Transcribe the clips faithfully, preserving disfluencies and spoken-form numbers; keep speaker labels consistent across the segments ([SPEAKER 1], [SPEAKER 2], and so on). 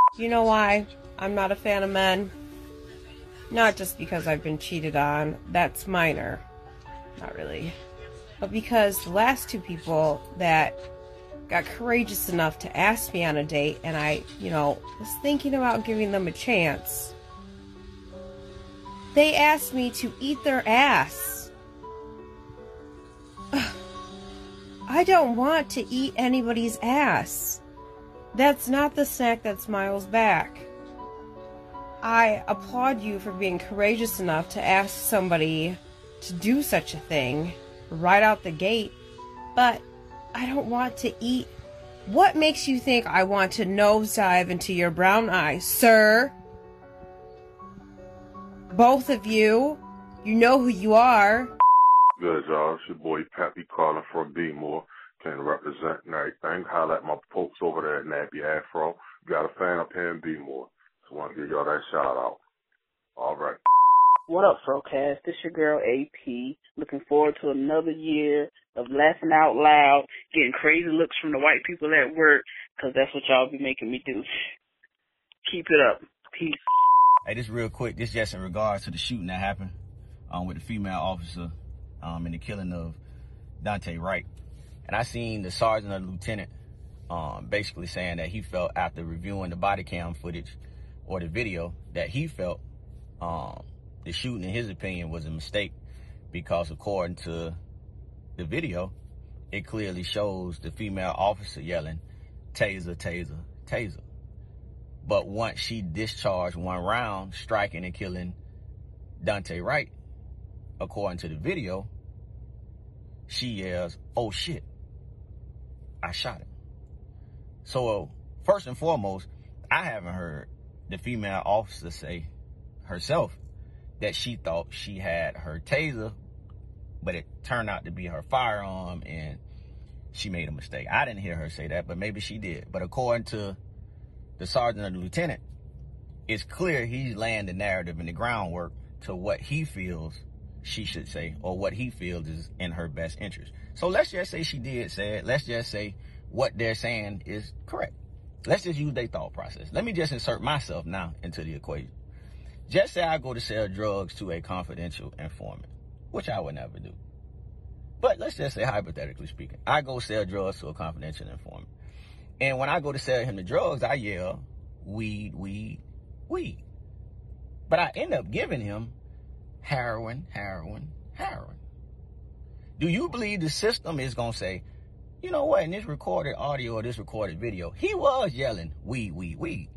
[SPEAKER 1] You know why I'm not a fan of men? Not just because I've been cheated on. That's minor. Not really. But because the last two people that got courageous enough to ask me on a date, and I, you know, was thinking about giving them a chance, they asked me to eat their ass. I don't want to eat anybody's ass. That's not the snack that smiles back. I applaud you for being courageous enough to ask somebody to do such a thing right out the gate, but I don't want to eat. What makes you think I want to nosedive into your brown eyes, sir? Both of you, you know who you are.
[SPEAKER 2] Good, y'all. It's your boy Pappy calling from B-More. Can represent and everything. Holla at my folks over there at Nappy Afro. Got a fan up here in B-More. So I want to give y'all that shout out. All right.
[SPEAKER 3] What up, Frocast? This your girl A P. Looking forward to another year of laughing out loud, getting crazy looks from the white people at work, because that's what y'all be making me do. Keep it up. Peace.
[SPEAKER 4] Hey, this real quick. This just in regards to the shooting that happened um, with the female officer um, and the killing of Daunte Wright. And I seen the sergeant or the lieutenant um, basically saying that he felt after reviewing the body cam footage or the video that he felt um, the shooting, in his opinion, was a mistake because according to the video, it clearly shows the female officer yelling, "Taser, taser, taser." But once she discharged one round, striking and killing Daunte Wright, according to the video, she yells, "Oh shit, I shot him." So first and foremost, I haven't heard the female officer say herself that she thought she had her taser, but it turned out to be her firearm and she made a mistake. I didn't hear her say that, but maybe she did. But according to the sergeant or the lieutenant, it's clear he's laying the narrative and the groundwork to what he feels she should say or what he feels is in her best interest. So let's just say she did say it. Let's just say what they're saying is correct. Let's just use their thought process. Let me just insert myself now into the equation. Just say I go to sell drugs to a confidential informant, which I would never do. But let's just say, hypothetically speaking, I go sell drugs to a confidential informant. And when I go to sell him the drugs, I yell, "Weed, weed, weed." But I end up giving him heroin, heroin, heroin. Do you believe the system is going to say, you know what, in this recorded audio or this recorded video, he was yelling, "Weed, weed, weed."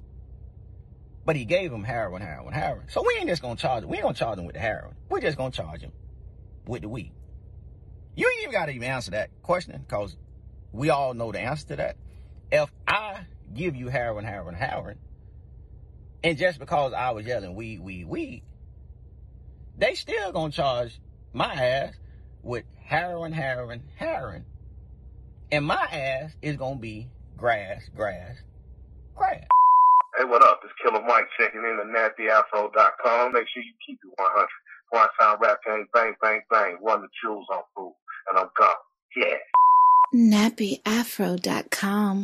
[SPEAKER 4] But he gave him heroin, heroin, heroin. So we ain't just going to charge him. We ain't going to charge him with the heroin. We're just going to charge him with the weed. You ain't even got to even answer that question because we all know the answer to that. If I give you heroin, heroin, heroin, and just because I was yelling weed, weed, weed, they still going to charge my ass with heroin, heroin, heroin. And my ass is going to be grass, grass, grass.
[SPEAKER 2] Hey, what up? It's Killer Mike checking in at nappy afro dot com. Make sure you keep it one hundred. Before I sound rap gang, bang, bang, bang. Run the jewels on food. And I'm gone. Yeah.
[SPEAKER 5] nappy afro dot com.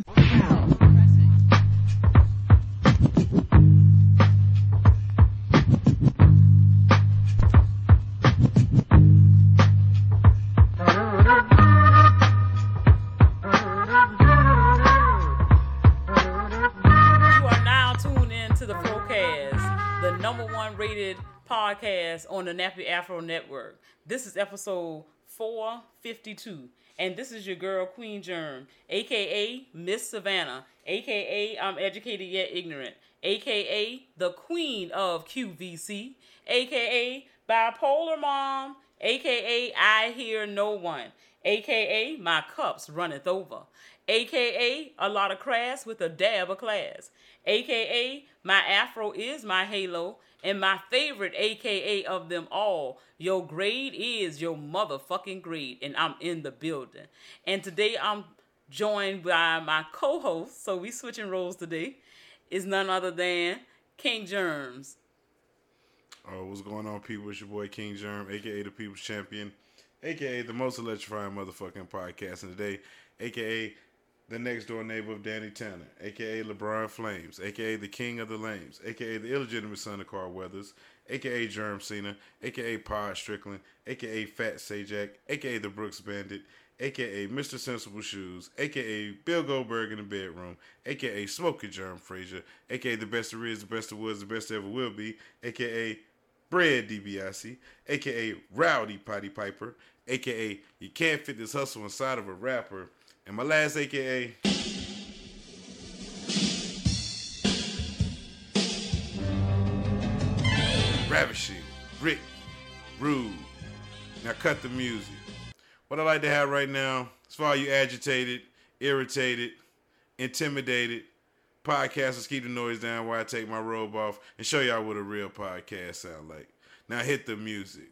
[SPEAKER 6] Rated podcast on the Nappy Afro Network. This is episode four fifty-two, and this is your girl Queen Germ, aka Miss Savannah, aka I'm educated yet ignorant, aka the Queen of Q V C, aka Bipolar Mom, aka I Hear No One, aka My Cups Runneth Over, aka A Lot of Crass with a Dab of Class, aka My Afro Is My Halo, and my favorite A K A of them all, your grade is your motherfucking grade, and I'm in the building. And today I'm joined by my co-host, so we switching roles today, is none other than King Germs.
[SPEAKER 7] Oh, what's going on, people? It's your boy King Germ, a k a the People's Champion, a k a the most electrifying motherfucking podcast in the day, a k a the next door neighbor of Danny Tanner, a k a. LeBron Flames, a k a the King of the Lames, a k a the illegitimate son of Carl Weathers, a k a. Germ Cena, a k a. Pod Strickland, a k a. Fat Sajak, a k a the Brooks Bandit, a k a. Mister Sensible Shoes, a k a. Bill Goldberg in the bedroom, a k a. Smoking Germ Frazier, a k a the best there is, the best there was, the best there ever will be, a k a. Bread DiBiase, a k a. Rowdy Potty Piper, a k a. You can't fit this hustle inside of a rapper, and my last a k a. Ravishing, Rick, Rude. Now cut the music. What I like to have right now is for all you agitated, irritated, intimidated podcasters, keep the noise down while I take my robe off and show y'all what a real podcast sound like. Now hit the music.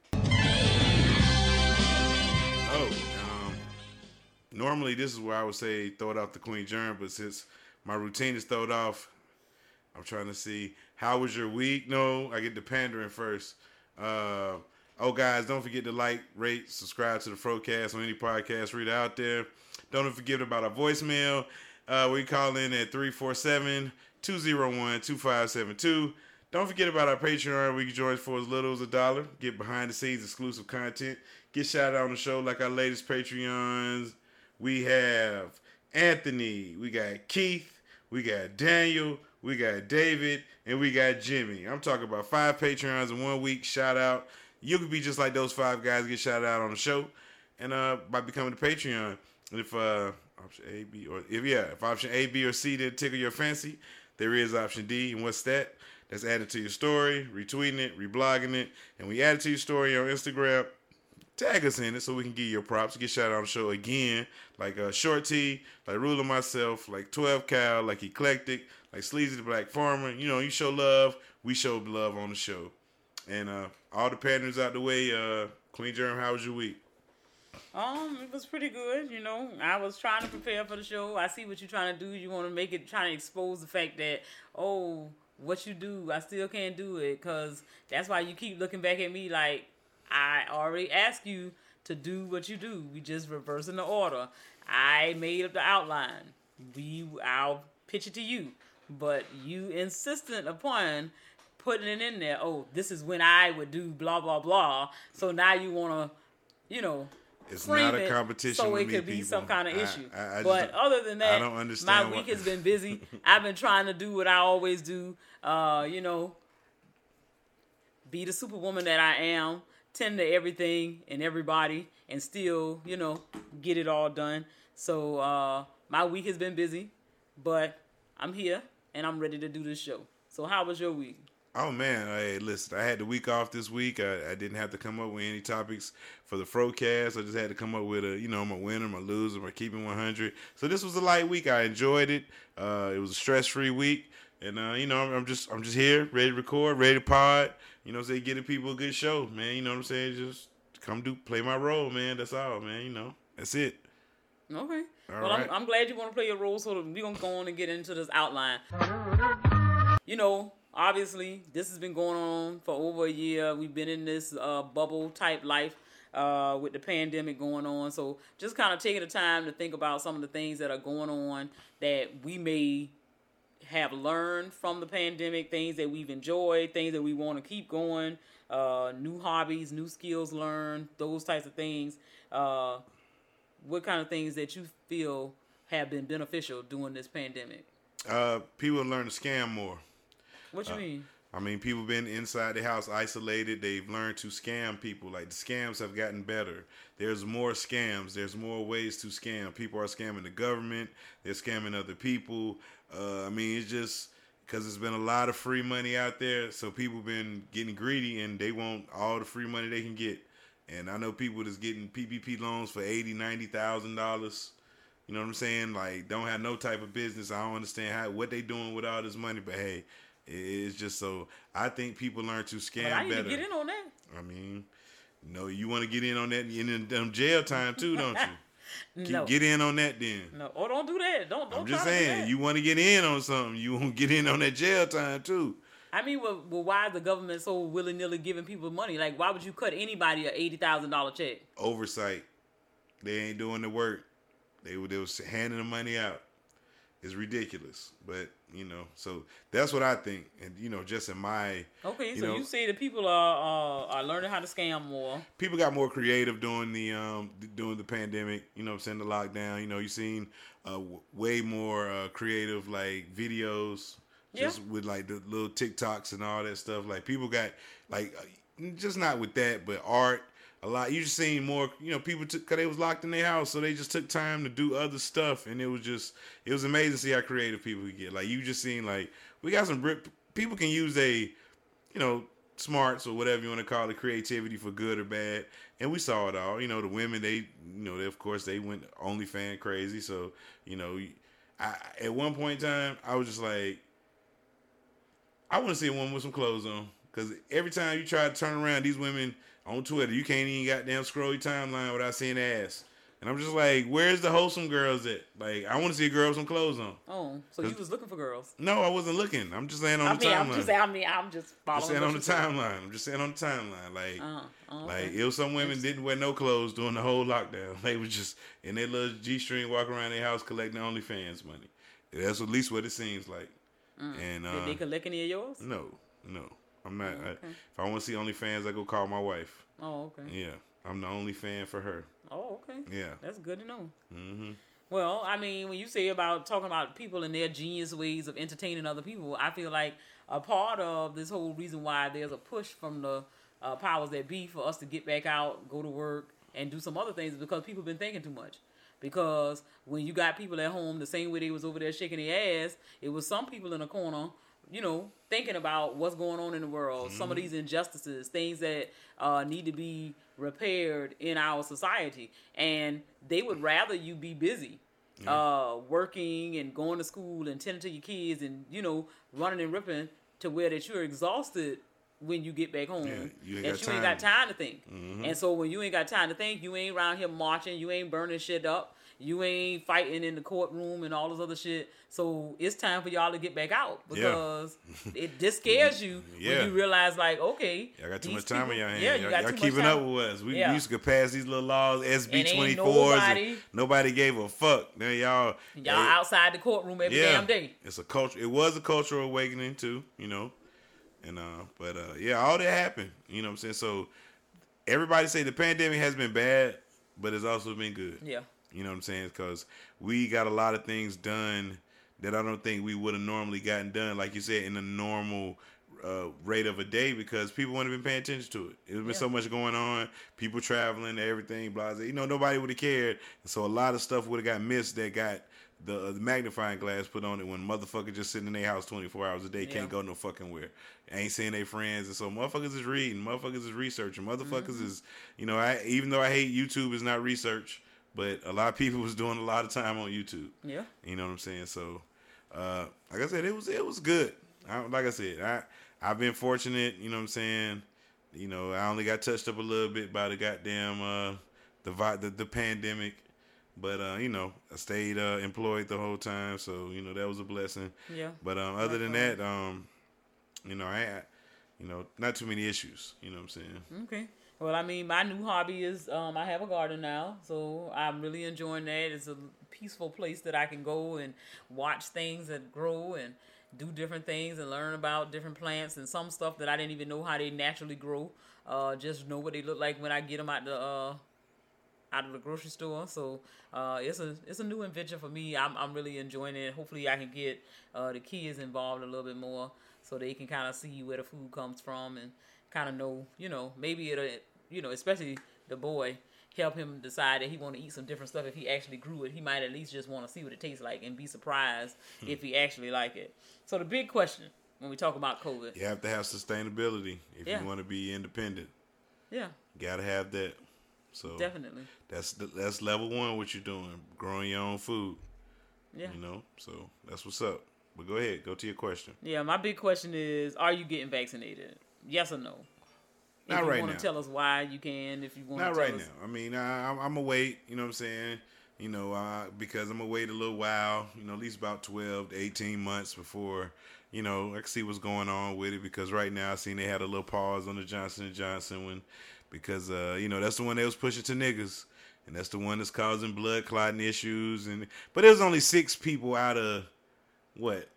[SPEAKER 7] Oh, um, normally this is where I would say throw it off the Queen Germ, but since my routine is thrown off, I'm trying to see, how was your week? No, I get the pandering first. Uh, oh, guys, don't forget to like, rate, subscribe to the Frocast on any podcast reader out there. Don't forget about our voicemail. Uh, we call in at three four seven, two oh one, two five seven two. Don't forget about our Patreon, where you can join for as little as a dollar. Get behind the scenes exclusive content. Get shouted out on the show like our latest Patreons. We have Anthony. We got Keith. We got Daniel. We got David. And we got Jimmy. I'm talking about five Patreons in one week. Shout out. You could be just like those five guys, get shouted out on the show. And uh, by becoming a Patreon. And if... uh. Option A, B, or if yeah, if option A, B, or C didn't tickle your fancy, there is option D. And what's that? That's added to your story, retweeting it, reblogging it, and we add it to your story on Instagram. Tag us in it so we can give you your props. Get shouted out on the show again, like uh, Short T, like Ruler Myself, like twelve Cal, like Eclectic, like Sleazy the Black Farmer. You know, you show love, we show love on the show. And uh, all the patterns out the way. Uh, Queen Germ, how was your week?
[SPEAKER 6] Um, it was pretty good, you know. I was trying to prepare for the show. I see what you're trying to do. You want to make it, trying to expose the fact that, oh, what you do, I still can't do it. Because that's why you keep looking back at me like, I already asked you to do what you do. We just reversing the order. I made up the outline. We, I'll pitch it to you. But you insistent upon putting it in there. Oh, this is when I would do blah, blah, blah. So now you want to, you know...
[SPEAKER 7] It's not a competition
[SPEAKER 6] so
[SPEAKER 7] with
[SPEAKER 6] it
[SPEAKER 7] me,
[SPEAKER 6] could be
[SPEAKER 7] people.
[SPEAKER 6] some kind of
[SPEAKER 7] I,
[SPEAKER 6] issue.
[SPEAKER 7] I, I
[SPEAKER 6] but other than that,
[SPEAKER 7] I don't understand
[SPEAKER 6] my week
[SPEAKER 7] what...
[SPEAKER 6] has been busy. I've been trying to do what I always do. Uh, you know, be the superwoman that I am, tend to everything and everybody, and still, you know, get it all done. So uh, my week has been busy, but I'm here and I'm ready to do this show. So how was your week?
[SPEAKER 7] Oh, man. Hey, listen, I had the week off this week. I, I didn't have to come up with any topics for the Frocast. I just had to come up with a, you know, my winner, my loser, my keeping one hundred. So this was a light week. I enjoyed it. Uh, it was a stress-free week. And, uh, you know, I'm, I'm just I'm just here, ready to record, ready to pod. You know what I'm saying? Getting people a good show, man. You know what I'm saying? Just come do, play my role, man. That's all, man. You know, that's it.
[SPEAKER 6] Okay.
[SPEAKER 7] All
[SPEAKER 6] well,
[SPEAKER 7] right.
[SPEAKER 6] I'm, I'm glad you want to play your role, so we're going to go on and get into this outline. You know, obviously, this has been going on for over a year. We've been in this uh, bubble-type life uh, with the pandemic going on. So just kind of taking the time to think about some of the things that are going on that we may have learned from the pandemic, things that we've enjoyed, things that we want to keep going, uh, new hobbies, new skills learned, those types of things. Uh, what kind of things that you feel have been beneficial during this pandemic?
[SPEAKER 7] Uh, people learn to scam more.
[SPEAKER 6] What you
[SPEAKER 7] uh,
[SPEAKER 6] mean?
[SPEAKER 7] I mean, people been inside the house isolated. They've learned to scam people. Like, the scams have gotten better. There's more scams. There's more ways to scam. People are scamming the government. They're scamming other people. Uh, I mean, it's just because there's been a lot of free money out there. So people been getting greedy and they want all the free money they can get. And I know people that's getting P P P loans for eighty thousand dollars, ninety thousand dollars. You know what I'm saying? Like, don't have no type of business. I don't understand how what they doing with all this money. But, hey, it's just so I think people learn to scam
[SPEAKER 6] but I need
[SPEAKER 7] better.
[SPEAKER 6] to get in on that.
[SPEAKER 7] I mean, no, you want to get in on that in them jail time too, don't you?
[SPEAKER 6] No.
[SPEAKER 7] Get in on that then.
[SPEAKER 6] No, oh, don't do that. Don't. don't
[SPEAKER 7] I'm just
[SPEAKER 6] try to do
[SPEAKER 7] saying,
[SPEAKER 6] that.
[SPEAKER 7] you want to get in on something, you won't get in on that jail time too.
[SPEAKER 6] I mean, well, well, why is the government so willy nilly giving people money? Like, why would you cut anybody a eighty thousand dollar check?
[SPEAKER 7] Oversight. They ain't doing the work. They were they was handing the money out. is ridiculous. But you know, so that's what I think, and you know, just in my
[SPEAKER 6] okay,
[SPEAKER 7] you
[SPEAKER 6] so
[SPEAKER 7] know,
[SPEAKER 6] you say that people are uh, are learning how to scam more.
[SPEAKER 7] People got more creative during the um during the pandemic. You know, what I'm saying, the lockdown. You know, you seen uh, w- way more uh, creative like videos, just
[SPEAKER 6] yeah.
[SPEAKER 7] with like the little TikToks and all that stuff. Like people got like just not with that, but art. A lot. You just seen more, you know, people took, cause they was locked in their house, so they just took time to do other stuff, and it was just, it was amazing to see how creative people could get. Like you just seen, like we got some brick. People can use a, you know, smarts or whatever you want to call it, creativity for good or bad, and we saw it all. You know, the women, they, you know, they, of course they went OnlyFans crazy. So you know, I at one point in time, I was just like, I want to see a woman with some clothes on, because every time you try to turn around, these women. On Twitter, you can't even goddamn scroll your timeline without seeing ass. And I'm just like, where's the wholesome girls at? Like, I want to see a girl with some clothes on.
[SPEAKER 6] Oh, so you was looking for girls?
[SPEAKER 7] No, I wasn't looking. I'm just saying on
[SPEAKER 6] I
[SPEAKER 7] the
[SPEAKER 6] mean,
[SPEAKER 7] timeline.
[SPEAKER 6] I'm just, I mean, I'm just following.
[SPEAKER 7] Just saying on the
[SPEAKER 6] saying.
[SPEAKER 7] timeline. I'm just saying on the timeline. Like,
[SPEAKER 6] uh, oh, okay.
[SPEAKER 7] like it was some women didn't wear no clothes during the whole lockdown. They was just in their little G-string walking around their house collecting OnlyFans money. That's at least what it seems like.
[SPEAKER 6] Mm.
[SPEAKER 7] And uh,
[SPEAKER 6] Did they collect any of yours?
[SPEAKER 7] No, no. I'm not.
[SPEAKER 6] Oh, okay.
[SPEAKER 7] I, if I want to see OnlyFans, I go call my wife.
[SPEAKER 6] Oh, okay.
[SPEAKER 7] Yeah. I'm the only fan for her.
[SPEAKER 6] Oh, okay.
[SPEAKER 7] Yeah.
[SPEAKER 6] That's good to know.
[SPEAKER 7] Mm-hmm.
[SPEAKER 6] Well, I mean, when you say about talking about people and their genius ways of entertaining other people, I feel like a part of this whole reason why there's a push from the uh, powers that be for us to get back out, go to work, and do some other things is because people have been thinking too much. Because when you got people at home, the same way they was over there shaking their ass, it was some people in the corner, you know, thinking about what's going on in the world, mm-hmm. some of these injustices, things that uh, need to be repaired in our society. And they would rather you be busy, yeah. uh, working and going to school and tending to your kids and, you know, running and ripping to where that you're exhausted when you get back home.
[SPEAKER 7] Yeah, you ain't
[SPEAKER 6] that
[SPEAKER 7] got
[SPEAKER 6] you
[SPEAKER 7] time.
[SPEAKER 6] ain't got time to think.
[SPEAKER 7] Mm-hmm.
[SPEAKER 6] And so when you ain't got time to think, you ain't around here marching, you ain't burning shit up. You ain't fighting in the courtroom and all this other shit. So it's time for y'all to get back out because yeah. it just scares you yeah. when you realize, like, okay,
[SPEAKER 7] y'all got too much time
[SPEAKER 6] people,
[SPEAKER 7] on your hands.
[SPEAKER 6] Yeah,
[SPEAKER 7] y'all,
[SPEAKER 6] you got
[SPEAKER 7] y'all
[SPEAKER 6] too
[SPEAKER 7] keeping
[SPEAKER 6] much time.
[SPEAKER 7] up with us. We,
[SPEAKER 6] yeah.
[SPEAKER 7] we used to pass these little laws, S B twenty-fours.
[SPEAKER 6] Nobody,
[SPEAKER 7] and nobody gave a fuck. Now y'all,
[SPEAKER 6] y'all
[SPEAKER 7] they,
[SPEAKER 6] outside the courtroom every
[SPEAKER 7] yeah,
[SPEAKER 6] damn day.
[SPEAKER 7] It's a culture. It was a cultural awakening too, you know. And uh, but uh, yeah, all that happened. You know what I'm saying? So everybody say the pandemic has been bad, but it's also been good.
[SPEAKER 6] Yeah.
[SPEAKER 7] You know what I'm saying? Because we got a lot of things done that I don't think we would have normally gotten done, like you said, in the normal uh, rate of a day because people wouldn't have been paying attention to it. There's been yeah. so much going on, people traveling, everything, blah, blah. You know, nobody would have cared. And so a lot of stuff would have got missed that got the, uh, the magnifying glass put on it when motherfuckers just sitting in their house twenty-four hours a day, yeah. can't go no fucking where. Ain't seeing their friends. And so motherfuckers is reading, motherfuckers is researching, motherfuckers mm-hmm. is, you know, I even though I hate YouTube, is not research. But a lot of people was doing a lot of time on YouTube. Yeah. You know what I'm saying? So, uh, like I said, it was it was good. I, like I said, I, I've been fortunate, you know what I'm saying? You know, I only got touched up a little bit by the goddamn, uh, the, the the pandemic. But, uh, you know, I stayed uh, employed the whole time. So, you know, that was a blessing. Yeah. But um, other than that, um, you know, I, I, you know, not too many issues. You know what I'm saying?
[SPEAKER 6] Okay. Well, I mean, my new hobby is um, I have a garden now, so I'm really enjoying that. It's a peaceful place that I can go and watch things that grow and do different things and learn about different plants and some stuff that I didn't even know how they naturally grow. Uh, just know what they look like when I get them out the uh, out of the grocery store. So uh, it's a it's a new adventure for me. I'm I'm really enjoying it. Hopefully, I can get uh, the kids involved a little bit more so they can kind of see where the food comes from and kind of know, you know, maybe it'll, you know, especially the boy, help him decide that he want to eat some different stuff. If he actually grew it, he might at least just want to see what it tastes like and be surprised hmm. if he actually like it. So the big question when we talk about COVID,
[SPEAKER 7] you have to have sustainability if yeah. you want to be independent.
[SPEAKER 6] Yeah,
[SPEAKER 7] you gotta have that. So
[SPEAKER 6] definitely,
[SPEAKER 7] that's the, that's level one. What you're doing, growing your own food.
[SPEAKER 6] Yeah,
[SPEAKER 7] you know, so that's what's up. But go ahead, go to your question.
[SPEAKER 6] Yeah, my big question is: are you getting vaccinated? Yes or no? If
[SPEAKER 7] Not
[SPEAKER 6] you
[SPEAKER 7] right
[SPEAKER 6] want
[SPEAKER 7] now.
[SPEAKER 6] to tell us why, you can. If you want
[SPEAKER 7] Not
[SPEAKER 6] to tell
[SPEAKER 7] right
[SPEAKER 6] us.
[SPEAKER 7] now. I mean, I, I'm, I'm gonna wait. You know what I'm saying? You know, uh, because I'm gonna wait a little while. You know, at least about twelve to eighteen months before. You know, I can see what's going on with it because right now I seen they had a little pause on the Johnson and Johnson one because uh, you know that's the one they was pushing to niggas and that's the one that's causing blood clotting issues and but it was only six people out of what,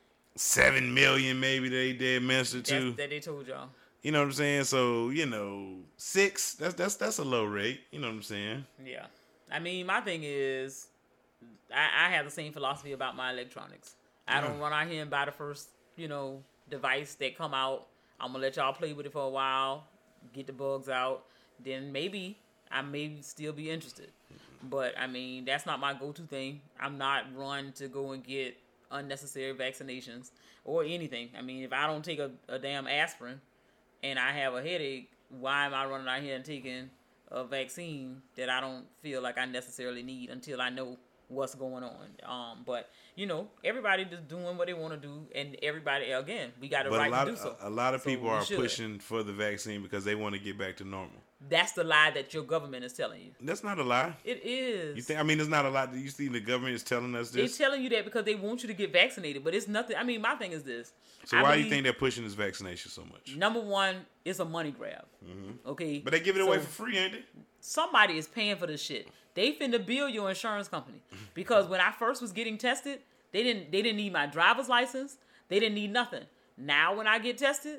[SPEAKER 7] seven million maybe they they administer to.
[SPEAKER 6] That's, that they told y'all.
[SPEAKER 7] You know what I'm saying? So, you know, six, that's that's that's a low rate. You know what I'm saying?
[SPEAKER 6] Yeah. I mean, my thing is, I, I have the same philosophy about my electronics. I don't run out here and buy the first, you know, device that come out. I'm going to let y'all play with it for a while, get the bugs out. Then maybe I may still be interested. But, I mean, that's not my go-to thing. I'm not run to go and get unnecessary vaccinations or anything. I mean, if I don't take a, a damn aspirin and I have a headache, why am I running out here and taking a vaccine that I don't feel like I necessarily need until I know what's going on? Um, but, you know, everybody just doing what they want to do, and everybody, again, we got a
[SPEAKER 7] But
[SPEAKER 6] right
[SPEAKER 7] a lot,
[SPEAKER 6] to do so.
[SPEAKER 7] a, a lot of
[SPEAKER 6] So
[SPEAKER 7] people
[SPEAKER 6] we
[SPEAKER 7] are
[SPEAKER 6] should.
[SPEAKER 7] pushing for the vaccine because they want to get back to normal.
[SPEAKER 6] That's the lie that your government is telling you.
[SPEAKER 7] That's not a lie.
[SPEAKER 6] It is.
[SPEAKER 7] You think? I mean, it's not a lie. You see, the government is telling us
[SPEAKER 6] They're
[SPEAKER 7] this.
[SPEAKER 6] telling you that because they want you to get vaccinated, but it's nothing. I mean, my thing is this.
[SPEAKER 7] So
[SPEAKER 6] I
[SPEAKER 7] why do
[SPEAKER 6] believe,
[SPEAKER 7] you think they're pushing this vaccination so much?
[SPEAKER 6] number one, it's a money grab.
[SPEAKER 7] Mm-hmm.
[SPEAKER 6] Okay?
[SPEAKER 7] But they give it away
[SPEAKER 6] So,
[SPEAKER 7] for free, ain't they?
[SPEAKER 6] somebody is paying for this shit. They finna bill your insurance company. Because when I first was getting tested, they didn't they didn't need my driver's license. They didn't need nothing. Now when I get tested,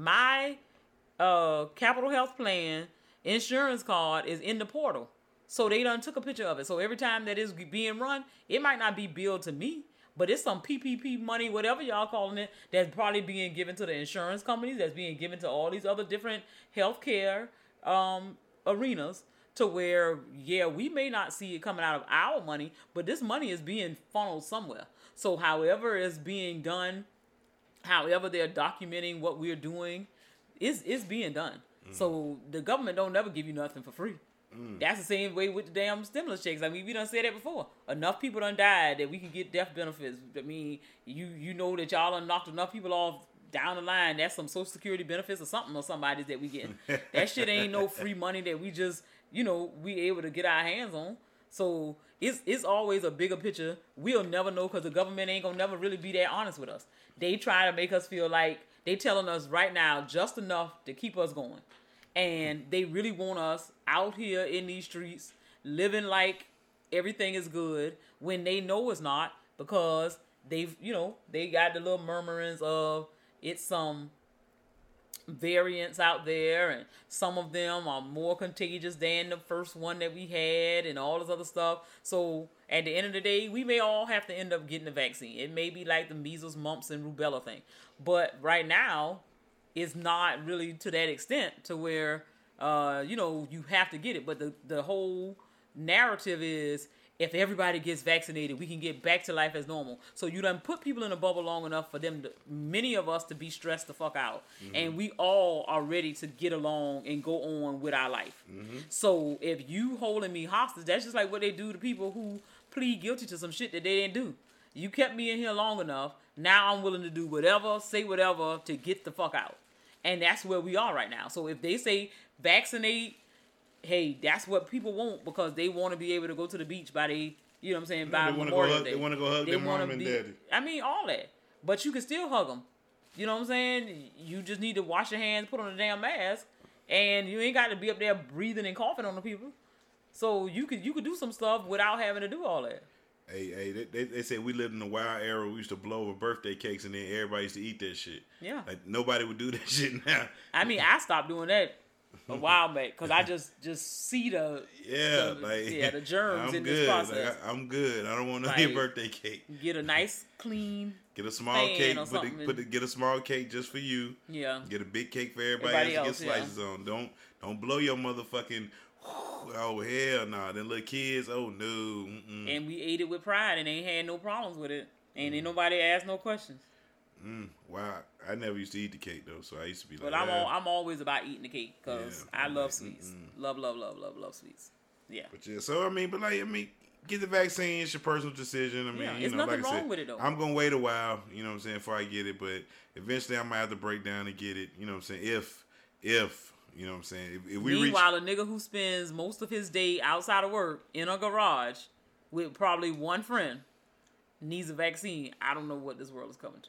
[SPEAKER 6] my uh, Capital Health Plan insurance card is in the portal. So they done took a picture of it. So every time that is being run, it might not be billed to me, but it's some P P P money, whatever y'all calling it, that's probably being given to the insurance companies, that's being given to all these other different healthcare um, arenas, to where, yeah, we may not see it coming out of our money, but this money is being funneled somewhere. So however it's being done, however they're documenting what we're doing, is is being done. Mm. So the government don't never give you nothing for free. Mm. That's the same way with the damn stimulus checks. I mean, we done said that before. Enough people done died that we can get death benefits. I mean, you you know that y'all done knocked enough people off down the line. That's some Social Security benefits or something or somebody's that we getting. That shit ain't no free money that we just, you know, we able to get our hands on. So it's it's always a bigger picture. We'll never know because the government ain't gonna never really be that honest with us. They try to make us feel like they telling us right now just enough to keep us going. And they really want us out here in these streets living like everything is good when they know it's not, because they've, you know, they got the little murmurings of it's some variants out there and some of them are more contagious than the first one that we had and all this other stuff. So at the end of the day, we may all have to end up getting the vaccine. It may be like the measles, mumps, and rubella thing. But right now, it's not really to that extent to where, uh, you know, you have to get it. But the, the whole narrative is if everybody gets vaccinated, we can get back to life as normal. So you done put people in a bubble long enough for them, to, many of us, to be stressed the fuck out. Mm-hmm. And we all are ready to get along and go on with our life. Mm-hmm. So if you holding me hostage, that's just like what they do to people who plead guilty to some shit that they didn't do. You kept me in here long enough. Now I'm willing to do whatever, say whatever to get the fuck out. And that's where we are right now. So if they say vaccinate, hey, that's what people want because they want to be able to go to the beach by they, you know what I'm saying, by
[SPEAKER 7] they wanna
[SPEAKER 6] Memorial
[SPEAKER 7] go hug,
[SPEAKER 6] Day.
[SPEAKER 7] They want to go hug
[SPEAKER 6] they
[SPEAKER 7] their mom
[SPEAKER 6] be,
[SPEAKER 7] and daddy.
[SPEAKER 6] I mean, all that. But you can still hug them. You know what I'm saying? You just need to wash your hands, put on a damn mask, and you ain't got to be up there breathing and coughing on the people. So you could you could do some stuff without having to do all that.
[SPEAKER 7] Hey, hey, they, they, they said we lived in a wild era. We used to blow over birthday cakes and then everybody used to eat that shit.
[SPEAKER 6] Yeah.
[SPEAKER 7] Like, nobody would do that shit now.
[SPEAKER 6] I mean, I stopped doing that a while back because I just, just see the
[SPEAKER 7] yeah,
[SPEAKER 6] the,
[SPEAKER 7] like
[SPEAKER 6] yeah the germs
[SPEAKER 7] I'm
[SPEAKER 6] in
[SPEAKER 7] good.
[SPEAKER 6] this process.
[SPEAKER 7] Like, I, I'm good. I don't want no
[SPEAKER 6] Like,
[SPEAKER 7] birthday cake.
[SPEAKER 6] Get a nice clean.
[SPEAKER 7] Get a small
[SPEAKER 6] pan
[SPEAKER 7] cake.
[SPEAKER 6] or
[SPEAKER 7] Put the,
[SPEAKER 6] something.
[SPEAKER 7] put the, get a small cake just for you.
[SPEAKER 6] Yeah.
[SPEAKER 7] Get a big cake for everybody,
[SPEAKER 6] Everybody
[SPEAKER 7] else
[SPEAKER 6] else,
[SPEAKER 7] to get slices
[SPEAKER 6] yeah.
[SPEAKER 7] on. Don't don't blow your motherfucking. Oh hell no! Nah. Them little kids. Oh no. Mm-mm.
[SPEAKER 6] And we ate it with pride and ain't had no problems with it. And ain't nobody asked no questions.
[SPEAKER 7] Mm, wow, I never used to eat the cake though, so I used to be like.
[SPEAKER 6] But I'm
[SPEAKER 7] ah.
[SPEAKER 6] all, I'm always about eating the cake because
[SPEAKER 7] Yeah,
[SPEAKER 6] I
[SPEAKER 7] I'm
[SPEAKER 6] love
[SPEAKER 7] like,
[SPEAKER 6] sweets.
[SPEAKER 7] mm-mm.
[SPEAKER 6] Love, love, love, love, love sweets. Yeah.
[SPEAKER 7] But yeah, so I mean, but like I mean, get the vaccine. It's your personal decision. I mean,
[SPEAKER 6] Yeah,
[SPEAKER 7] you
[SPEAKER 6] it's
[SPEAKER 7] know,
[SPEAKER 6] nothing
[SPEAKER 7] like I
[SPEAKER 6] wrong
[SPEAKER 7] said,
[SPEAKER 6] with it, though.
[SPEAKER 7] I'm gonna wait a while. You know what I'm saying before I get it, but eventually I might have to break down and get it. You know what I'm saying? If if you know what I'm saying, if, if we
[SPEAKER 6] Meanwhile,
[SPEAKER 7] reach,
[SPEAKER 6] a nigga who spends most of his day outside of work in a garage with probably one friend needs a vaccine. I don't know what this world is coming to.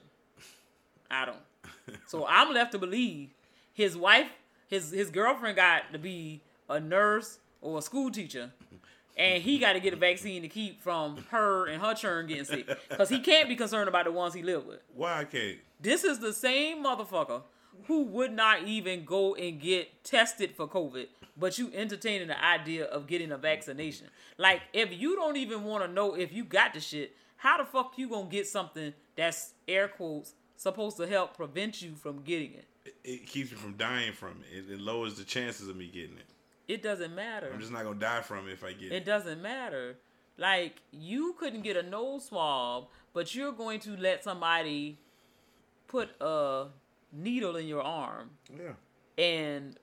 [SPEAKER 6] I don't. So I'm left to believe his wife, his his girlfriend got to be a nurse or a school teacher, And he got to get a vaccine to keep from her and her children getting sick. Because he can't be concerned about the ones he live with.
[SPEAKER 7] Why I can't?
[SPEAKER 6] This is the same motherfucker who would not even go and get tested for COVID, but you entertaining the idea of getting a vaccination. Like, if you don't even want to know if you got the shit, how the fuck you gonna get something that's, air quotes, supposed to help prevent you from getting it?
[SPEAKER 7] It, it keeps me from dying from it. it. It lowers the chances of me getting it.
[SPEAKER 6] It doesn't matter.
[SPEAKER 7] I'm just not gonna die from it if I get it.
[SPEAKER 6] It doesn't matter. Like, you couldn't get a nose swab, but you're going to let somebody put a needle in your arm.
[SPEAKER 7] Yeah.
[SPEAKER 6] And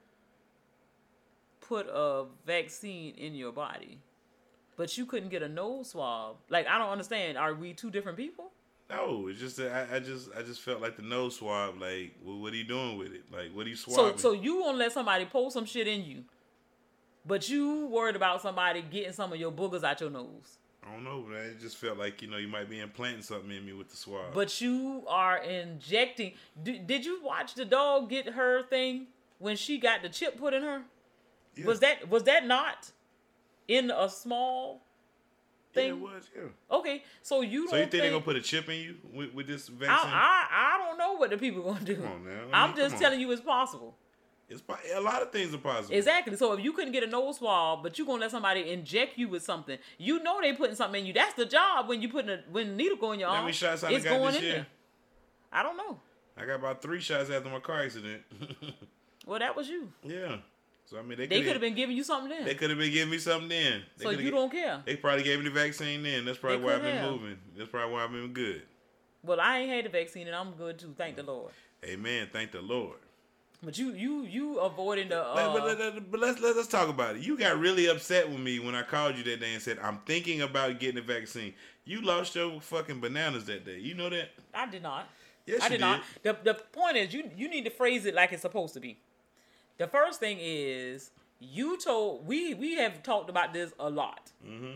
[SPEAKER 6] put a vaccine in your body. But you couldn't get a nose swab. Like, I don't understand. Are we two different people?
[SPEAKER 7] No, it's just that I, I just I just felt like the nose swab. Like, well, what are you doing with it? Like, what are you swabbing?
[SPEAKER 6] So, so you won't let somebody pull some shit in you, but you worried about somebody getting some of your boogers out your nose.
[SPEAKER 7] I don't know, but it just felt like, you know, you might be implanting something in me with the swab.
[SPEAKER 6] But you are injecting. D- did you watch the dog get her thing when she got the chip put in her? Yeah. Was that was that not in a small thing?
[SPEAKER 7] Yeah, it was, yeah.
[SPEAKER 6] Okay, so you don't
[SPEAKER 7] So you think,
[SPEAKER 6] think
[SPEAKER 7] they're going to put a chip in you with, with this vaccine?
[SPEAKER 6] I, I, I don't know what the people going to do.
[SPEAKER 7] Come on now. I mean,
[SPEAKER 6] I'm just
[SPEAKER 7] come
[SPEAKER 6] telling
[SPEAKER 7] on.
[SPEAKER 6] you it's possible.
[SPEAKER 7] It's a lot of things are possible.
[SPEAKER 6] Exactly. So if you couldn't get a nose swab, but you're gonna let somebody inject you with something, you know they putting something in you. That's the job when you putting a when a needle go in your
[SPEAKER 7] How
[SPEAKER 6] arm.
[SPEAKER 7] many shots I
[SPEAKER 6] it's
[SPEAKER 7] got
[SPEAKER 6] going
[SPEAKER 7] this
[SPEAKER 6] in
[SPEAKER 7] year?
[SPEAKER 6] there. I don't know.
[SPEAKER 7] I got about three shots after my car accident.
[SPEAKER 6] Well, that was you.
[SPEAKER 7] Yeah. So I mean, they,
[SPEAKER 6] they could have been giving you something then.
[SPEAKER 7] They could have been giving me something then. They
[SPEAKER 6] so you
[SPEAKER 7] get,
[SPEAKER 6] don't care.
[SPEAKER 7] They probably gave me the vaccine then. That's probably
[SPEAKER 6] They
[SPEAKER 7] why I've
[SPEAKER 6] could
[SPEAKER 7] been
[SPEAKER 6] have.
[SPEAKER 7] moving. That's probably why I've been good.
[SPEAKER 6] Well, I ain't had the vaccine and I'm good too. Thank the Lord.
[SPEAKER 7] Amen. Thank the Lord.
[SPEAKER 6] But you, you, you avoiding the. Uh,
[SPEAKER 7] but, but, but, but let's let's talk about it. You got really upset with me when I called you that day and said I'm thinking about getting the vaccine. You lost your fucking bananas that day. You know that?
[SPEAKER 6] I did not.
[SPEAKER 7] Yes,
[SPEAKER 6] I
[SPEAKER 7] you
[SPEAKER 6] did,
[SPEAKER 7] did.
[SPEAKER 6] not. The the point is, you you need to phrase it like it's supposed to be. The first thing is, you told we we have talked about this a lot.
[SPEAKER 7] Mm-hmm.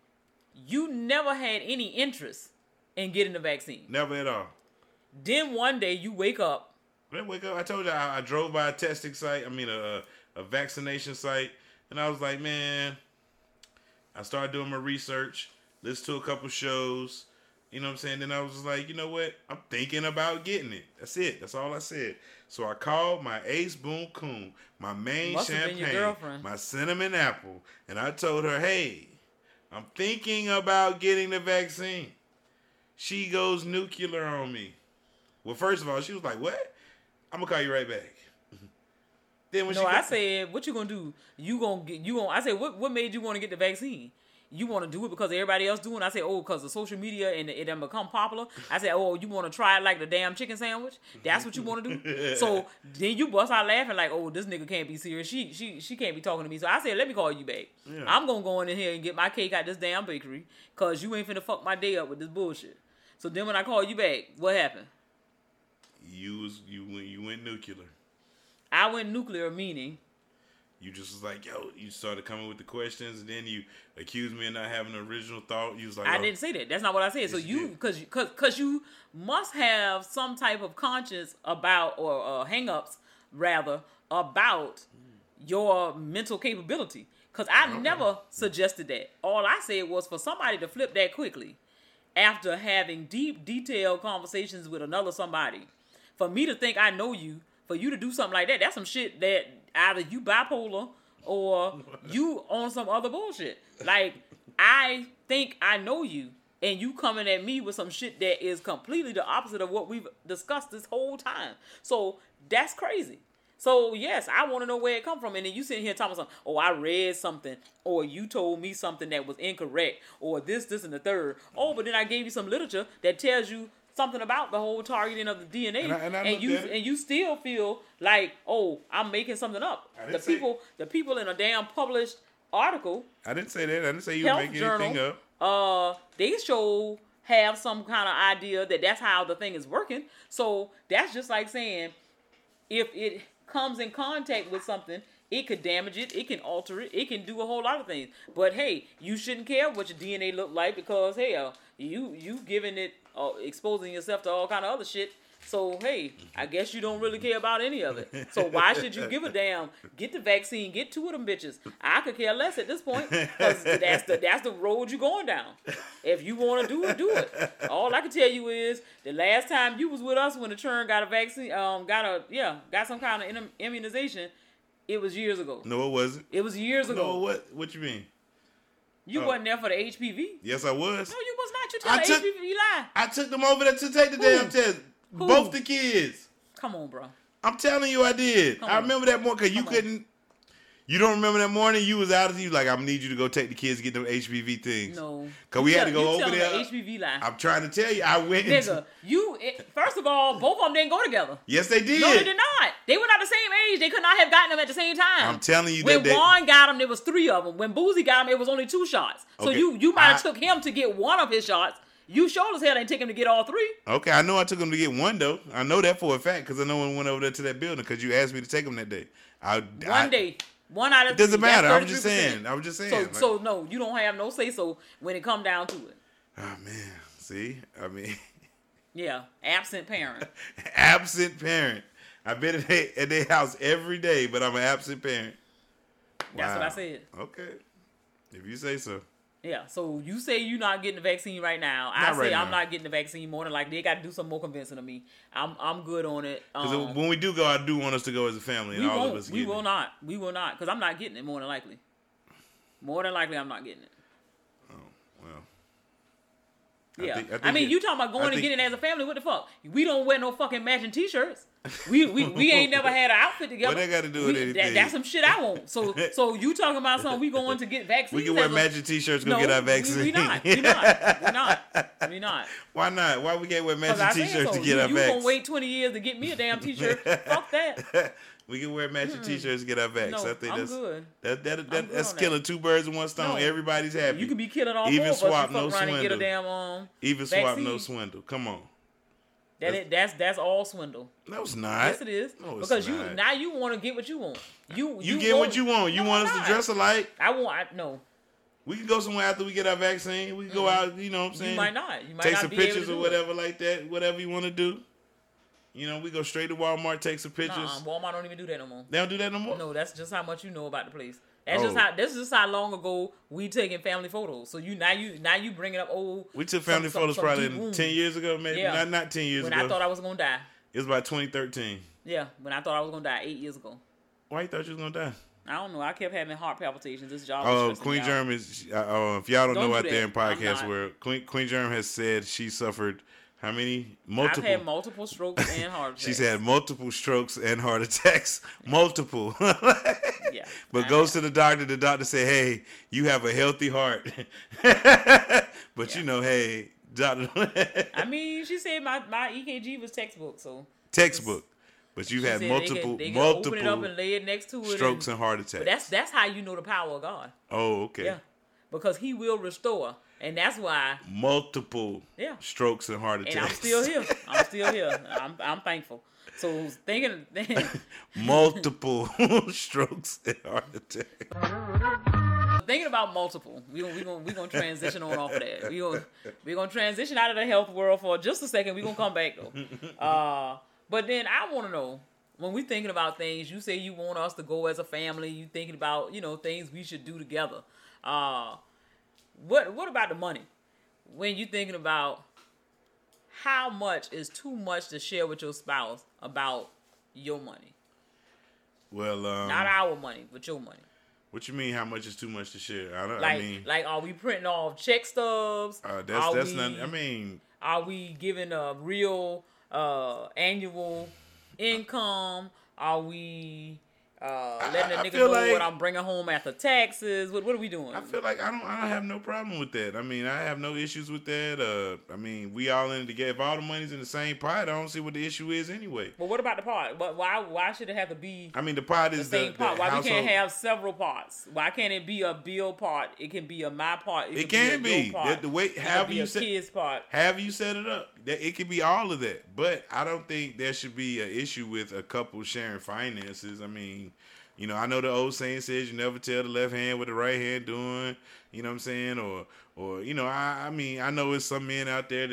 [SPEAKER 6] You never had any interest in getting the vaccine.
[SPEAKER 7] Never at all.
[SPEAKER 6] Then one day you wake up.
[SPEAKER 7] Then wake up. I told you I, I drove by a testing site. I mean a, a vaccination site, and I was like, man. I started doing my research, listened to a couple shows. You know what I'm saying? Then I was just like, you know what? I'm thinking about getting it. That's it. That's all I said. So I called my Ace Boon Coon, my main
[SPEAKER 6] Must have been your
[SPEAKER 7] champagne,
[SPEAKER 6] girlfriend.
[SPEAKER 7] my cinnamon apple, and I told her, hey, I'm thinking about getting the vaccine. She goes nuclear on me. Well, first of all, she was like, what? I'm gonna call you right back. Then when
[SPEAKER 6] No,
[SPEAKER 7] she
[SPEAKER 6] I
[SPEAKER 7] co-
[SPEAKER 6] said, what you gonna do? You gonna get? You gonna? I said, what? What made you want to get the vaccine? You want to do it because everybody else doing? I said, oh, because of social media and it done become popular. I said, oh, you want to try it like the damn chicken sandwich? That's what you want to do? So then you bust out laughing like, oh, this nigga can't be serious. She she she can't be talking to me. So I said, let me call you back.
[SPEAKER 7] Yeah.
[SPEAKER 6] I'm gonna go in here and get my cake out this damn bakery because you ain't finna fuck my day up with this bullshit. So then when I call you back, what happened?
[SPEAKER 7] You was you went you went nuclear.
[SPEAKER 6] I went nuclear, meaning
[SPEAKER 7] You just was like, yo, you started coming with the questions, and then you accused me of not having an original thought. You was like,
[SPEAKER 6] I
[SPEAKER 7] oh.
[SPEAKER 6] didn't say that. That's not what I said. So
[SPEAKER 7] Yes, you
[SPEAKER 6] you,
[SPEAKER 7] did.
[SPEAKER 6] because because because you must have some type of conscience about or uh, hang-ups rather about your mental capability. Because I
[SPEAKER 7] Okay.
[SPEAKER 6] never suggested that. All I said was for somebody to flip that quickly after having deep, detailed conversations with another somebody. For me to think I know you, for you to do something like that, that's some shit that either you bipolar or you on some other bullshit. Like, I think I know you, and you coming at me with some shit that is completely the opposite of what we've discussed this whole time. So that's crazy. So yes, I want to know where it come from, and then you sitting here talking something. Oh, I read something, or you told me something that was incorrect, or this, this, and the third. Oh, but then I gave you some literature that tells you something about the whole targeting of the D N A,
[SPEAKER 7] And I- and I
[SPEAKER 6] and
[SPEAKER 7] looked
[SPEAKER 6] you
[SPEAKER 7] at it.
[SPEAKER 6] and you still feel like, oh, I'm making something up.
[SPEAKER 7] I
[SPEAKER 6] The
[SPEAKER 7] didn't say-
[SPEAKER 6] people, the people in a damn published article,
[SPEAKER 7] I didn't say that. I didn't say you were
[SPEAKER 6] Health
[SPEAKER 7] making anything
[SPEAKER 6] Journal,
[SPEAKER 7] up.
[SPEAKER 6] uh, they show have some kind of idea that that's how the thing is working. So that's just like saying, if it comes in contact with something, it could damage it, it can alter it, it can do a whole lot of things. But hey, you shouldn't care what your D N A look like because hell, you you giving it, uh, exposing yourself to all kind of other shit So, hey, I guess you don't really care about any of it. So why should you give a damn? Get the vaccine. Get two of them bitches. I could care less at this point because that's the, that's the road you're going down. If you want to do it, do it. All I can tell you is the last time you was with us when the churn got a vaccine, um, got a, yeah, got some kind of immunization, it was years ago.
[SPEAKER 7] No, it wasn't.
[SPEAKER 6] It was years ago.
[SPEAKER 7] No, what? What you mean?
[SPEAKER 6] You
[SPEAKER 7] oh.
[SPEAKER 6] wasn't there for the H P V.
[SPEAKER 7] Yes, I was.
[SPEAKER 6] No, you was not. You tell
[SPEAKER 7] I
[SPEAKER 6] the
[SPEAKER 7] took,
[SPEAKER 6] H P V, you lie.
[SPEAKER 7] I took them over there to take the
[SPEAKER 6] Who?
[SPEAKER 7] damn test.
[SPEAKER 6] Who?
[SPEAKER 7] Both the kids.
[SPEAKER 6] Come on, bro.
[SPEAKER 7] I'm telling you, I did.
[SPEAKER 6] Come
[SPEAKER 7] I
[SPEAKER 6] on.
[SPEAKER 7] remember that morning because you
[SPEAKER 6] Come
[SPEAKER 7] couldn't.
[SPEAKER 6] on.
[SPEAKER 7] You don't remember that morning? You was out of you like, I'm gonna need you to go take the kids to get them H P V things.
[SPEAKER 6] No.
[SPEAKER 7] Because
[SPEAKER 6] You
[SPEAKER 7] we had
[SPEAKER 6] tell-
[SPEAKER 7] to go
[SPEAKER 6] you
[SPEAKER 7] over
[SPEAKER 6] telling
[SPEAKER 7] there.
[SPEAKER 6] the H P V lie.
[SPEAKER 7] I'm trying to tell you, I went.
[SPEAKER 6] Nigga, you, it, first of all, both of them didn't go together.
[SPEAKER 7] Yes, they did.
[SPEAKER 6] No, they did not. They were not the same age. They could not have gotten them at the same time.
[SPEAKER 7] I'm telling you
[SPEAKER 6] when
[SPEAKER 7] that they-
[SPEAKER 6] Juan got them, there was three of them. When Boozy got them, it was only two shots. So
[SPEAKER 7] Okay,
[SPEAKER 6] you you might have
[SPEAKER 7] I-
[SPEAKER 6] took him to get one of his shots. You sure as hell ain't take him to get all three.
[SPEAKER 7] Okay, I know I took them to get one though. I know that for a fact because I know when I went over there to that building because you asked me to take them that day. I,
[SPEAKER 6] One
[SPEAKER 7] I,
[SPEAKER 6] day. One out of
[SPEAKER 7] It doesn't
[SPEAKER 6] three. That's
[SPEAKER 7] matter. I'm just
[SPEAKER 6] thirty-three percent.
[SPEAKER 7] saying. I'm just saying.
[SPEAKER 6] So,
[SPEAKER 7] like-
[SPEAKER 6] so no, you don't have no say so when it come down to it.
[SPEAKER 7] Oh man, see, I mean,
[SPEAKER 6] Yeah, absent parent.
[SPEAKER 7] absent parent. I've been at their, at their house every day, but I'm an absent parent.
[SPEAKER 6] That's what I
[SPEAKER 7] Wow.
[SPEAKER 6] said.
[SPEAKER 7] Okay, if you say so.
[SPEAKER 6] Yeah, so you say you're not getting the vaccine right now. I
[SPEAKER 7] Not
[SPEAKER 6] say
[SPEAKER 7] right
[SPEAKER 6] I'm
[SPEAKER 7] now.
[SPEAKER 6] not getting the vaccine. More than likely, they got to do some more convincing of me. I'm I'm good on it.
[SPEAKER 7] Because
[SPEAKER 6] Um,
[SPEAKER 7] when we do go, I do want us to go as a family, and
[SPEAKER 6] we
[SPEAKER 7] all
[SPEAKER 6] won't.
[SPEAKER 7] of us.
[SPEAKER 6] We
[SPEAKER 7] getting
[SPEAKER 6] will
[SPEAKER 7] it.
[SPEAKER 6] not. We will not. Because I'm not getting it. More than likely. More than likely, I'm not getting it.
[SPEAKER 7] Oh well. I
[SPEAKER 6] Yeah, I,
[SPEAKER 7] think- I think
[SPEAKER 6] mean,
[SPEAKER 7] it-
[SPEAKER 6] you talking about going
[SPEAKER 7] I
[SPEAKER 6] and
[SPEAKER 7] think-
[SPEAKER 6] getting it as a family? What the fuck? We don't wear no fucking matching t-shirts. We we, we ain't never had an outfit together.
[SPEAKER 7] What that got to do with
[SPEAKER 6] We-
[SPEAKER 7] anything?
[SPEAKER 6] that, that's some shit I want. So so you talking about something? We going to get vaccines?
[SPEAKER 7] We can wear
[SPEAKER 6] as a-
[SPEAKER 7] matching t-shirts to
[SPEAKER 6] No,
[SPEAKER 7] go get our
[SPEAKER 6] we-
[SPEAKER 7] vaccine.
[SPEAKER 6] We, not. We not. We not. We not.
[SPEAKER 7] Why not? Why we can't wear
[SPEAKER 6] Because
[SPEAKER 7] matching
[SPEAKER 6] I said
[SPEAKER 7] t-shirts
[SPEAKER 6] so.
[SPEAKER 7] to get
[SPEAKER 6] you,
[SPEAKER 7] our
[SPEAKER 6] you
[SPEAKER 7] vaccine?
[SPEAKER 6] gonna wait twenty years to get me a damn t-shirt? Fuck that.
[SPEAKER 7] We can wear matching t-shirts to get our vax.
[SPEAKER 6] No,
[SPEAKER 7] I think
[SPEAKER 6] I'm
[SPEAKER 7] that's
[SPEAKER 6] good.
[SPEAKER 7] that that,
[SPEAKER 6] I'm
[SPEAKER 7] that
[SPEAKER 6] good
[SPEAKER 7] that's
[SPEAKER 6] on
[SPEAKER 7] killing
[SPEAKER 6] that.
[SPEAKER 7] two birds with one stone.
[SPEAKER 6] No.
[SPEAKER 7] Everybody's happy.
[SPEAKER 6] You can be killing all
[SPEAKER 7] Even
[SPEAKER 6] four of us.
[SPEAKER 7] swap,
[SPEAKER 6] You fuck
[SPEAKER 7] no
[SPEAKER 6] around and get a
[SPEAKER 7] swindle.
[SPEAKER 6] damn um.
[SPEAKER 7] Even swap,
[SPEAKER 6] vaccine.
[SPEAKER 7] no swindle. Come on.
[SPEAKER 6] That it, that's that's all swindle.
[SPEAKER 7] No, it's not.
[SPEAKER 6] Yes, it is.
[SPEAKER 7] No, it's
[SPEAKER 6] because you
[SPEAKER 7] not.
[SPEAKER 6] now you want to get what you want. You
[SPEAKER 7] You, get what you want. You
[SPEAKER 6] No,
[SPEAKER 7] want
[SPEAKER 6] I'm
[SPEAKER 7] us
[SPEAKER 6] not.
[SPEAKER 7] to dress alike.
[SPEAKER 6] I want. I, no,
[SPEAKER 7] We can go somewhere after we get our vaccine. We can go out. You know what I'm saying?
[SPEAKER 6] you might not. You might
[SPEAKER 7] Take
[SPEAKER 6] not
[SPEAKER 7] some
[SPEAKER 6] be able
[SPEAKER 7] pictures
[SPEAKER 6] to
[SPEAKER 7] or
[SPEAKER 6] do
[SPEAKER 7] whatever like that. Whatever you want to do. You know, we go straight to Walmart, take some
[SPEAKER 6] It.
[SPEAKER 7] pictures.
[SPEAKER 6] Nah, Walmart don't even do that no more.
[SPEAKER 7] They don't do that no more.
[SPEAKER 6] No, that's just how much you know about the place. That's
[SPEAKER 7] Oh.
[SPEAKER 6] just how. This is just how long ago we taking family photos. So you now you now you bringing up old.
[SPEAKER 7] We took
[SPEAKER 6] some-
[SPEAKER 7] family
[SPEAKER 6] some-
[SPEAKER 7] photos
[SPEAKER 6] some
[SPEAKER 7] probably
[SPEAKER 6] deep
[SPEAKER 7] in
[SPEAKER 6] wounds.
[SPEAKER 7] ten years ago, maybe
[SPEAKER 6] Yeah.
[SPEAKER 7] not not ten years
[SPEAKER 6] When
[SPEAKER 7] ago.
[SPEAKER 6] I thought I was gonna die.
[SPEAKER 7] It was about twenty thirteen.
[SPEAKER 6] Yeah, when I thought I was gonna die eight years ago.
[SPEAKER 7] Why you thought you was gonna die?
[SPEAKER 6] I don't know. I kept having heart palpitations. This job.
[SPEAKER 7] Oh,
[SPEAKER 6] was stressing
[SPEAKER 7] Queen
[SPEAKER 6] me out.
[SPEAKER 7] Germ is. Uh, uh, if y'all don't,
[SPEAKER 6] Don't
[SPEAKER 7] know
[SPEAKER 6] do
[SPEAKER 7] out
[SPEAKER 6] that.
[SPEAKER 7] there in
[SPEAKER 6] I'm
[SPEAKER 7] podcast
[SPEAKER 6] not.
[SPEAKER 7] world, Queen Queen Germ has said she suffered how many
[SPEAKER 6] I've
[SPEAKER 7] multiple.
[SPEAKER 6] had multiple strokes and heart attacks.
[SPEAKER 7] She's had multiple strokes and heart attacks, multiple.
[SPEAKER 6] Yeah.
[SPEAKER 7] But
[SPEAKER 6] I
[SPEAKER 7] goes to the doctor. The doctor say, "Hey, you have a healthy heart." But you know, hey, doctor,
[SPEAKER 6] I mean, she said my, my E K G was textbook, so
[SPEAKER 7] textbook. But you've
[SPEAKER 6] she
[SPEAKER 7] had
[SPEAKER 6] said
[SPEAKER 7] multiple,
[SPEAKER 6] they could, they could
[SPEAKER 7] multiple
[SPEAKER 6] open it up and lay it next to it.
[SPEAKER 7] strokes
[SPEAKER 6] and,
[SPEAKER 7] and heart attacks.
[SPEAKER 6] But that's that's how you know the power of God.
[SPEAKER 7] oh, okay.
[SPEAKER 6] Yeah, because He will restore, and that's why.
[SPEAKER 7] Multiple
[SPEAKER 6] Yeah.
[SPEAKER 7] strokes and heart attacks.
[SPEAKER 6] And I'm still here. I'm still here. I'm I'm thankful. So thinking,
[SPEAKER 7] Multiple strokes and heart attacks.
[SPEAKER 6] thinking about multiple, we gonna we gonna we gonna transition on off of that. We gonna we gonna transition out of the health world for just a second. We gonna come back though. Uh, but then I want to know, when we thinking about things, you say you want us to go as a family. You thinking about, you know, things we should do together. Uh, what what about the money? When you thinking about how much is too much to share with your spouse about your money?
[SPEAKER 7] Well, um,
[SPEAKER 6] Not our money, but your money.
[SPEAKER 7] what you mean? How much is too much to share? I don't.
[SPEAKER 6] Like,
[SPEAKER 7] I mean,
[SPEAKER 6] like, are we printing off check stubs?
[SPEAKER 7] uh, that's
[SPEAKER 6] are
[SPEAKER 7] that's
[SPEAKER 6] we,
[SPEAKER 7] not. I mean,
[SPEAKER 6] are we giving a real uh, annual income? Are we uh, letting
[SPEAKER 7] I- I
[SPEAKER 6] a nigga
[SPEAKER 7] feel
[SPEAKER 6] know
[SPEAKER 7] like-
[SPEAKER 6] what I'm bringing home after taxes? What What are we doing?
[SPEAKER 7] I feel like I don't. I don't have no problem with that. I mean, I have no issues with that. Uh, I mean, we all in it together. If all the money's in the same pot, I don't see what the issue is anyway.
[SPEAKER 6] But what about the pot? But why Why should it have to be
[SPEAKER 7] I mean, the pot
[SPEAKER 6] the
[SPEAKER 7] is the,
[SPEAKER 6] same
[SPEAKER 7] the
[SPEAKER 6] pot? Why
[SPEAKER 7] household.
[SPEAKER 6] we can't have several pots? Why can't it be a bill pot? It can be a my pot.
[SPEAKER 7] It
[SPEAKER 6] could
[SPEAKER 7] can
[SPEAKER 6] be. A
[SPEAKER 7] be.
[SPEAKER 6] your pot.
[SPEAKER 7] The- the way-
[SPEAKER 6] It could
[SPEAKER 7] however
[SPEAKER 6] be
[SPEAKER 7] you
[SPEAKER 6] a
[SPEAKER 7] set-
[SPEAKER 6] kid's pot.
[SPEAKER 7] However you set it up, that it could be all of that. But I don't think there should be an issue with a couple sharing finances. I mean, you know, I know the old saying says you never tell the left hand what the right hand doing. You know what I'm saying? Or, or you know, I, I mean, I know it's some men out there that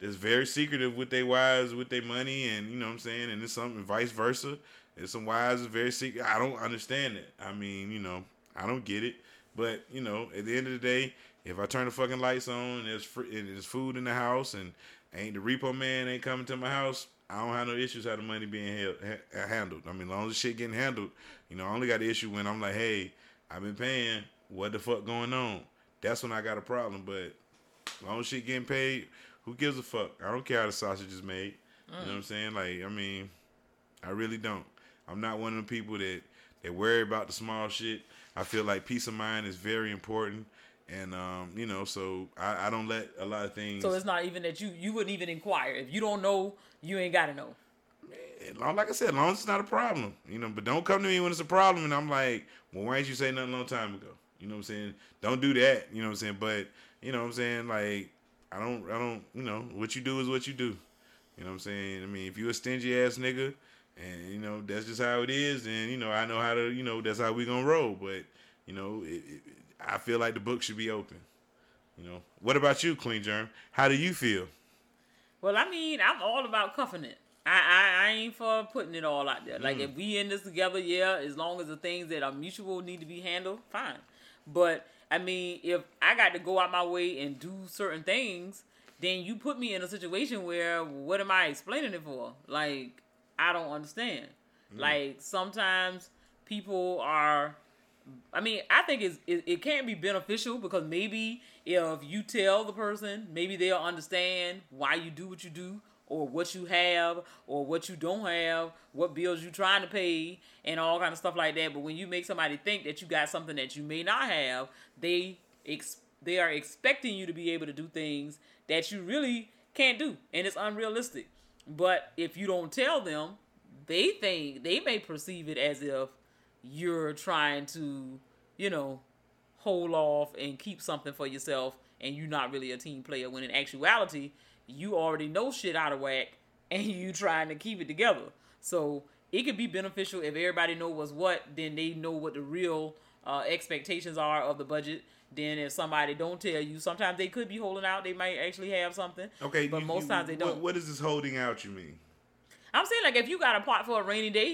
[SPEAKER 7] that's very secretive with their wives, with their money, and you know what I'm saying, and it's something vice versa. There's some wives that's very secret. I don't understand it. I mean, you know, I don't get it. But you know, at the end of the day, if I turn the fucking lights on and there's free, and there's food in the house and ain't the repo man ain't coming to my house, I don't have no issues how the money being held, ha- handled. I mean, as long as the shit getting handled, you know, I only got the issue when I'm like, hey, I've been paying. What the fuck going on? That's when I got a problem. But as long as shit getting paid, who gives a fuck? I don't care how the sausage is made. Mm. You know what I'm saying? Like, I mean, I really don't. I'm not one of the people that, that worry about the small shit. I feel like peace of mind is very important. And, um, you know, so I, I don't let a lot of things.
[SPEAKER 6] So it's not even that you, you wouldn't even inquire. If you don't know, you ain't got to know.
[SPEAKER 7] Man, like I said, as long as it's not a problem, you know, but don't come to me when it's a problem. And I'm like, well, why didn't you say nothing a long time ago? You know what I'm saying? Don't do that. You know what I'm saying? But, you know what I'm saying? Like, I don't, I don't, you know, what you do is what you do. You know what I'm saying? I mean, if you a stingy ass nigga and, you know, that's just how it is, then, you know, I know how to, you know, that's how we gonna roll. But, you know, it, it, I feel like the book should be open. You know, what about you, Queen Germ? How do you feel?
[SPEAKER 6] Well, I mean, I'm all about cuffing it. I, I, I ain't for putting it all out there. Like,
[SPEAKER 7] Mm.
[SPEAKER 6] if we in this together, yeah, as long as the things that are mutual need to be handled, fine. But, I mean, if I got to go out my way and do certain things, then you put me in a situation where, what am I explaining it for? Like, I don't understand. Mm. Like, sometimes people are... I mean, I think it's, it, it can be beneficial because maybe if you tell the person, maybe they'll understand why you do what you do, or what you have, or what you don't have, what bills you're trying to pay, and all kind of stuff like that. But when you make somebody think that you got something that you may not have, they ex- they are expecting you to be able to do things that you really can't do, and it's unrealistic. But if you don't tell them, they think, they may perceive it as if you're trying to, you know, hold off and keep something for yourself, and you're not really a team player, when in actuality, you already know shit out of whack, and you trying to keep it together. So it could be beneficial if everybody know what's what, then they know what the real uh, expectations are of the budget. Then if somebody don't tell you, sometimes they could be holding out, they might actually have something.
[SPEAKER 7] Okay,
[SPEAKER 6] but
[SPEAKER 7] you,
[SPEAKER 6] most
[SPEAKER 7] you,
[SPEAKER 6] times they don't.
[SPEAKER 7] What, what is this holding out you mean?
[SPEAKER 6] I'm saying, like, if you got a pot for a rainy day,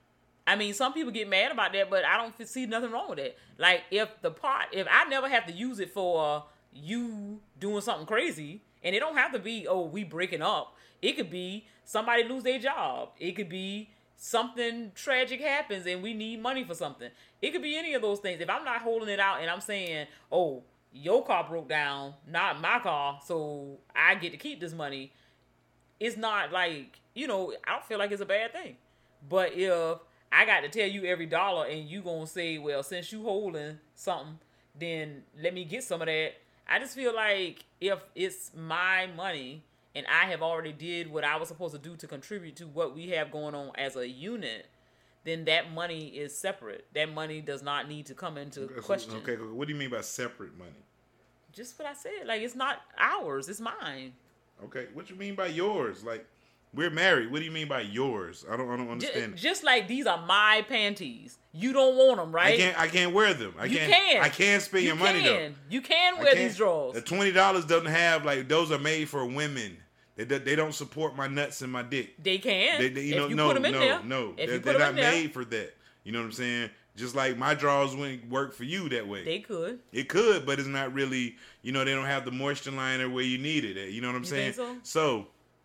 [SPEAKER 6] I mean, some people get mad about that, but I don't see nothing wrong with that. Like, if the pot, if I never have to use it for you doing something crazy, and it don't have to be, oh, we breaking up. It could be somebody lose their job. It could be something tragic happens and we need money for something. It could be any of those things. If I'm not holding it out and I'm saying, oh, your car broke down, not my car, so I get to keep this money, it's not like, you know, I don't feel like it's a bad thing. But if I got to tell you every dollar and you gonna say, well, since you holding something, then let me get some of that. I just feel like if it's my money and I have already did what I was supposed to do to contribute to what we have going on as a unit, then that money is separate. That money does not need to come into
[SPEAKER 7] Okay,
[SPEAKER 6] question.
[SPEAKER 7] Okay, what do you mean by separate money?
[SPEAKER 6] Just what I said. Like, it's not ours. It's mine.
[SPEAKER 7] Okay, what you mean by yours? Like, we're married. What do you mean by yours? I don't, I don't understand.
[SPEAKER 6] Just, just like these are my panties. You don't want them, right?
[SPEAKER 7] I can't. I can't wear them. I
[SPEAKER 6] you
[SPEAKER 7] can't.
[SPEAKER 6] can.
[SPEAKER 7] I can't spend
[SPEAKER 6] you
[SPEAKER 7] your money
[SPEAKER 6] can.
[SPEAKER 7] though.
[SPEAKER 6] You can wear these drawers.
[SPEAKER 7] The twenty dollars doesn't have, like, those are made for women. They they don't support my nuts and my dick.
[SPEAKER 6] They can.
[SPEAKER 7] They, they, you
[SPEAKER 6] if
[SPEAKER 7] know,
[SPEAKER 6] you
[SPEAKER 7] no,
[SPEAKER 6] put them in
[SPEAKER 7] no,
[SPEAKER 6] there.
[SPEAKER 7] no.
[SPEAKER 6] If
[SPEAKER 7] They're,
[SPEAKER 6] you put
[SPEAKER 7] they're
[SPEAKER 6] them
[SPEAKER 7] not
[SPEAKER 6] in there,
[SPEAKER 7] made for that. You know what I'm saying? Just like my drawers wouldn't work for you that way.
[SPEAKER 6] They could.
[SPEAKER 7] It could, but it's not really. You know, they don't have the moisture liner where you need it at. You know what I'm
[SPEAKER 6] You
[SPEAKER 7] saying?
[SPEAKER 6] think
[SPEAKER 7] So,
[SPEAKER 6] so?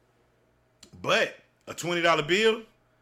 [SPEAKER 7] but a twenty dollar bill.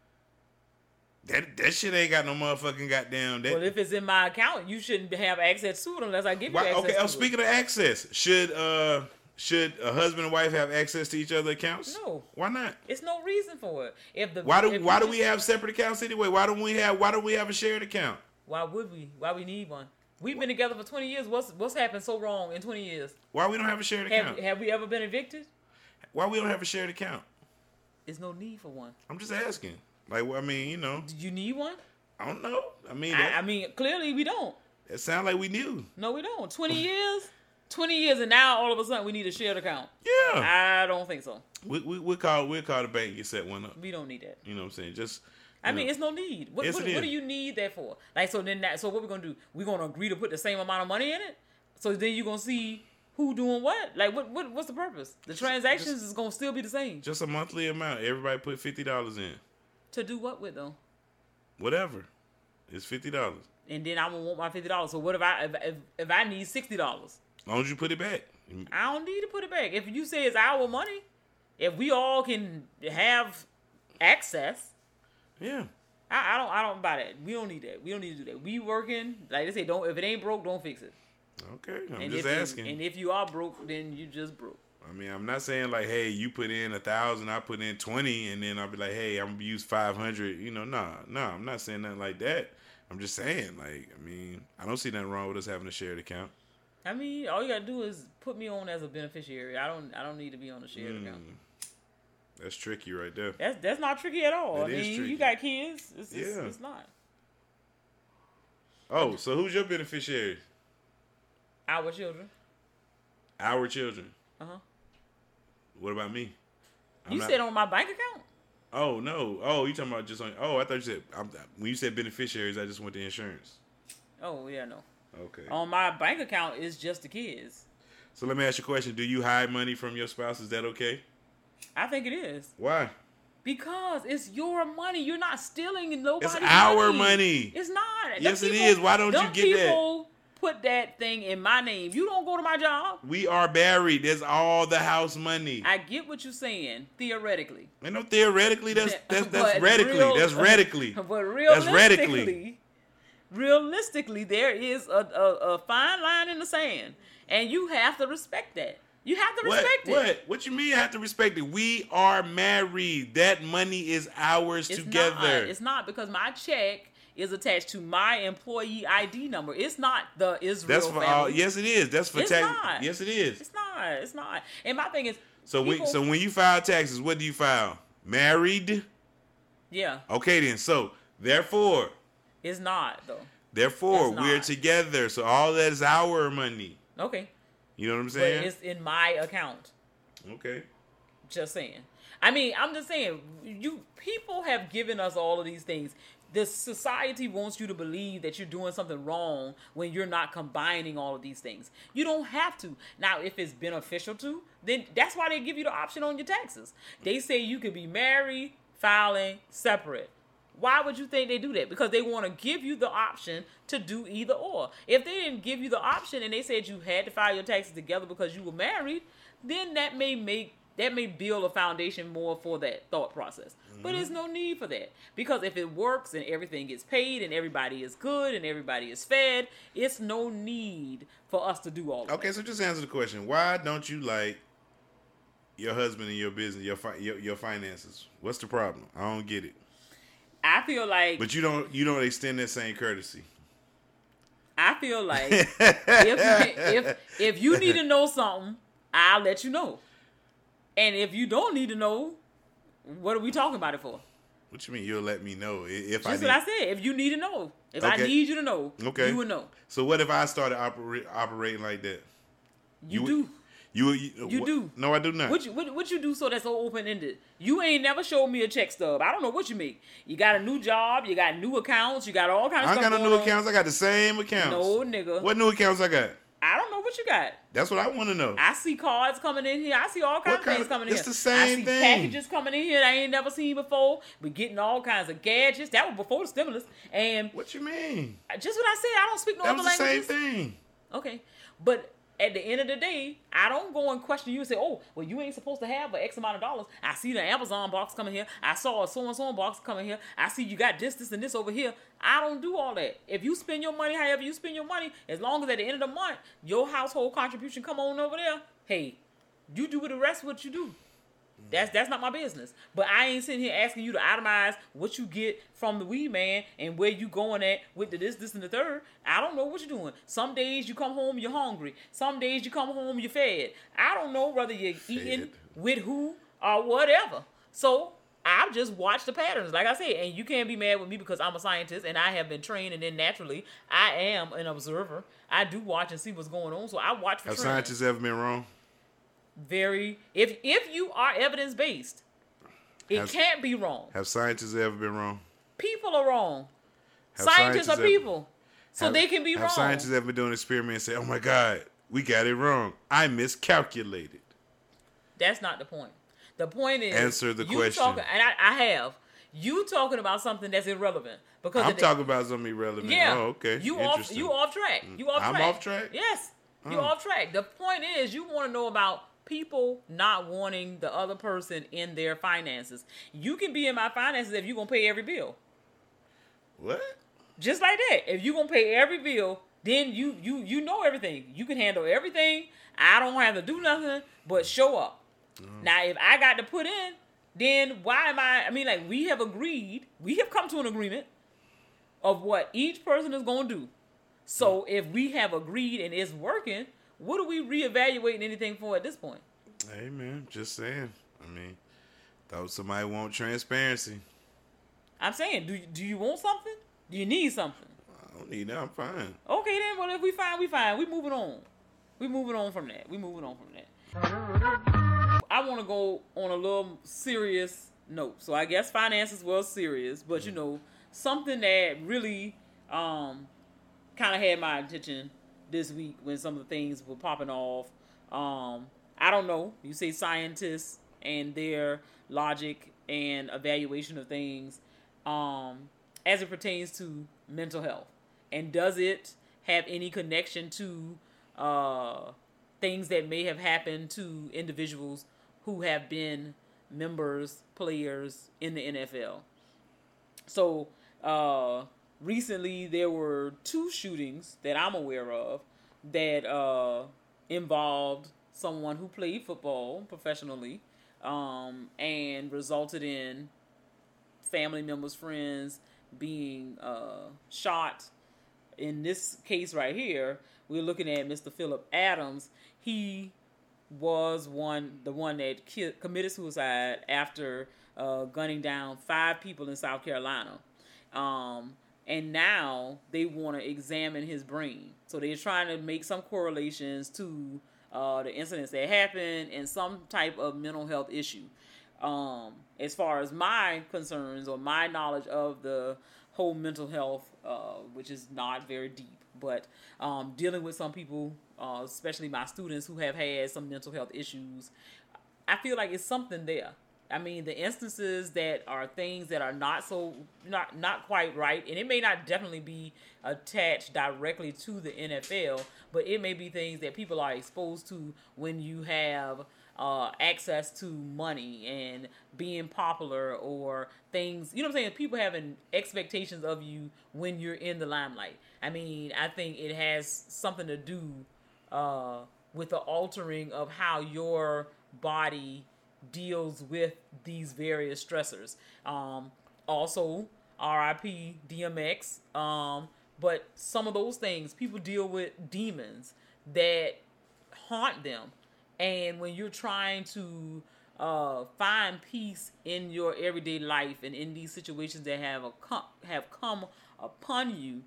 [SPEAKER 7] That that shit ain't got no motherfucking goddamn. That,
[SPEAKER 6] Well, if it's in my account, you shouldn't have access to it unless I give you
[SPEAKER 7] why,
[SPEAKER 6] access
[SPEAKER 7] okay,
[SPEAKER 6] to
[SPEAKER 7] oh,
[SPEAKER 6] it.
[SPEAKER 7] speaking of access, should uh should a husband and wife have access to each other's accounts?
[SPEAKER 6] No.
[SPEAKER 7] Why not?
[SPEAKER 6] It's no reason for it. If the
[SPEAKER 7] Why do
[SPEAKER 6] if
[SPEAKER 7] why
[SPEAKER 6] you
[SPEAKER 7] do
[SPEAKER 6] just-
[SPEAKER 7] we have separate accounts anyway? Why don't we have why don't we have a shared account?
[SPEAKER 6] Why would we? Why we need one? We've been together for twenty years. What's what's happened so wrong in twenty years?
[SPEAKER 7] Why we don't have a shared account?
[SPEAKER 6] Have, have we ever been evicted?
[SPEAKER 7] Why we don't have a shared account?
[SPEAKER 6] There's no need for one.
[SPEAKER 7] I'm just asking. Like, I mean, you know,
[SPEAKER 6] Did you need one?
[SPEAKER 7] I don't know. I mean,
[SPEAKER 6] I,
[SPEAKER 7] that,
[SPEAKER 6] I mean, clearly we don't.
[SPEAKER 7] it sounds like we knew.
[SPEAKER 6] No, we don't. twenty years? twenty years, and now all of a sudden we need a shared account.
[SPEAKER 7] Yeah.
[SPEAKER 6] I don't think so.
[SPEAKER 7] We we we call we call the bank and get set one up.
[SPEAKER 6] We don't need that.
[SPEAKER 7] You know what I'm saying? Just.
[SPEAKER 6] I
[SPEAKER 7] you
[SPEAKER 6] mean,
[SPEAKER 7] know.
[SPEAKER 6] it's no need. What,
[SPEAKER 7] Yes,
[SPEAKER 6] what,
[SPEAKER 7] it
[SPEAKER 6] what do
[SPEAKER 7] is.
[SPEAKER 6] you need that for? Like, so then that, so what we're gonna do? We're gonna agree to put the same amount of money in it. So then you're gonna see Who doing what? Like, what? What? What's the purpose? The transactions just, is gonna still be the same.
[SPEAKER 7] Just a monthly amount. Everybody put fifty dollars in.
[SPEAKER 6] To do what with though?
[SPEAKER 7] Whatever. It's fifty dollars.
[SPEAKER 6] And then I'm gonna want my fifty dollars. So what if I if if, if I need sixty dollars?
[SPEAKER 7] As long as you put it back.
[SPEAKER 6] I don't need to put it back. If you say it's our money, if we all can have access,
[SPEAKER 7] yeah.
[SPEAKER 6] I, I don't I don't buy that. We don't need that. We don't need to do that. We working, like they say, don't if it ain't broke, don't fix it.
[SPEAKER 7] Okay, I'm
[SPEAKER 6] and
[SPEAKER 7] just
[SPEAKER 6] if
[SPEAKER 7] asking.
[SPEAKER 6] You, and if you are broke, then you just broke.
[SPEAKER 7] I mean, I'm not saying like, hey, you put in a thousand, I put in twenty, and then I'll be like, hey, I'm gonna use five hundred. You know, nah, nah, I'm not saying nothing like that. I'm just saying, like, I mean, I don't see nothing wrong with us having a shared account.
[SPEAKER 6] I mean, all you gotta do is put me on as a beneficiary. I don't, I don't need to be on a shared mm, account.
[SPEAKER 7] That's tricky, right there.
[SPEAKER 6] That's that's not tricky at all. That I mean, tricky. You got kids. It's, yeah. it's, it's not.
[SPEAKER 7] Oh, so who's your beneficiary?
[SPEAKER 6] Our children.
[SPEAKER 7] Our children.
[SPEAKER 6] Uh huh.
[SPEAKER 7] What about me?
[SPEAKER 6] I'm you not... said on my bank account.
[SPEAKER 7] Oh no! Oh, you talking about just on? Oh, I thought you said I'm, when you said beneficiaries, I just went to insurance.
[SPEAKER 6] Oh yeah, no.
[SPEAKER 7] Okay.
[SPEAKER 6] On my bank account is just the kids.
[SPEAKER 7] So let me ask you a question: do you hide money from your spouse? Is that okay? I
[SPEAKER 6] think it is.
[SPEAKER 7] Why?
[SPEAKER 6] Because it's your money. You're not stealing nobody's money.
[SPEAKER 7] It's our money.
[SPEAKER 6] It's not.
[SPEAKER 7] Yes, people, it is. Why don't you get that?
[SPEAKER 6] Put that thing in my name. You don't go to my job.
[SPEAKER 7] We are married. That's all the house money.
[SPEAKER 6] I get what you're saying, theoretically.
[SPEAKER 7] I know theoretically. That's that's that's radically. That's radically.
[SPEAKER 6] But realistically, realistically, there is a, a a fine line in the sand, and you have to respect that. You have to respect
[SPEAKER 7] what,
[SPEAKER 6] it.
[SPEAKER 7] What? What you mean you have to respect it? We are married. That money is ours
[SPEAKER 6] it's
[SPEAKER 7] together.
[SPEAKER 6] Not, it's not because my check is attached to my employee I D number. It's not the Israel
[SPEAKER 7] That's for
[SPEAKER 6] family.
[SPEAKER 7] all. Yes, it is. That's for
[SPEAKER 6] it's
[SPEAKER 7] tax.
[SPEAKER 6] Not.
[SPEAKER 7] Yes, it is.
[SPEAKER 6] It's not. It's not. And my thing is,
[SPEAKER 7] so
[SPEAKER 6] people,
[SPEAKER 7] when so when you file taxes, what do you file? Married.
[SPEAKER 6] Yeah.
[SPEAKER 7] Okay then. So therefore,
[SPEAKER 6] it's not though.
[SPEAKER 7] Therefore, we're together. So all that is our money.
[SPEAKER 6] Okay.
[SPEAKER 7] You know what I'm saying?
[SPEAKER 6] But it's in my account.
[SPEAKER 7] Okay.
[SPEAKER 6] Just saying. I mean, I'm just saying, you people have given us all of these things. This society wants you to believe that you're doing something wrong when you're not combining all of these things. You don't have to. Now, if it's beneficial to, then that's why they give you the option on your taxes. They say you can be married, filing, separate. Why would you think they do that? Because they want to give you the option to do either or. If they didn't give you the option and they said you had to file your taxes together because you were married, then that may make that may build a foundation more for that thought process. Mm-hmm. But there's no need for that. Because if it works and everything gets paid and everybody is good and everybody is fed, it's no need for us to do all of
[SPEAKER 7] okay,
[SPEAKER 6] that.
[SPEAKER 7] So just answer the question. Why don't you like your husband and your business, your fi- your, your finances? What's the problem? I don't get it.
[SPEAKER 6] I feel like,
[SPEAKER 7] but you don't you don't extend that same courtesy.
[SPEAKER 6] I feel like if if if you need to know something, I'll let you know. And if you don't need to know, what are we talking about it for?
[SPEAKER 7] What you mean you'll let me know if
[SPEAKER 6] Just
[SPEAKER 7] I?
[SPEAKER 6] Just
[SPEAKER 7] need...
[SPEAKER 6] what I said. If you need to know, if okay. I need you to know,
[SPEAKER 7] okay.
[SPEAKER 6] you would know.
[SPEAKER 7] So what if I started operate, operating like that?
[SPEAKER 6] You, you do.
[SPEAKER 7] You you,
[SPEAKER 6] you
[SPEAKER 7] what?
[SPEAKER 6] do.
[SPEAKER 7] No, I do not.
[SPEAKER 6] What you what, what you do so that's so open ended? You ain't never showed me a check stub. I don't know what you make. You got a new job. You got new accounts. You got all kinds of
[SPEAKER 7] I
[SPEAKER 6] stuff.
[SPEAKER 7] I got no new
[SPEAKER 6] on.
[SPEAKER 7] accounts. I got the same accounts.
[SPEAKER 6] No, nigga.
[SPEAKER 7] What new accounts I got?
[SPEAKER 6] I don't know what you got.
[SPEAKER 7] That's what I want to know.
[SPEAKER 6] I see cards coming in here. I see all kinds what of things of, coming in here.
[SPEAKER 7] It's the same
[SPEAKER 6] I see
[SPEAKER 7] thing.
[SPEAKER 6] Packages coming in here that I ain't never seen before. We're getting all kinds of gadgets. That was before the stimulus. And
[SPEAKER 7] what you mean?
[SPEAKER 6] Just what I said. I don't speak no
[SPEAKER 7] that
[SPEAKER 6] other
[SPEAKER 7] was the
[SPEAKER 6] languages.
[SPEAKER 7] Same thing.
[SPEAKER 6] Okay, but at the end of the day, I don't go and question you and say, oh, well, you ain't supposed to have an X amount of dollars. I see the Amazon box coming here. I saw a so-and-so box coming here. I see you got this, this, and this over here. I don't do all that. If you spend your money however you spend your money, as long as at the end of the month, your household contribution come on over there, hey, you do with the rest what you do. That's that's not my business. But I ain't sitting here asking you to itemize what you get from the weed man and where you going at with the this, this, and the third. I don't know what you're doing. Some days you come home, you're hungry. Some days you come home, you're fed. I don't know whether you're fed. Eating with who or whatever. So I've just watched the patterns, like I said. And you can't be mad with me because I'm a scientist and I have been trained, and then naturally I am an observer. I do watch and see what's going on. So I watch for
[SPEAKER 7] Have
[SPEAKER 6] trends.
[SPEAKER 7] Scientists ever been wrong?
[SPEAKER 6] Very if if you are evidence based, it has, can't be wrong.
[SPEAKER 7] Have scientists ever been wrong?
[SPEAKER 6] People are wrong.
[SPEAKER 7] Have
[SPEAKER 6] scientists, scientists are
[SPEAKER 7] ever,
[SPEAKER 6] people, so
[SPEAKER 7] have,
[SPEAKER 6] they can be
[SPEAKER 7] have
[SPEAKER 6] wrong.
[SPEAKER 7] Have scientists ever been doing experiments and say, "Oh my God, We got it wrong. I miscalculated.
[SPEAKER 6] That's not the point. The point is
[SPEAKER 7] answer the
[SPEAKER 6] you
[SPEAKER 7] question.
[SPEAKER 6] Talking, and I, I have you talking about something that's irrelevant because
[SPEAKER 7] I'm
[SPEAKER 6] the,
[SPEAKER 7] talking about something irrelevant.
[SPEAKER 6] Yeah.
[SPEAKER 7] Oh, okay.
[SPEAKER 6] You off. You off track. You off
[SPEAKER 7] I'm
[SPEAKER 6] track.
[SPEAKER 7] off track.
[SPEAKER 6] Yes. You
[SPEAKER 7] oh.
[SPEAKER 6] off track. The point is you want to know about people not wanting the other person in their finances. You can be in my finances if you're gonna pay every bill.
[SPEAKER 7] What?
[SPEAKER 6] Just like that. If you're gonna pay every bill, then you you you know everything. You can handle everything. I don't have to do nothing but show up. Mm. Now, if I got to put in, then why am I? I mean, like we have agreed, we have come to an agreement of what each person is gonna do. So mm. if we have agreed and it's working, what are we reevaluating anything for at this point?
[SPEAKER 7] Hey man, just saying. I mean, thought somebody want transparency.
[SPEAKER 6] I'm saying, do do you want something? Do you need something?
[SPEAKER 7] I don't need that. I'm fine.
[SPEAKER 6] Okay then. Well, if we fine, we fine. We moving on. We moving on from that. We moving on from that. I want to go on a little serious note. So I guess finances was serious, but mm. you know something that really um kind of had my attention this week when some of the things were popping off. Um, I don't know. You say scientists and their logic and evaluation of things um, as it pertains to mental health. And does it have any connection to uh, things that may have happened to individuals who have been members, players in the N F L? So, uh, recently, there were two shootings that I'm aware of that uh, involved someone who played football professionally um, and resulted in family members, friends being uh, shot. In this case right here, we're looking at Mister Philip Adams. He was one, the one that ki- committed suicide after uh, gunning down five people in South Carolina. Um, And now they want to examine his brain. So they're trying to make some correlations to uh, the incidents that happened and some type of mental health issue. Um, as far as my concerns or my knowledge of the whole mental health, uh, which is not very deep, but um, dealing with some people, uh, especially my students who have had some mental health issues, I feel like it's something there. I mean, the instances that are things that are not so, not not quite right, and it may not definitely be attached directly to the N F L, but it may be things that people are exposed to when you have uh, access to money and being popular or things, you know what I'm saying? People having expectations of you when you're in the limelight. I mean, I think it has something to do uh, with the altering of how your body deals with these various stressors. Um, also, R I P D M X. Um, but some of those things, people deal with demons that haunt them. And when you're trying to uh, find peace in your everyday life and in these situations that have a com- have come upon you,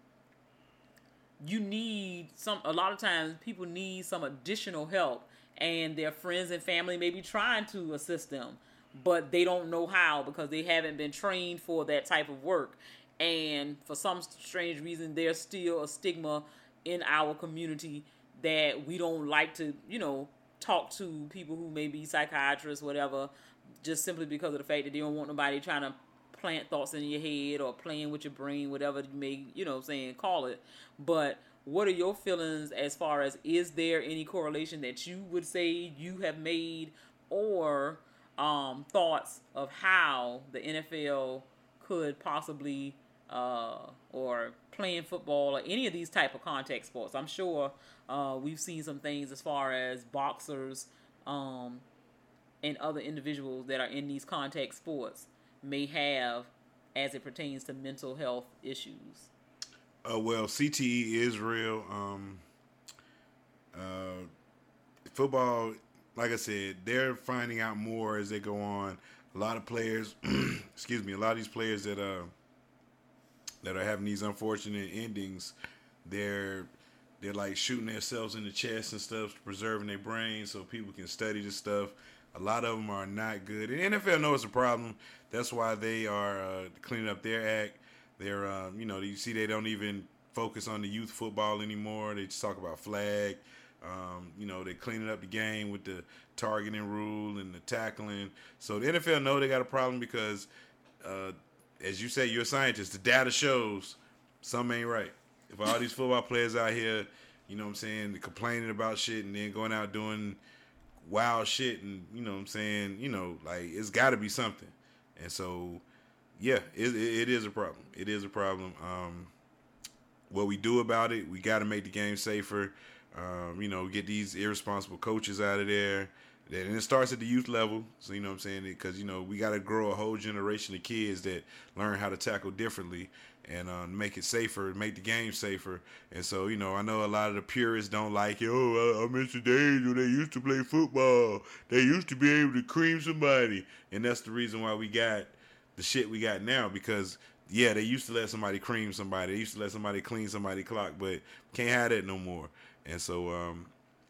[SPEAKER 6] you need some. A lot of times, people need some additional help. And their friends and family may be trying to assist them, but they don't know how because they haven't been trained for that type of work. And for some strange reason, there's still a stigma in our community that we don't like to, you know, talk to people who may be psychiatrists, whatever, just simply because of the fact that they don't want nobody trying to plant thoughts in your head or playing with your brain, whatever you may, you know, saying, call it. But what are your feelings as far as, is there any correlation that you would say you have made or um, thoughts of how the N F L could possibly, uh, or playing football or any of these type of contact sports? I'm sure uh, we've seen some things as far as boxers um, and other individuals that are in these contact sports may have as it pertains to mental health issues.
[SPEAKER 7] Uh, well, C T E is real. Um, uh, football, like I said, they're finding out more as they go on. A lot of players, excuse me, a lot of these players that uh that are having these unfortunate endings, they're they're like shooting themselves in the chest and stuff, preserving their brain so people can study this stuff. A lot of them are not good. And the N F L knows it's a problem. That's why they are uh, cleaning up their act. They're, um, you know, you see they don't even focus on the youth football anymore. They just talk about flag, Um, you know, they're cleaning up the game with the targeting rule and the tackling. So the N F L know they got a problem because, uh, as you say, you're a scientist. The data shows something ain't right. If all these football players out here, you know what I'm saying, complaining about shit and then going out doing wild shit and, you know what I'm saying, you know, like, it's got to be something. And so, yeah, it, it, it is a problem. It is a problem. Um, what we do about it, we got to make the game safer. Um, you know, get these irresponsible coaches out of there. And it starts at the youth level. So, you know what I'm saying? Because, you know, we got to grow a whole generation of kids that learn how to tackle differently and uh, make it safer, make the game safer. And so, you know, I know a lot of the purists don't like, yo, I, I miss the days when they used to play football. They used to be able to cream somebody. And that's the reason why we got the shit we got now because, yeah, they used to let somebody cream somebody. They used to let somebody clean somebody's clock, but can't have that no more. And so um,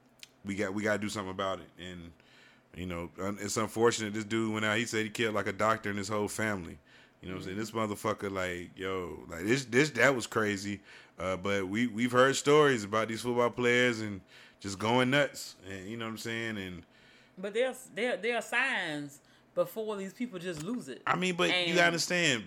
[SPEAKER 7] we got we got to do something about it. And, you know, it's unfortunate this dude went out. He said he killed like a doctor and his whole family. You know what I'm saying? This motherfucker, like, yo, like this, this, that was crazy. Uh, but we, we've heard stories about these football players and just going nuts. And you know what I'm saying? And
[SPEAKER 6] But there's, there, there are signs before these people just lose it.
[SPEAKER 7] I mean, but
[SPEAKER 6] and,
[SPEAKER 7] you got to understand,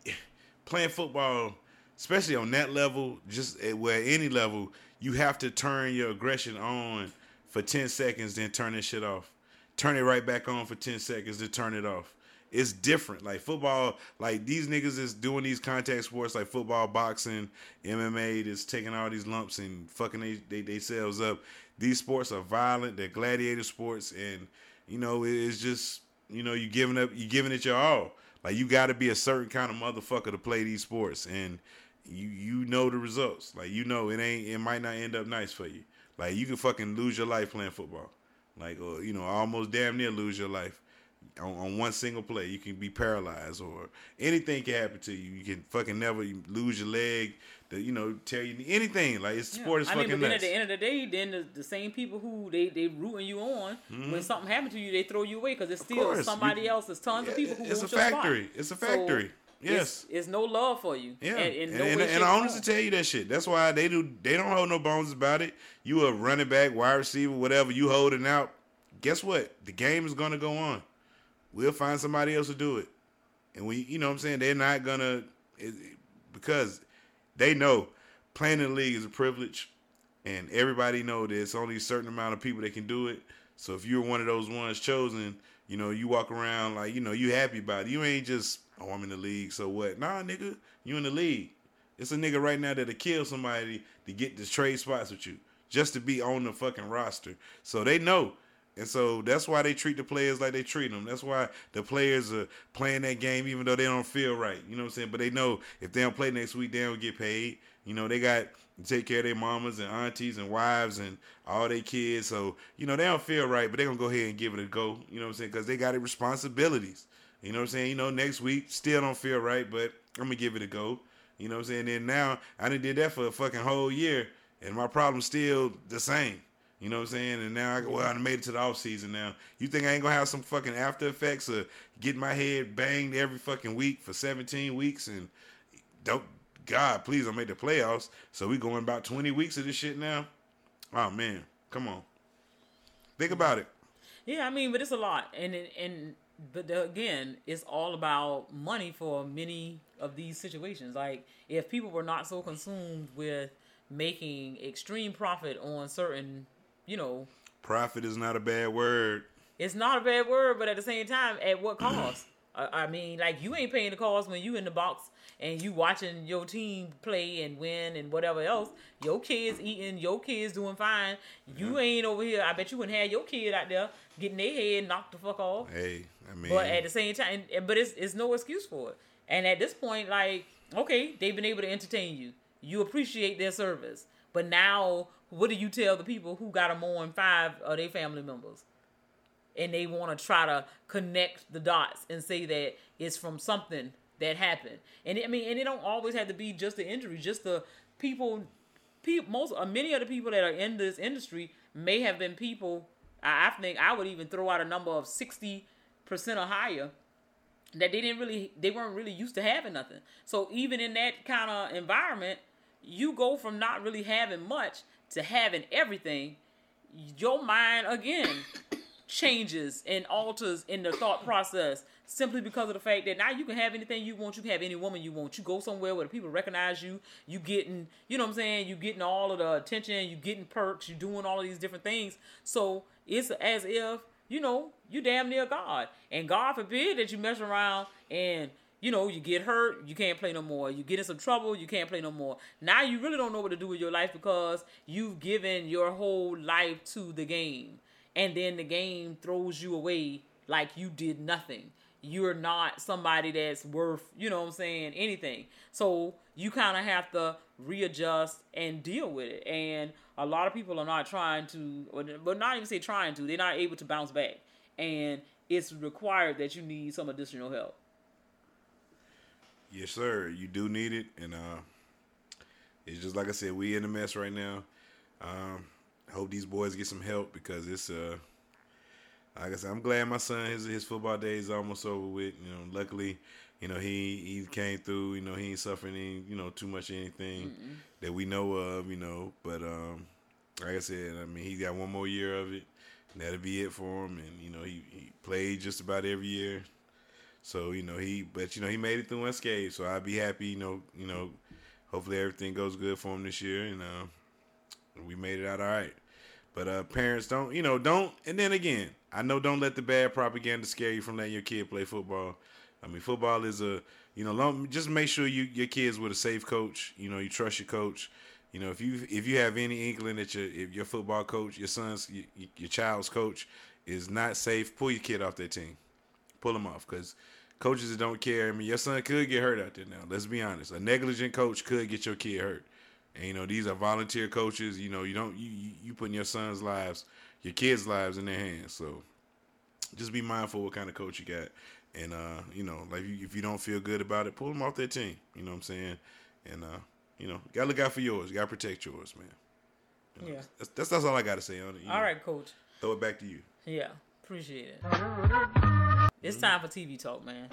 [SPEAKER 7] playing football, especially on that level, just at where any level, you have to turn your aggression on for ten seconds, then turn that shit off. Turn it right back on for ten seconds, then turn it off. It's different. Like football, like these niggas is doing these contact sports like football, boxing, M M A, that's taking all these lumps and fucking they, they, they selves up. These sports are violent. They're gladiator sports. And, you know, it's just, you know, you giving up, you giving it your all. Like you got to be a certain kind of motherfucker to play these sports. And you you know the results. Like, you know, it ain't, it might not end up nice for you. Like you can fucking lose your life playing football. Like, or, you know, almost damn near lose your life. On, on one single play, you can be paralyzed or anything can happen to you. You can fucking never lose your leg, the, you know, tear you, anything. Like, it's
[SPEAKER 6] yeah.
[SPEAKER 7] sport is
[SPEAKER 6] I
[SPEAKER 7] fucking
[SPEAKER 6] mean, but
[SPEAKER 7] nuts.
[SPEAKER 6] then at the end of the day, then the, the same people who they, they rooting you on,
[SPEAKER 7] mm-hmm.
[SPEAKER 6] when something happened to you, they throw you away because it's still somebody
[SPEAKER 7] you,
[SPEAKER 6] else. There's tons
[SPEAKER 7] yeah,
[SPEAKER 6] of people who
[SPEAKER 7] it's
[SPEAKER 6] want
[SPEAKER 7] a
[SPEAKER 6] your
[SPEAKER 7] factory.
[SPEAKER 6] spot.
[SPEAKER 7] It's a factory. So yes.
[SPEAKER 6] It's, it's no love for you.
[SPEAKER 7] Yeah.
[SPEAKER 6] And, and,
[SPEAKER 7] and,
[SPEAKER 6] no
[SPEAKER 7] and,
[SPEAKER 6] way,
[SPEAKER 7] and I honestly tell you that shit. That's why they do, they don't hold no bones about it. You a running back, wide receiver, whatever, you holding out. Guess what? The game is going to go on. We'll find somebody else to do it. And we, you know what I'm saying? They're not going to, because they know playing in the league is a privilege. And everybody know there's only a certain amount of people that can do it. So if you're one of those ones chosen, you know, you walk around like, you know, you happy about it. You ain't just, oh, I'm in the league, so what? Nah, nigga, you in the league. It's a nigga right now that'll kill somebody to get this trade spots with you, just to be on the fucking roster. So they know. And so that's why they treat the players like they treat them. That's why the players are playing that game even though they don't feel right. You know what I'm saying? But they know if they don't play next week, they don't get paid. You know, they got to take care of their mamas and aunties and wives and all their kids. So, you know, they don't feel right, but they're going to go ahead and give it a go. You know what I'm saying? Because they got their responsibilities. You know what I'm saying? You know, next week, still don't feel right, but I'm going to give it a go. You know what I'm saying? And now, I done did that for a fucking whole year, and my problem's still the same. You know what I'm saying? And now, I, well, I made it to the off season now. You think I ain't going to have some fucking after effects of getting my head banged every fucking week for seventeen weeks? And don't, God, please don't make the playoffs. So we going about twenty weeks of this shit now? Oh, man. Come on. Think about it.
[SPEAKER 6] Yeah, I mean, but it's a lot. And, and but the, again, it's all about money for many of these situations. Like, if people were not so consumed with making extreme profit on certain, you know,
[SPEAKER 7] profit is not a bad word.
[SPEAKER 6] It's not a bad word, but at the same time, at what cost? I, I mean, like, you ain't paying the cost when you in the box and you watching your team play and win and whatever else. Your kids eating, your kids doing fine. You yeah. ain't over here. I bet you wouldn't have your kid out there getting their head knocked the fuck off.
[SPEAKER 7] Hey, I mean,
[SPEAKER 6] but at the same time, but it's it's no excuse for it. And at this point, like, okay, they've been able to entertain you. You appreciate their service. But now, what do you tell the people who got them on five of their family members? And they want to try to connect the dots and say that it's from something that happened. And I mean, and it don't always have to be just the injury. Just the people, people most, uh, many of the people that are in this industry may have been people, I, I think I would even throw out a number of sixty percent or higher, that they didn't really, they weren't really used to having nothing. So even in that kind of environment, you go from not really having much to having everything, your mind again changes and alters in the thought process simply because of the fact that now you can have anything you want. You can have any woman you want. You go somewhere where the people recognize you. You getting, you know what I'm saying? You getting all of the attention. You getting perks. You doing all of these different things. So it's as if, you know, you damn near God. And God forbid that you mess around and, you know, you get hurt, you can't play no more. You get in some trouble, you can't play no more. Now you really don't know what to do with your life because you've given your whole life to the game. And then the game throws you away like you did nothing. You're not somebody that's worth, you know what I'm saying, anything. So you kind of have to readjust and deal with it. And a lot of people are not trying to, but not even say trying to, they're not able to bounce back. And it's required that you need some additional help.
[SPEAKER 7] Yes, sir. You do need it. And uh, it's just like I said, we in a mess right now. Um, I hope these boys get some help because it's, uh, like I said, I'm glad my son, his his football days is almost over with. You know, luckily, you know, he, he came through. You know, he ain't suffering any, you know, too much of anything Mm-mm. that we know of, you know. But um, like I said, I mean, he got one more year of it. And that'll be it for him. And, you know, he, he played just about every year. So, you know, he, but, you know, he made it through unscathed. So I'd be happy, you know, you know, hopefully everything goes good for him this year. And uh, we made it out all right. But uh, parents don't, you know, don't, and then again, I know don't let the bad propaganda scare you from letting your kid play football. I mean, football is a, you know, long, just make sure you your kid's with a safe coach. You know, you trust your coach. You know, if you if you have any inkling that your if your football coach, your son's, your, your child's coach is not safe, pull your kid off that team. Pull them off because coaches that don't care. I mean, your son could get hurt out there now. Let's be honest. A negligent coach could get your kid hurt. And, you know, these are volunteer coaches. You know, you don't you you, you putting your son's lives, your kids' lives in their hands. So just be mindful what kind of coach you got. And, uh, you know, like if you don't feel good about it, pull them off their team. You know what I'm saying? And, uh, you know, got to look out for yours. You got to protect yours, man. You know,
[SPEAKER 6] yeah.
[SPEAKER 7] That's, that's that's all I got to say on it.
[SPEAKER 6] All know. Right, Coach.
[SPEAKER 7] Throw it back to you.
[SPEAKER 6] Yeah. Appreciate it. It's time for T V talk, man.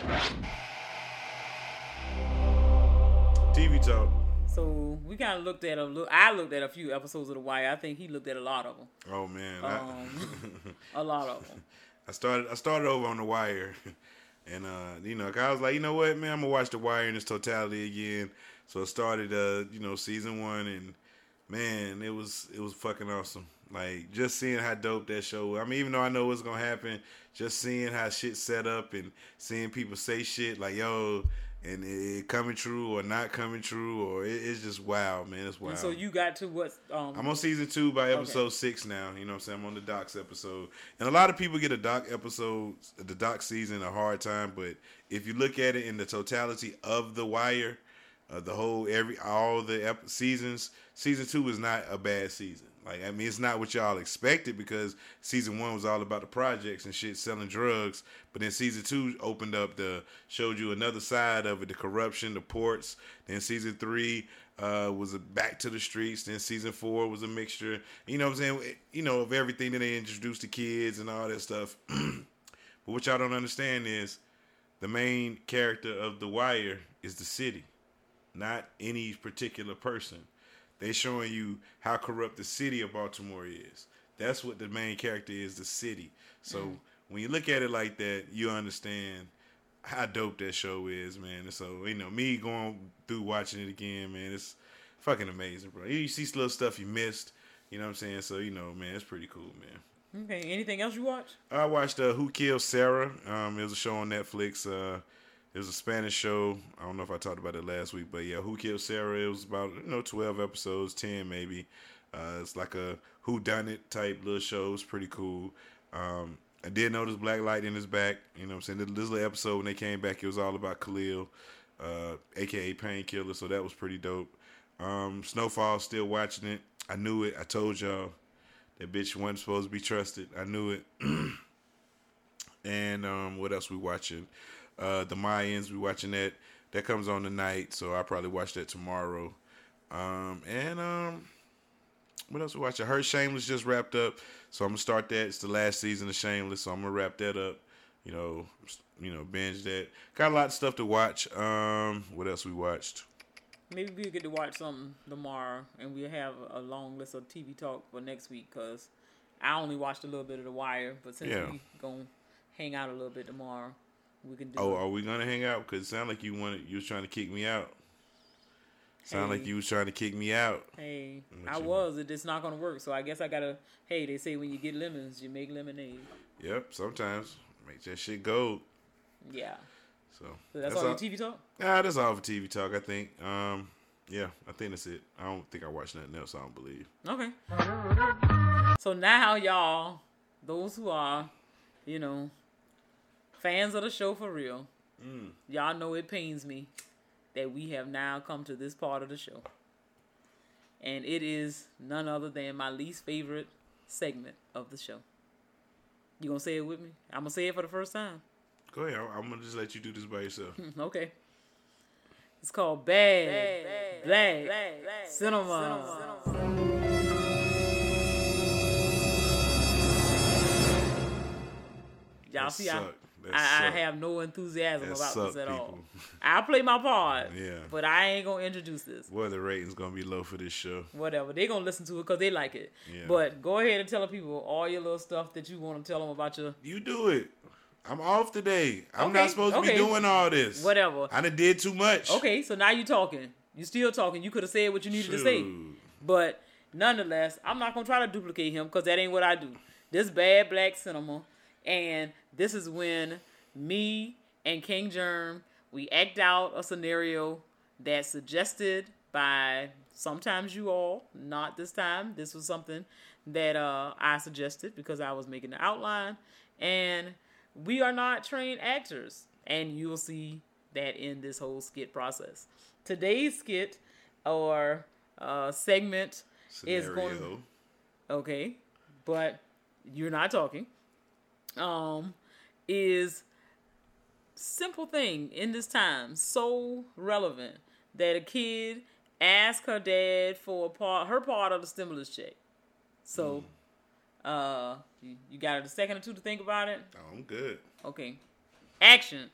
[SPEAKER 7] T V talk.
[SPEAKER 6] So we kind of looked at a look. I looked at a few episodes of The Wire. I think he looked at a lot of them.
[SPEAKER 7] Oh man,
[SPEAKER 6] um, I, a lot of them.
[SPEAKER 7] I started. I started over on The Wire, and uh, you know, I was like, you know what, man, I'm gonna watch The Wire in its totality again. So I started, uh, you know, season one, and man, it was it was fucking awesome. Like just seeing how dope that show was. I mean, even though I know what's gonna happen, just seeing how shit set up and seeing people say shit like, yo. And it coming true or not coming true, or it, it's just wow, man. It's wild.
[SPEAKER 6] And so you got to what? Um,
[SPEAKER 7] I'm on season two by episode okay. six now. You know what I'm saying? I'm on the Docs episode. And a lot of people get a Doc episode, the Doc season, a hard time. But if you look at it in the totality of The Wire, uh, the whole, every all the ep- seasons, season two is not a bad season. Like, I mean, it's not what y'all expected because season one was all about the projects and shit, selling drugs. But then season two opened up the, showed you another side of it, the corruption, the ports. Then season three uh, was a back to the streets. Then season four was a mixture, you know what I'm saying? You know, of everything that they introduced to kids and all that stuff. But what y'all don't understand is the main character of The Wire is the city, not any particular person. They showing you how corrupt the city of Baltimore is. That's what the main character is, the city. So mm. when you look at it like that, you understand how dope that show is, man. And so, you know, me going through watching it again, man, it's fucking amazing, bro. You see little stuff you missed, you know what I'm saying? So, you know, man, it's pretty cool, man.
[SPEAKER 6] Okay, anything else you watched?
[SPEAKER 7] I watched uh, Who Killed Sarah. Um, it was a show on Netflix. Uh, It was a Spanish show. I don't know if I talked about it last week, but yeah, Who Killed Sarah? It was about, you know, twelve episodes, ten maybe. Uh, it's like a whodunit type little show. It's pretty cool. Um, I did notice Black Lightning is back. You know what I'm saying? This little episode when they came back, it was all about Khalil, uh, a k a. Painkiller, so that was pretty dope. Um, Snowfall, still watching it. I knew it. I told y'all that bitch wasn't supposed to be trusted. I knew it. And um, what else we watching? Uh, the Mayans, we watching that. That comes on tonight, so I'll probably watch that tomorrow. Um, and um, what else we watching? I heard Shameless just wrapped up, so I'm gonna start that. It's the last season of Shameless, so I'm gonna wrap that up. You know, you know, binge that. Got a lot of stuff to watch. Um, what else we watched?
[SPEAKER 6] Maybe we'll get to watch something tomorrow, and we'll have a long list of T V talk for next week, because I only watched a little bit of The Wire, but since
[SPEAKER 7] Yeah.
[SPEAKER 6] we gonna hang out a little bit tomorrow, we can do.
[SPEAKER 7] Oh,
[SPEAKER 6] it.
[SPEAKER 7] are we gonna hang out? Because it sounded like you wanted, you was trying to kick me out. Sound
[SPEAKER 6] Hey.
[SPEAKER 7] like you was trying to kick me out.
[SPEAKER 6] Hey,
[SPEAKER 7] What
[SPEAKER 6] I
[SPEAKER 7] you-
[SPEAKER 6] was. It, it's not gonna work. So I guess I gotta. Hey, they say when you get lemons, you make lemonade.
[SPEAKER 7] Yep, sometimes make that shit gold.
[SPEAKER 6] Yeah.
[SPEAKER 7] So,
[SPEAKER 6] So that's, all your T V talk.
[SPEAKER 7] Ah, that's all for T V talk. I think. Um, yeah, I think that's it. I don't think I watched nothing else. I don't believe.
[SPEAKER 6] Okay. So now, y'all, those who are, you know, fans of the show for real,
[SPEAKER 7] Mm.
[SPEAKER 6] y'all know it pains me that we have now come to this part of the show. And it is none other than my least favorite segment of the show. You gonna say it with me? I'm gonna say it for the first time.
[SPEAKER 7] Go ahead. I'm- I'm gonna just let you do this by yourself.
[SPEAKER 6] Okay. It's called Bad, Bad Black, Black, Black Cinema. Cinema. Y'all
[SPEAKER 7] That
[SPEAKER 6] see, I,
[SPEAKER 7] suck. That
[SPEAKER 6] I, I
[SPEAKER 7] suck.
[SPEAKER 6] have no enthusiasm
[SPEAKER 7] That
[SPEAKER 6] about
[SPEAKER 7] suck,
[SPEAKER 6] this at all.
[SPEAKER 7] people.
[SPEAKER 6] I'll play my part,
[SPEAKER 7] Yeah.
[SPEAKER 6] but I ain't gonna introduce this.
[SPEAKER 7] Well, the rating's gonna be low for this show.
[SPEAKER 6] Whatever, they gonna listen to it because they like it.
[SPEAKER 7] Yeah.
[SPEAKER 6] But go ahead and tell the people all your little stuff that you want to tell them about your
[SPEAKER 7] You do it. I'm off today. I'm
[SPEAKER 6] Okay,
[SPEAKER 7] not supposed to
[SPEAKER 6] okay.
[SPEAKER 7] be doing all this.
[SPEAKER 6] whatever.
[SPEAKER 7] I done did too much.
[SPEAKER 6] Okay, so now you talking. You still talking. You could have said what you needed to say.
[SPEAKER 7] Shoot.
[SPEAKER 6] But nonetheless, I'm not gonna try to duplicate him because that ain't what I do. This Bad Black Cinema, and this is when me and King Germ, we act out a scenario that's suggested by sometimes you all, not this time. This was something that uh, I suggested because I was making the outline, and we are not trained actors, and you will see that in this whole skit process. Today's skit or uh, segment is
[SPEAKER 7] Scenario.
[SPEAKER 6] going okay, but you're not talking. Um, is simple thing in this time so relevant that a kid asked her dad for a part, her part of the stimulus check. So, uh, you, you got a second or two to think about it.
[SPEAKER 7] Oh, I'm good.
[SPEAKER 6] Okay, action.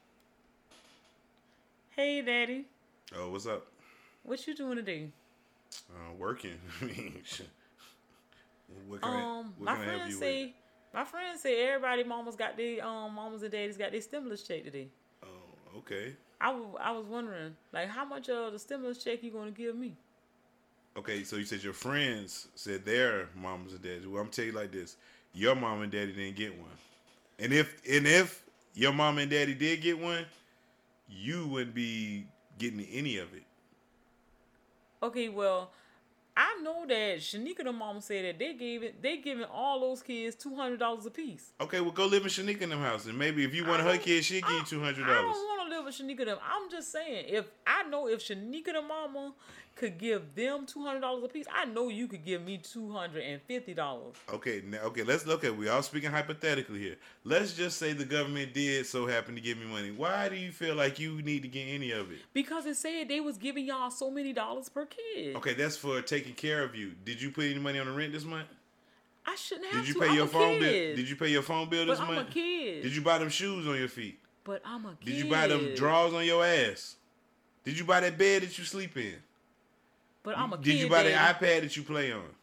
[SPEAKER 6] Hey, Daddy,
[SPEAKER 7] Oh, what's up?
[SPEAKER 6] what you doing today?
[SPEAKER 7] Uh, working. I mean, shit. What can I,
[SPEAKER 6] Um,
[SPEAKER 7] what
[SPEAKER 6] my
[SPEAKER 7] can I help
[SPEAKER 6] friends
[SPEAKER 7] you
[SPEAKER 6] say,
[SPEAKER 7] with?
[SPEAKER 6] my friends say everybody mamas got their um mamas and daddies got their stimulus check today.
[SPEAKER 7] Oh, okay.
[SPEAKER 6] I, w- I was wondering, like, how much of the stimulus check you gonna give me?
[SPEAKER 7] Okay, so you said your friends said their mamas and daddies. Well, I'm tell you like this: your mom and daddy didn't get one, and if and if your mom and daddy did get one, you wouldn't be getting any of it.
[SPEAKER 6] Okay, well, I know that Shanika the mama said that they gave it, they giving all those kids two hundred dollars a piece.
[SPEAKER 7] Okay, well, go live in Shanika in them house, and maybe if you want
[SPEAKER 6] I
[SPEAKER 7] her
[SPEAKER 6] don't-
[SPEAKER 7] kid, she'll give you
[SPEAKER 6] I-
[SPEAKER 7] two hundred
[SPEAKER 6] I
[SPEAKER 7] dollars.
[SPEAKER 6] don't want to live with Shanika them. I'm just saying, if I know if Shanika the mama could give them two hundred dollars a piece, I know you could give me two hundred fifty dollars.
[SPEAKER 7] Okay, now, okay, let's look at. We all speaking hypothetically here. Let's just say the government did so happen to give me money. Why do you feel like you need to get any of it?
[SPEAKER 6] Because it said they was giving y'all so many dollars per kid.
[SPEAKER 7] Okay, that's for taking care of you. Did you put any money on the rent this month?
[SPEAKER 6] I shouldn't have
[SPEAKER 7] Did you
[SPEAKER 6] to.
[SPEAKER 7] pay
[SPEAKER 6] I'm
[SPEAKER 7] your
[SPEAKER 6] a
[SPEAKER 7] phone bill?
[SPEAKER 6] kid.
[SPEAKER 7] Did you pay your phone bill
[SPEAKER 6] But
[SPEAKER 7] this
[SPEAKER 6] I'm
[SPEAKER 7] month?
[SPEAKER 6] a kid.
[SPEAKER 7] Did you buy them shoes on your feet?
[SPEAKER 6] But I'm a kid.
[SPEAKER 7] Did you buy them drawers on your ass? Did you buy that bed that you sleep in?
[SPEAKER 6] But I'm a
[SPEAKER 7] Did
[SPEAKER 6] kid.
[SPEAKER 7] you buy
[SPEAKER 6] Daddy.
[SPEAKER 7] the iPad that you play on?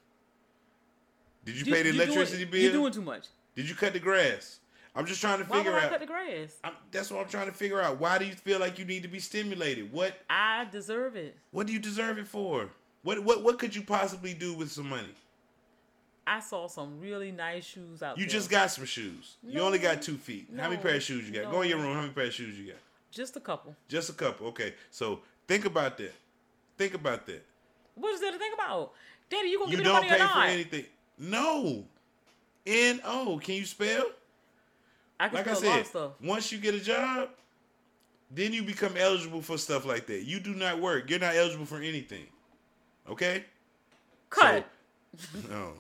[SPEAKER 7] Did you, pay the
[SPEAKER 6] doing-
[SPEAKER 7] electricity bill?
[SPEAKER 6] You're doing too much.
[SPEAKER 7] Did you cut the grass? I'm just trying to
[SPEAKER 6] Why would
[SPEAKER 7] figure
[SPEAKER 6] I
[SPEAKER 7] out.
[SPEAKER 6] cut the grass?
[SPEAKER 7] I'm, that's what I'm trying to figure out. Why do you feel like you need to be stimulated? What
[SPEAKER 6] I deserve it.
[SPEAKER 7] What do you deserve it for? What what what could you possibly do with some money?
[SPEAKER 6] I saw some really nice shoes out
[SPEAKER 7] You
[SPEAKER 6] there.
[SPEAKER 7] just got some shoes. You
[SPEAKER 6] No.
[SPEAKER 7] only got two feet. How many
[SPEAKER 6] No.
[SPEAKER 7] pair of shoes you got?
[SPEAKER 6] No.
[SPEAKER 7] Go in your room. How many pair of shoes you got?
[SPEAKER 6] Just a couple.
[SPEAKER 7] Just a couple. Okay. So think about that. Think about that.
[SPEAKER 6] What is there to think about? Daddy, you gonna
[SPEAKER 7] You
[SPEAKER 6] give me the
[SPEAKER 7] don't
[SPEAKER 6] money
[SPEAKER 7] pay
[SPEAKER 6] or
[SPEAKER 7] for
[SPEAKER 6] not?
[SPEAKER 7] anything. No. N O. Can you spell?
[SPEAKER 6] I can
[SPEAKER 7] Like I
[SPEAKER 6] spell a lot
[SPEAKER 7] said,
[SPEAKER 6] of stuff.
[SPEAKER 7] once you get a job, then you become eligible for stuff like that. You do not work. You're not eligible for anything. Okay?
[SPEAKER 6] Cut.
[SPEAKER 7] So, no.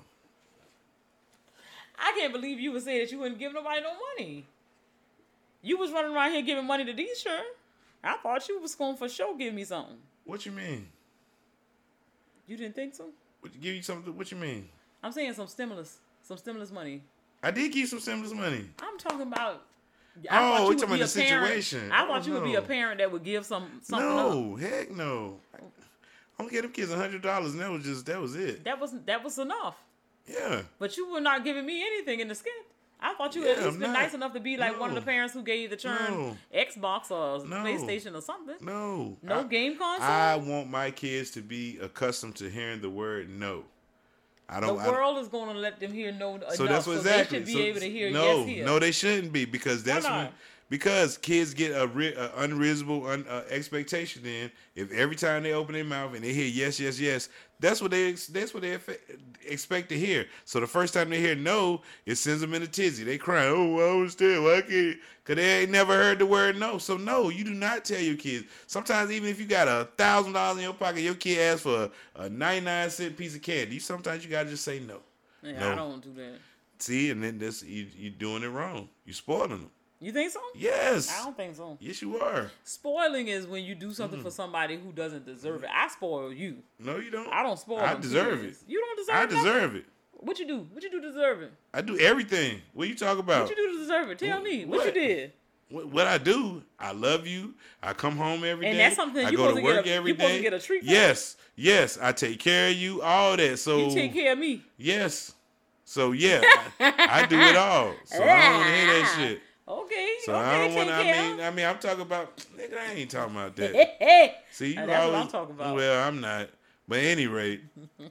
[SPEAKER 6] I can't believe you would say that you wouldn't give nobody no money. You was running around here giving money to these sure. I thought you was going for sure give me something.
[SPEAKER 7] What you mean?
[SPEAKER 6] You didn't think so?
[SPEAKER 7] What, give you something? What you mean?
[SPEAKER 6] I'm saying some stimulus. Some stimulus money.
[SPEAKER 7] I did give you some stimulus money.
[SPEAKER 6] I'm talking about.
[SPEAKER 7] Oh,
[SPEAKER 6] thought
[SPEAKER 7] we
[SPEAKER 6] you would
[SPEAKER 7] talking
[SPEAKER 6] be
[SPEAKER 7] about the
[SPEAKER 6] a parent-
[SPEAKER 7] situation.
[SPEAKER 6] I thought
[SPEAKER 7] Oh,
[SPEAKER 6] you would be a
[SPEAKER 7] no.
[SPEAKER 6] parent that would give some something up.
[SPEAKER 7] No, heck no. I'm gonna get them kids a hundred dollars, and that was just that was it.
[SPEAKER 6] That was that was enough.
[SPEAKER 7] Yeah.
[SPEAKER 6] But you were not giving me anything in the skit. I thought you
[SPEAKER 7] Yeah,
[SPEAKER 6] at least
[SPEAKER 7] I'm
[SPEAKER 6] been
[SPEAKER 7] not.
[SPEAKER 6] nice enough to be like
[SPEAKER 7] No.
[SPEAKER 6] one of the parents who gave you the churn
[SPEAKER 7] No.
[SPEAKER 6] Xbox or
[SPEAKER 7] No.
[SPEAKER 6] PlayStation or something.
[SPEAKER 7] No.
[SPEAKER 6] No
[SPEAKER 7] I,
[SPEAKER 6] game console?
[SPEAKER 7] I want my kids to be accustomed to hearing the word no. I don't.
[SPEAKER 6] The world is going to let them hear no enough,
[SPEAKER 7] So that's what
[SPEAKER 6] so
[SPEAKER 7] exactly.
[SPEAKER 6] they should be
[SPEAKER 7] so,
[SPEAKER 6] able to hear
[SPEAKER 7] no,
[SPEAKER 6] yes here.
[SPEAKER 7] no, they shouldn't be because that's
[SPEAKER 6] Why
[SPEAKER 7] when
[SPEAKER 6] not?
[SPEAKER 7] because kids get a, re, a unreasonable un, uh, expectation. Then if every time they open their mouth and they hear yes, yes, yes, that's what they that's what they expect to hear. So the first time they hear no, it sends them in a tizzy. They cry, oh, I understand. Why can't? Because they ain't never heard the word no. So no, you do not tell your kids. Sometimes even if you got a thousand dollars in your pocket, your kid asks for a, a ninety-nine cent piece of candy. Sometimes you gotta just say no.
[SPEAKER 6] Yeah,
[SPEAKER 7] no.
[SPEAKER 6] I don't do that.
[SPEAKER 7] See, and then this you you doing it wrong. You spoiling them.
[SPEAKER 6] You think so?
[SPEAKER 7] Yes.
[SPEAKER 6] I don't think so.
[SPEAKER 7] Yes, you are.
[SPEAKER 6] Spoiling is when you do something mm. for somebody who doesn't deserve it. I spoil you.
[SPEAKER 7] No, you don't.
[SPEAKER 6] I don't spoil.
[SPEAKER 7] I
[SPEAKER 6] them
[SPEAKER 7] deserve
[SPEAKER 6] kids.
[SPEAKER 7] it.
[SPEAKER 6] You don't deserve.
[SPEAKER 7] I
[SPEAKER 6] nothing.
[SPEAKER 7] deserve it.
[SPEAKER 6] What you do? What you do to deserve it?
[SPEAKER 7] I do everything. What you talk about?
[SPEAKER 6] What you do to deserve it? Tell
[SPEAKER 7] what,
[SPEAKER 6] me. What,
[SPEAKER 7] what
[SPEAKER 6] you did?
[SPEAKER 7] What, what I do? I love you. I come home every
[SPEAKER 6] and
[SPEAKER 7] day.
[SPEAKER 6] And that's something
[SPEAKER 7] I
[SPEAKER 6] you
[SPEAKER 7] go
[SPEAKER 6] supposed
[SPEAKER 7] to
[SPEAKER 6] to
[SPEAKER 7] work
[SPEAKER 6] get a,
[SPEAKER 7] every
[SPEAKER 6] you
[SPEAKER 7] day.
[SPEAKER 6] supposed to get a treat for.
[SPEAKER 7] Yes, yes. I take care of you. All that. So
[SPEAKER 6] you take care of me.
[SPEAKER 7] Yes. So yeah, I, I do it all. So I don't want to hear that shit.
[SPEAKER 6] Okay.
[SPEAKER 7] So
[SPEAKER 6] okay,
[SPEAKER 7] I don't want to. I
[SPEAKER 6] care.
[SPEAKER 7] mean, I mean, I'm talking about. Nigga, I ain't talking about that. See, you
[SPEAKER 6] that's
[SPEAKER 7] always,
[SPEAKER 6] what I'm talking about.
[SPEAKER 7] Well, I'm not. But at any rate,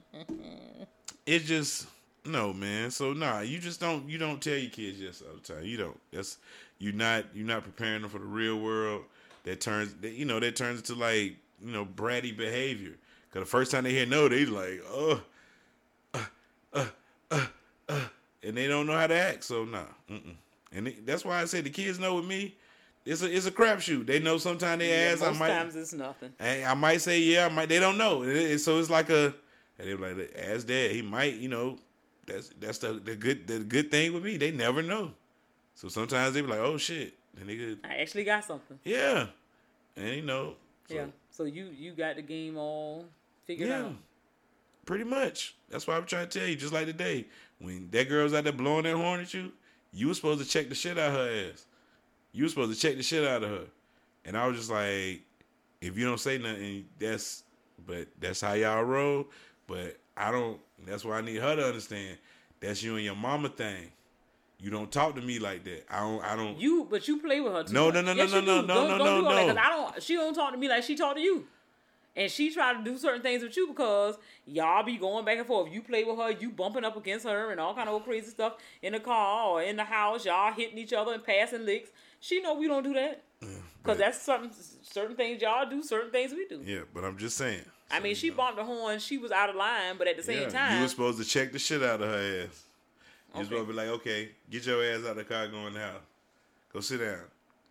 [SPEAKER 7] it's just no, man. So nah, you just don't. You don't tell your kids yes all the time. You don't. That's you not. You're not preparing them for the real world. That turns. That, you know. That turns into like you know bratty behavior. Cause the first time they hear no, they like oh, uh, uh, uh, uh, and they don't know how to act. So nah. Mm-mm. And it, that's why I said the kids know with me, it's a it's a crapshoot. They know sometimes they
[SPEAKER 6] yeah,
[SPEAKER 7] ask.
[SPEAKER 6] Most
[SPEAKER 7] I might,
[SPEAKER 6] times it's nothing.
[SPEAKER 7] I, I might say yeah. I might. They don't know. It, it, so it's like a. And they like ask dad. He might. You know. That's that's the the good the good thing with me. They never know. So sometimes they be like, oh shit. And they could,
[SPEAKER 6] I actually got something.
[SPEAKER 7] Yeah. And you know. So,
[SPEAKER 6] yeah. So you you got the game all figured
[SPEAKER 7] yeah,
[SPEAKER 6] out.
[SPEAKER 7] Pretty much. That's why I'm trying to tell you. Just like today, when that girl's out there blowing that horn at you. You were supposed to check the shit out of her ass. You were supposed to check the shit out of her. And I was just like, if you don't say nothing, that's, but that's how y'all roll. But I don't, that's why I need her to understand. That's you and your mama thing. You don't talk to me like that. I don't, I don't.
[SPEAKER 6] You, but you play with her too
[SPEAKER 7] No,
[SPEAKER 6] much.
[SPEAKER 7] no, no,
[SPEAKER 6] yes,
[SPEAKER 7] no,
[SPEAKER 6] you
[SPEAKER 7] no,
[SPEAKER 6] do.
[SPEAKER 7] no,
[SPEAKER 6] don't,
[SPEAKER 7] no,
[SPEAKER 6] don't
[SPEAKER 7] no,
[SPEAKER 6] do all
[SPEAKER 7] no.
[SPEAKER 6] that, 'cause I don't, she don't talk to me like she talk to you. And she try to do certain things with you because y'all be going back and forth. You play with her, you bumping up against her and all kind of old crazy stuff in the car or in the house. Y'all hitting each other and passing licks. She know we don't do that. Because that's certain, certain things y'all do, certain things we do.
[SPEAKER 7] Yeah, but I'm just saying.
[SPEAKER 6] I
[SPEAKER 7] so,
[SPEAKER 6] mean, she
[SPEAKER 7] know.
[SPEAKER 6] bumped the horn. She was out of line, but at the same
[SPEAKER 7] yeah,
[SPEAKER 6] time.
[SPEAKER 7] You were supposed to check the shit out of her ass. You
[SPEAKER 6] okay.
[SPEAKER 7] supposed to be like, okay, get your ass out of the car, go in the house. Go sit down.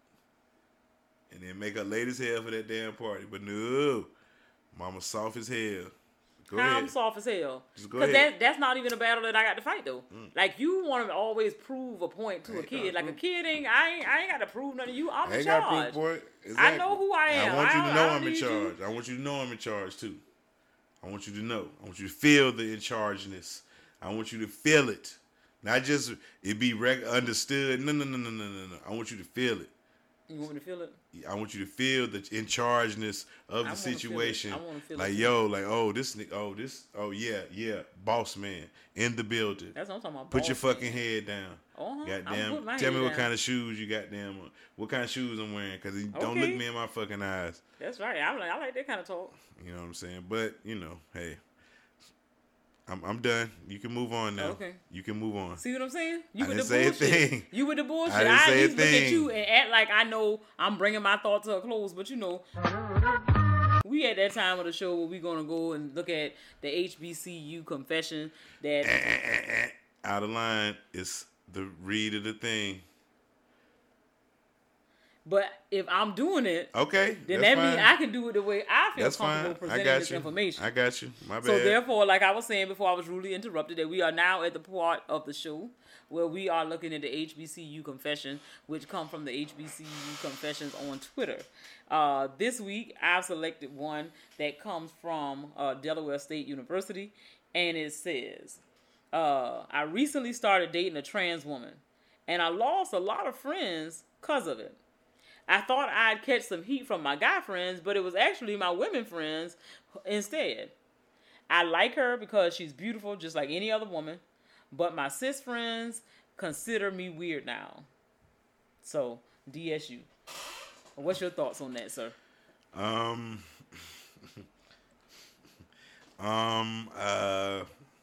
[SPEAKER 7] And then make her late as hell for that damn party. But no. Mama soft as hell. Go
[SPEAKER 6] How
[SPEAKER 7] ahead.
[SPEAKER 6] I'm soft as hell.
[SPEAKER 7] Just go
[SPEAKER 6] Because
[SPEAKER 7] ahead.
[SPEAKER 6] that, that's not even a battle that I got to fight, though. Mm. Like, you want to always prove a point to a kid. Like, a kid ain't, I ain't, I ain't got to prove nothing to you. I'm in charge.
[SPEAKER 7] Point. Exactly.
[SPEAKER 6] I know who I am.
[SPEAKER 7] I want you
[SPEAKER 6] I
[SPEAKER 7] to know
[SPEAKER 6] I
[SPEAKER 7] I'm in charge. You. I want you to know I'm in charge, too. I want you to know. I want you to feel the in chargeness. I want you to feel it. Not just it be rec- understood. No, no, no, no, no, no, no. I want you to feel it.
[SPEAKER 6] You want me to feel it?
[SPEAKER 7] I want you to feel the in chargeness of
[SPEAKER 6] I
[SPEAKER 7] the situation.
[SPEAKER 6] I want to feel
[SPEAKER 7] like,
[SPEAKER 6] it.
[SPEAKER 7] yo, like, oh, this nigga, oh, this, oh, yeah, yeah, boss man in the building.
[SPEAKER 6] That's what I'm talking about.
[SPEAKER 7] Put your
[SPEAKER 6] man.
[SPEAKER 7] fucking head down.
[SPEAKER 6] Uh-huh.
[SPEAKER 7] Goddamn,
[SPEAKER 6] tell
[SPEAKER 7] tell me what
[SPEAKER 6] down.
[SPEAKER 7] kind of shoes you got damn on. What kind of shoes I'm wearing, because okay. Don't look me in my fucking eyes.
[SPEAKER 6] That's right. I'm like, I like that kind of talk.
[SPEAKER 7] You know what I'm saying? But, you know, hey. I'm I'm done. You can move on now.
[SPEAKER 6] Okay.
[SPEAKER 7] You can move on.
[SPEAKER 6] See what I'm saying? You
[SPEAKER 7] I
[SPEAKER 6] with
[SPEAKER 7] didn't
[SPEAKER 6] the
[SPEAKER 7] say
[SPEAKER 6] bullshit.
[SPEAKER 7] a thing.
[SPEAKER 6] You with the bullshit.
[SPEAKER 7] I didn't
[SPEAKER 6] I
[SPEAKER 7] say
[SPEAKER 6] at
[SPEAKER 7] a
[SPEAKER 6] least look at
[SPEAKER 7] thing.
[SPEAKER 6] you and act like I know I'm bringing my thoughts to a close. But you know, we at that time of the show where we gonna go and look at the H B C U confession that
[SPEAKER 7] out of line is the read of the thing.
[SPEAKER 6] But if I'm doing it,
[SPEAKER 7] okay,
[SPEAKER 6] then
[SPEAKER 7] that's
[SPEAKER 6] that means
[SPEAKER 7] fine.
[SPEAKER 6] I can do it the way I feel
[SPEAKER 7] That's
[SPEAKER 6] comfortable
[SPEAKER 7] fine.
[SPEAKER 6] presenting
[SPEAKER 7] I got
[SPEAKER 6] this
[SPEAKER 7] you.
[SPEAKER 6] information.
[SPEAKER 7] I got you. My bad.
[SPEAKER 6] So therefore, like I was saying before I was rudely interrupted, that we are now at the part of the show where we are looking at the H B C U confession, which come from the H B C U confessions on Twitter. Uh, this week, I've selected one that comes from uh, Delaware State University, and it says, uh, I recently started dating a trans woman, and I lost a lot of friends because of it. I thought I'd catch some heat from my guy friends, but it was actually my women friends instead. I like her because she's beautiful, just like any other woman. but my cis friends consider me weird now. So, D S U. What's your thoughts on that, sir?
[SPEAKER 7] Um, um, uh,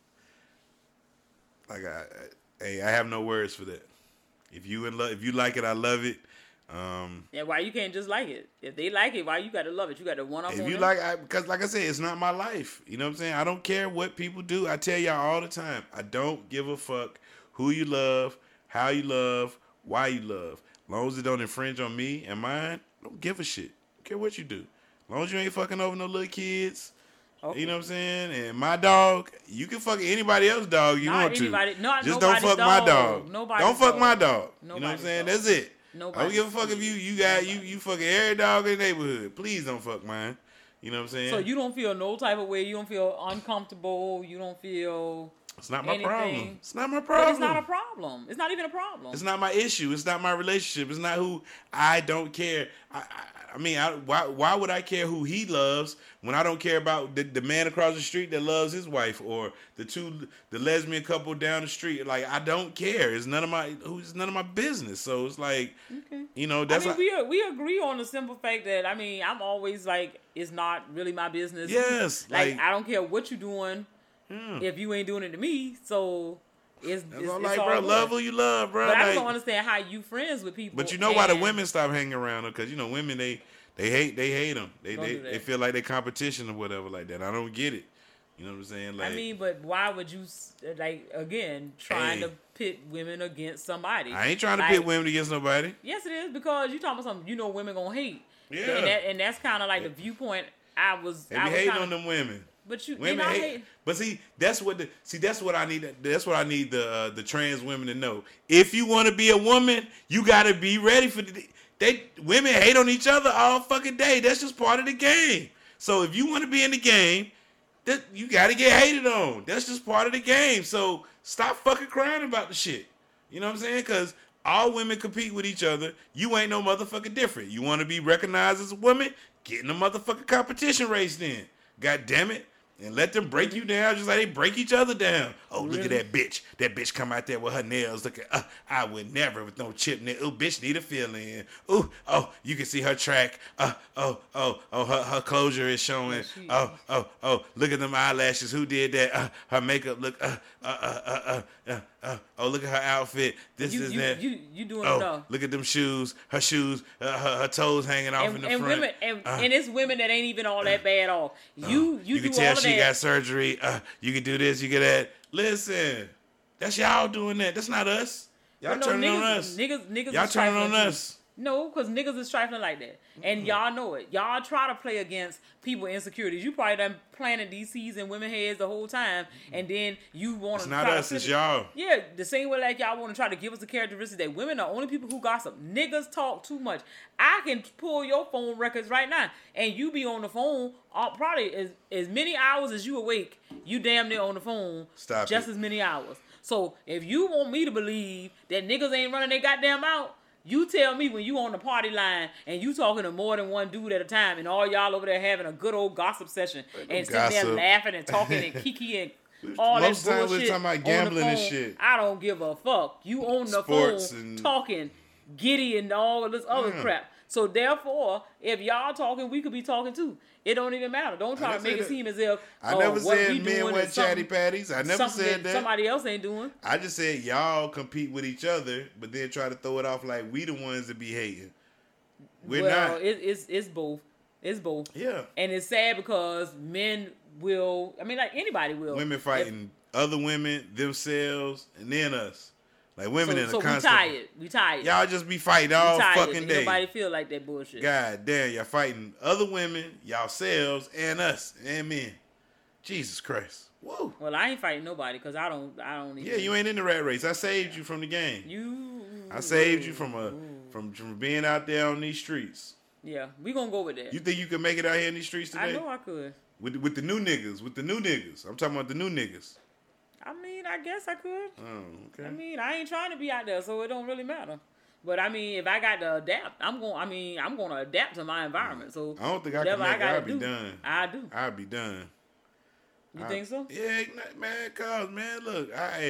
[SPEAKER 7] like I, hey, I have no words for that. If you in love, if you like it, I love it. Um,
[SPEAKER 6] yeah, why you can't just like it? If they like it, why you got to love it? You got to one up on
[SPEAKER 7] If you
[SPEAKER 6] them?
[SPEAKER 7] like, I, because like I said, it's not my life. You know what I'm saying? I don't care what people do. I tell y'all all the time, I don't give a fuck who you love, how you love, why you love. As long as it don't infringe on me and mine, I don't give a shit. Don't care what you do. As long as you ain't fucking over no little kids. Okay. You know what I'm saying? And my dog, you can fuck anybody else's dog you
[SPEAKER 6] not
[SPEAKER 7] want
[SPEAKER 6] anybody,
[SPEAKER 7] to.
[SPEAKER 6] Not
[SPEAKER 7] Just don't fuck
[SPEAKER 6] dog.
[SPEAKER 7] my dog.
[SPEAKER 6] Nobody's
[SPEAKER 7] don't fuck
[SPEAKER 6] dog.
[SPEAKER 7] my dog.
[SPEAKER 6] Nobody's
[SPEAKER 7] you know what I'm saying?
[SPEAKER 6] dog.
[SPEAKER 7] That's it.
[SPEAKER 6] Nobody's
[SPEAKER 7] I don't give a fuck if you you got you you fucking every dog in the neighborhood. Please don't fuck mine. You know what I'm saying?
[SPEAKER 6] So you don't feel no type of way. You don't feel uncomfortable. You don't feel.
[SPEAKER 7] It's not my
[SPEAKER 6] anything.
[SPEAKER 7] problem. It's not my problem.
[SPEAKER 6] But it's not a problem. It's not even a problem.
[SPEAKER 7] It's not my issue. It's not my relationship. It's not who I don't care. I, I, I mean, I, why why would I care who he loves when I don't care about the, the man across the street that loves his wife or the two the lesbian couple down the street? Like, I don't care. It's none of my who's none of my business. So it's like, okay. you know, that's.
[SPEAKER 6] I mean,
[SPEAKER 7] like,
[SPEAKER 6] we we agree on the simple fact that I mean, I'm always like, it's not really my business.
[SPEAKER 7] Yes,
[SPEAKER 6] like,
[SPEAKER 7] like
[SPEAKER 6] I don't care what you're doing.
[SPEAKER 7] Yeah.
[SPEAKER 6] If you ain't doing it to me, so it's,
[SPEAKER 7] That's
[SPEAKER 6] it's,
[SPEAKER 7] all
[SPEAKER 6] it's
[SPEAKER 7] like,
[SPEAKER 6] all
[SPEAKER 7] bro,
[SPEAKER 6] good.
[SPEAKER 7] love who you love, bro.
[SPEAKER 6] But
[SPEAKER 7] like,
[SPEAKER 6] I just don't understand how you friends with people.
[SPEAKER 7] But you know why the women stop hanging around them? Because you know women they they hate they hate them. They they, they feel like they competition or whatever like that. I don't get it. You know what I'm saying? Like,
[SPEAKER 6] I mean, but why would you like again trying
[SPEAKER 7] hey,
[SPEAKER 6] to pit women against somebody?
[SPEAKER 7] I ain't trying to
[SPEAKER 6] like,
[SPEAKER 7] pit women against nobody.
[SPEAKER 6] Yes, it is because you talking about something you know women gonna hate.
[SPEAKER 7] Yeah,
[SPEAKER 6] and, that, and that's kind of like the viewpoint I was.
[SPEAKER 7] They
[SPEAKER 6] I
[SPEAKER 7] be
[SPEAKER 6] was
[SPEAKER 7] hating
[SPEAKER 6] kinda,
[SPEAKER 7] on them women.
[SPEAKER 6] But you
[SPEAKER 7] women hate, hate. But see, that's what the see. That's what I need. That's what I need the uh, the trans women to know. If you want to be a woman, you got to be ready for the. They women hate on each other all fucking day. That's just part of the game. So if you want to be in the game, that you got to get hated on. That's just part of the game. So stop fucking crying about the shit. You know what I'm saying? Because all women compete with each other. You ain't no motherfucking different. You want to be recognized as a woman? Get in a motherfucking competition race then. God damn it. And let them break you down just like they break each other down. Oh, look
[SPEAKER 6] really?
[SPEAKER 7] at that bitch. That bitch come out there with her nails. Look at, uh, I would never with no chip nail. Oh, bitch need a fill in. Ooh, oh, you can see her track. Uh, oh, oh, oh, her, her closure is showing. Oh, oh, oh, look at them eyelashes. Who did that? Uh, her makeup look, uh, uh, uh, uh, uh, uh, uh, oh, look at her outfit. This
[SPEAKER 6] you,
[SPEAKER 7] is
[SPEAKER 6] you,
[SPEAKER 7] that.
[SPEAKER 6] You, you doing
[SPEAKER 7] oh,
[SPEAKER 6] it all.
[SPEAKER 7] Look at them shoes. Her shoes, uh, her, her toes hanging off
[SPEAKER 6] and,
[SPEAKER 7] in the
[SPEAKER 6] and
[SPEAKER 7] front.
[SPEAKER 6] Women, and,
[SPEAKER 7] uh,
[SPEAKER 6] and it's women that ain't even all that bad off. You, you,
[SPEAKER 7] you
[SPEAKER 6] do
[SPEAKER 7] can tell
[SPEAKER 6] all of
[SPEAKER 7] she
[SPEAKER 6] that.
[SPEAKER 7] got surgery. Uh, you can do this, you get that. Listen, that's y'all doing that. That's not us. Y'all
[SPEAKER 6] no,
[SPEAKER 7] turning
[SPEAKER 6] niggas,
[SPEAKER 7] on us.
[SPEAKER 6] Niggas, niggas
[SPEAKER 7] y'all
[SPEAKER 6] is
[SPEAKER 7] turning on
[SPEAKER 6] too.
[SPEAKER 7] us.
[SPEAKER 6] No, because niggas is trifling like that. And mm-hmm. y'all know it. Y'all try to play against people insecurities. You probably done planted D Cs in women heads the whole time. And then you want to
[SPEAKER 7] It's not us, it's y'all.
[SPEAKER 6] Yeah, the same way like y'all want to try to give us the characteristics that women are only people who gossip. Niggas talk too much. I can pull your phone records right now. And you be on the phone all, probably as, as many hours as you awake. You damn near on the phone.
[SPEAKER 7] Stop
[SPEAKER 6] just
[SPEAKER 7] it.
[SPEAKER 6] as many hours. So if you want me to believe that niggas ain't running their goddamn mouth, you tell me when you on the party line and you talking to more than one dude at a time and all y'all over there having a good old gossip session and sitting there laughing and talking and kiki and all
[SPEAKER 7] Most
[SPEAKER 6] that
[SPEAKER 7] time
[SPEAKER 6] bullshit
[SPEAKER 7] we're talking about gambling
[SPEAKER 6] on the
[SPEAKER 7] and
[SPEAKER 6] phone.
[SPEAKER 7] shit.
[SPEAKER 6] I don't give a fuck. You on the
[SPEAKER 7] Sports
[SPEAKER 6] phone
[SPEAKER 7] and...
[SPEAKER 6] talking giddy and all of this other
[SPEAKER 7] yeah.
[SPEAKER 6] crap. So therefore, if y'all talking, we could be talking too. It don't even matter. Don't try to make it
[SPEAKER 7] that.
[SPEAKER 6] seem as if
[SPEAKER 7] I
[SPEAKER 6] oh,
[SPEAKER 7] never
[SPEAKER 6] what
[SPEAKER 7] said
[SPEAKER 6] we
[SPEAKER 7] men wear chatty patties. I never said that.
[SPEAKER 6] Somebody else ain't doing.
[SPEAKER 7] I just said y'all compete with each other, but then try to throw it off like we the ones that be hating. We're
[SPEAKER 6] well,
[SPEAKER 7] not.
[SPEAKER 6] It, it's it's both. It's both.
[SPEAKER 7] Yeah.
[SPEAKER 6] And it's sad because men will. I mean, like anybody will.
[SPEAKER 7] Women fighting if, other women, themselves, and then us. Like women
[SPEAKER 6] so,
[SPEAKER 7] in a
[SPEAKER 6] so
[SPEAKER 7] constant.
[SPEAKER 6] So we tired. We tired.
[SPEAKER 7] Y'all just be fighting all fucking day.
[SPEAKER 6] Nobody feel like that bullshit.
[SPEAKER 7] God damn, y'all fighting other women, y'allselves, and us, and men. Jesus Christ. Whoa.
[SPEAKER 6] Well, I ain't fighting nobody because I don't. I don't. Even
[SPEAKER 7] yeah, you ain't in the rat race. I saved you from the game.
[SPEAKER 6] You.
[SPEAKER 7] I saved you from a from from being out there on these streets.
[SPEAKER 6] Yeah, we gonna go with that.
[SPEAKER 7] You think you can make it out here in these streets today?
[SPEAKER 6] I know I could.
[SPEAKER 7] With with the new niggas, with the new niggas. I'm talking about the new niggas.
[SPEAKER 6] I mean, I guess I could.
[SPEAKER 7] Oh, okay.
[SPEAKER 6] I mean, I ain't trying to be out there, so it don't really matter. But I mean, if I got to adapt, I'm going. I mean, I'm going to adapt to my environment. So
[SPEAKER 7] I don't think I can make
[SPEAKER 6] I
[SPEAKER 7] it. I'll be
[SPEAKER 6] do,
[SPEAKER 7] done.
[SPEAKER 6] I do.
[SPEAKER 7] I'll be done.
[SPEAKER 6] You
[SPEAKER 7] I,
[SPEAKER 6] think so?
[SPEAKER 7] Yeah, man. Cause man, look, I hey,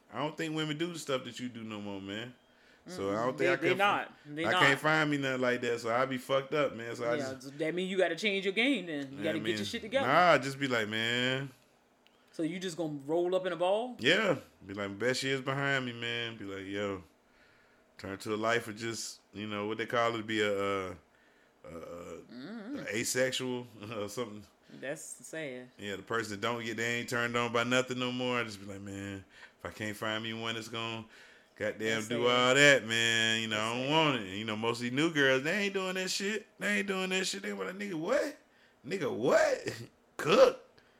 [SPEAKER 7] I don't think women do the stuff that you do no more, man. So
[SPEAKER 6] Mm-mm.
[SPEAKER 7] I don't think
[SPEAKER 6] they,
[SPEAKER 7] I can.
[SPEAKER 6] They not. They
[SPEAKER 7] I
[SPEAKER 6] not.
[SPEAKER 7] can't find me nothing like that. So I be fucked up, man. So I
[SPEAKER 6] yeah,
[SPEAKER 7] just.
[SPEAKER 6] that means you got to change your game. Then you
[SPEAKER 7] Yeah,
[SPEAKER 6] got to
[SPEAKER 7] I
[SPEAKER 6] get
[SPEAKER 7] mean,
[SPEAKER 6] your shit together.
[SPEAKER 7] Nah, just be like, man.
[SPEAKER 6] So you just gonna roll up in a ball?
[SPEAKER 7] Yeah, be like, best years behind me, man. Be like, yo, turn to a life of just, you know, what they call it, be a, uh, uh,
[SPEAKER 6] Mm-hmm.
[SPEAKER 7] a asexual or something.
[SPEAKER 6] That's sad.
[SPEAKER 7] Yeah, the person that don't get, they ain't turned on by nothing no more. I just be like, man, if I can't find me one that's gonna goddamn
[SPEAKER 6] That's
[SPEAKER 7] do
[SPEAKER 6] sad.
[SPEAKER 7] all that, man, you know,
[SPEAKER 6] That's
[SPEAKER 7] I don't
[SPEAKER 6] sad.
[SPEAKER 7] want it. And, you know, most of these new girls, they ain't doing that shit. They ain't doing that shit. They were like, nigga, what? Nigga, what? Cook.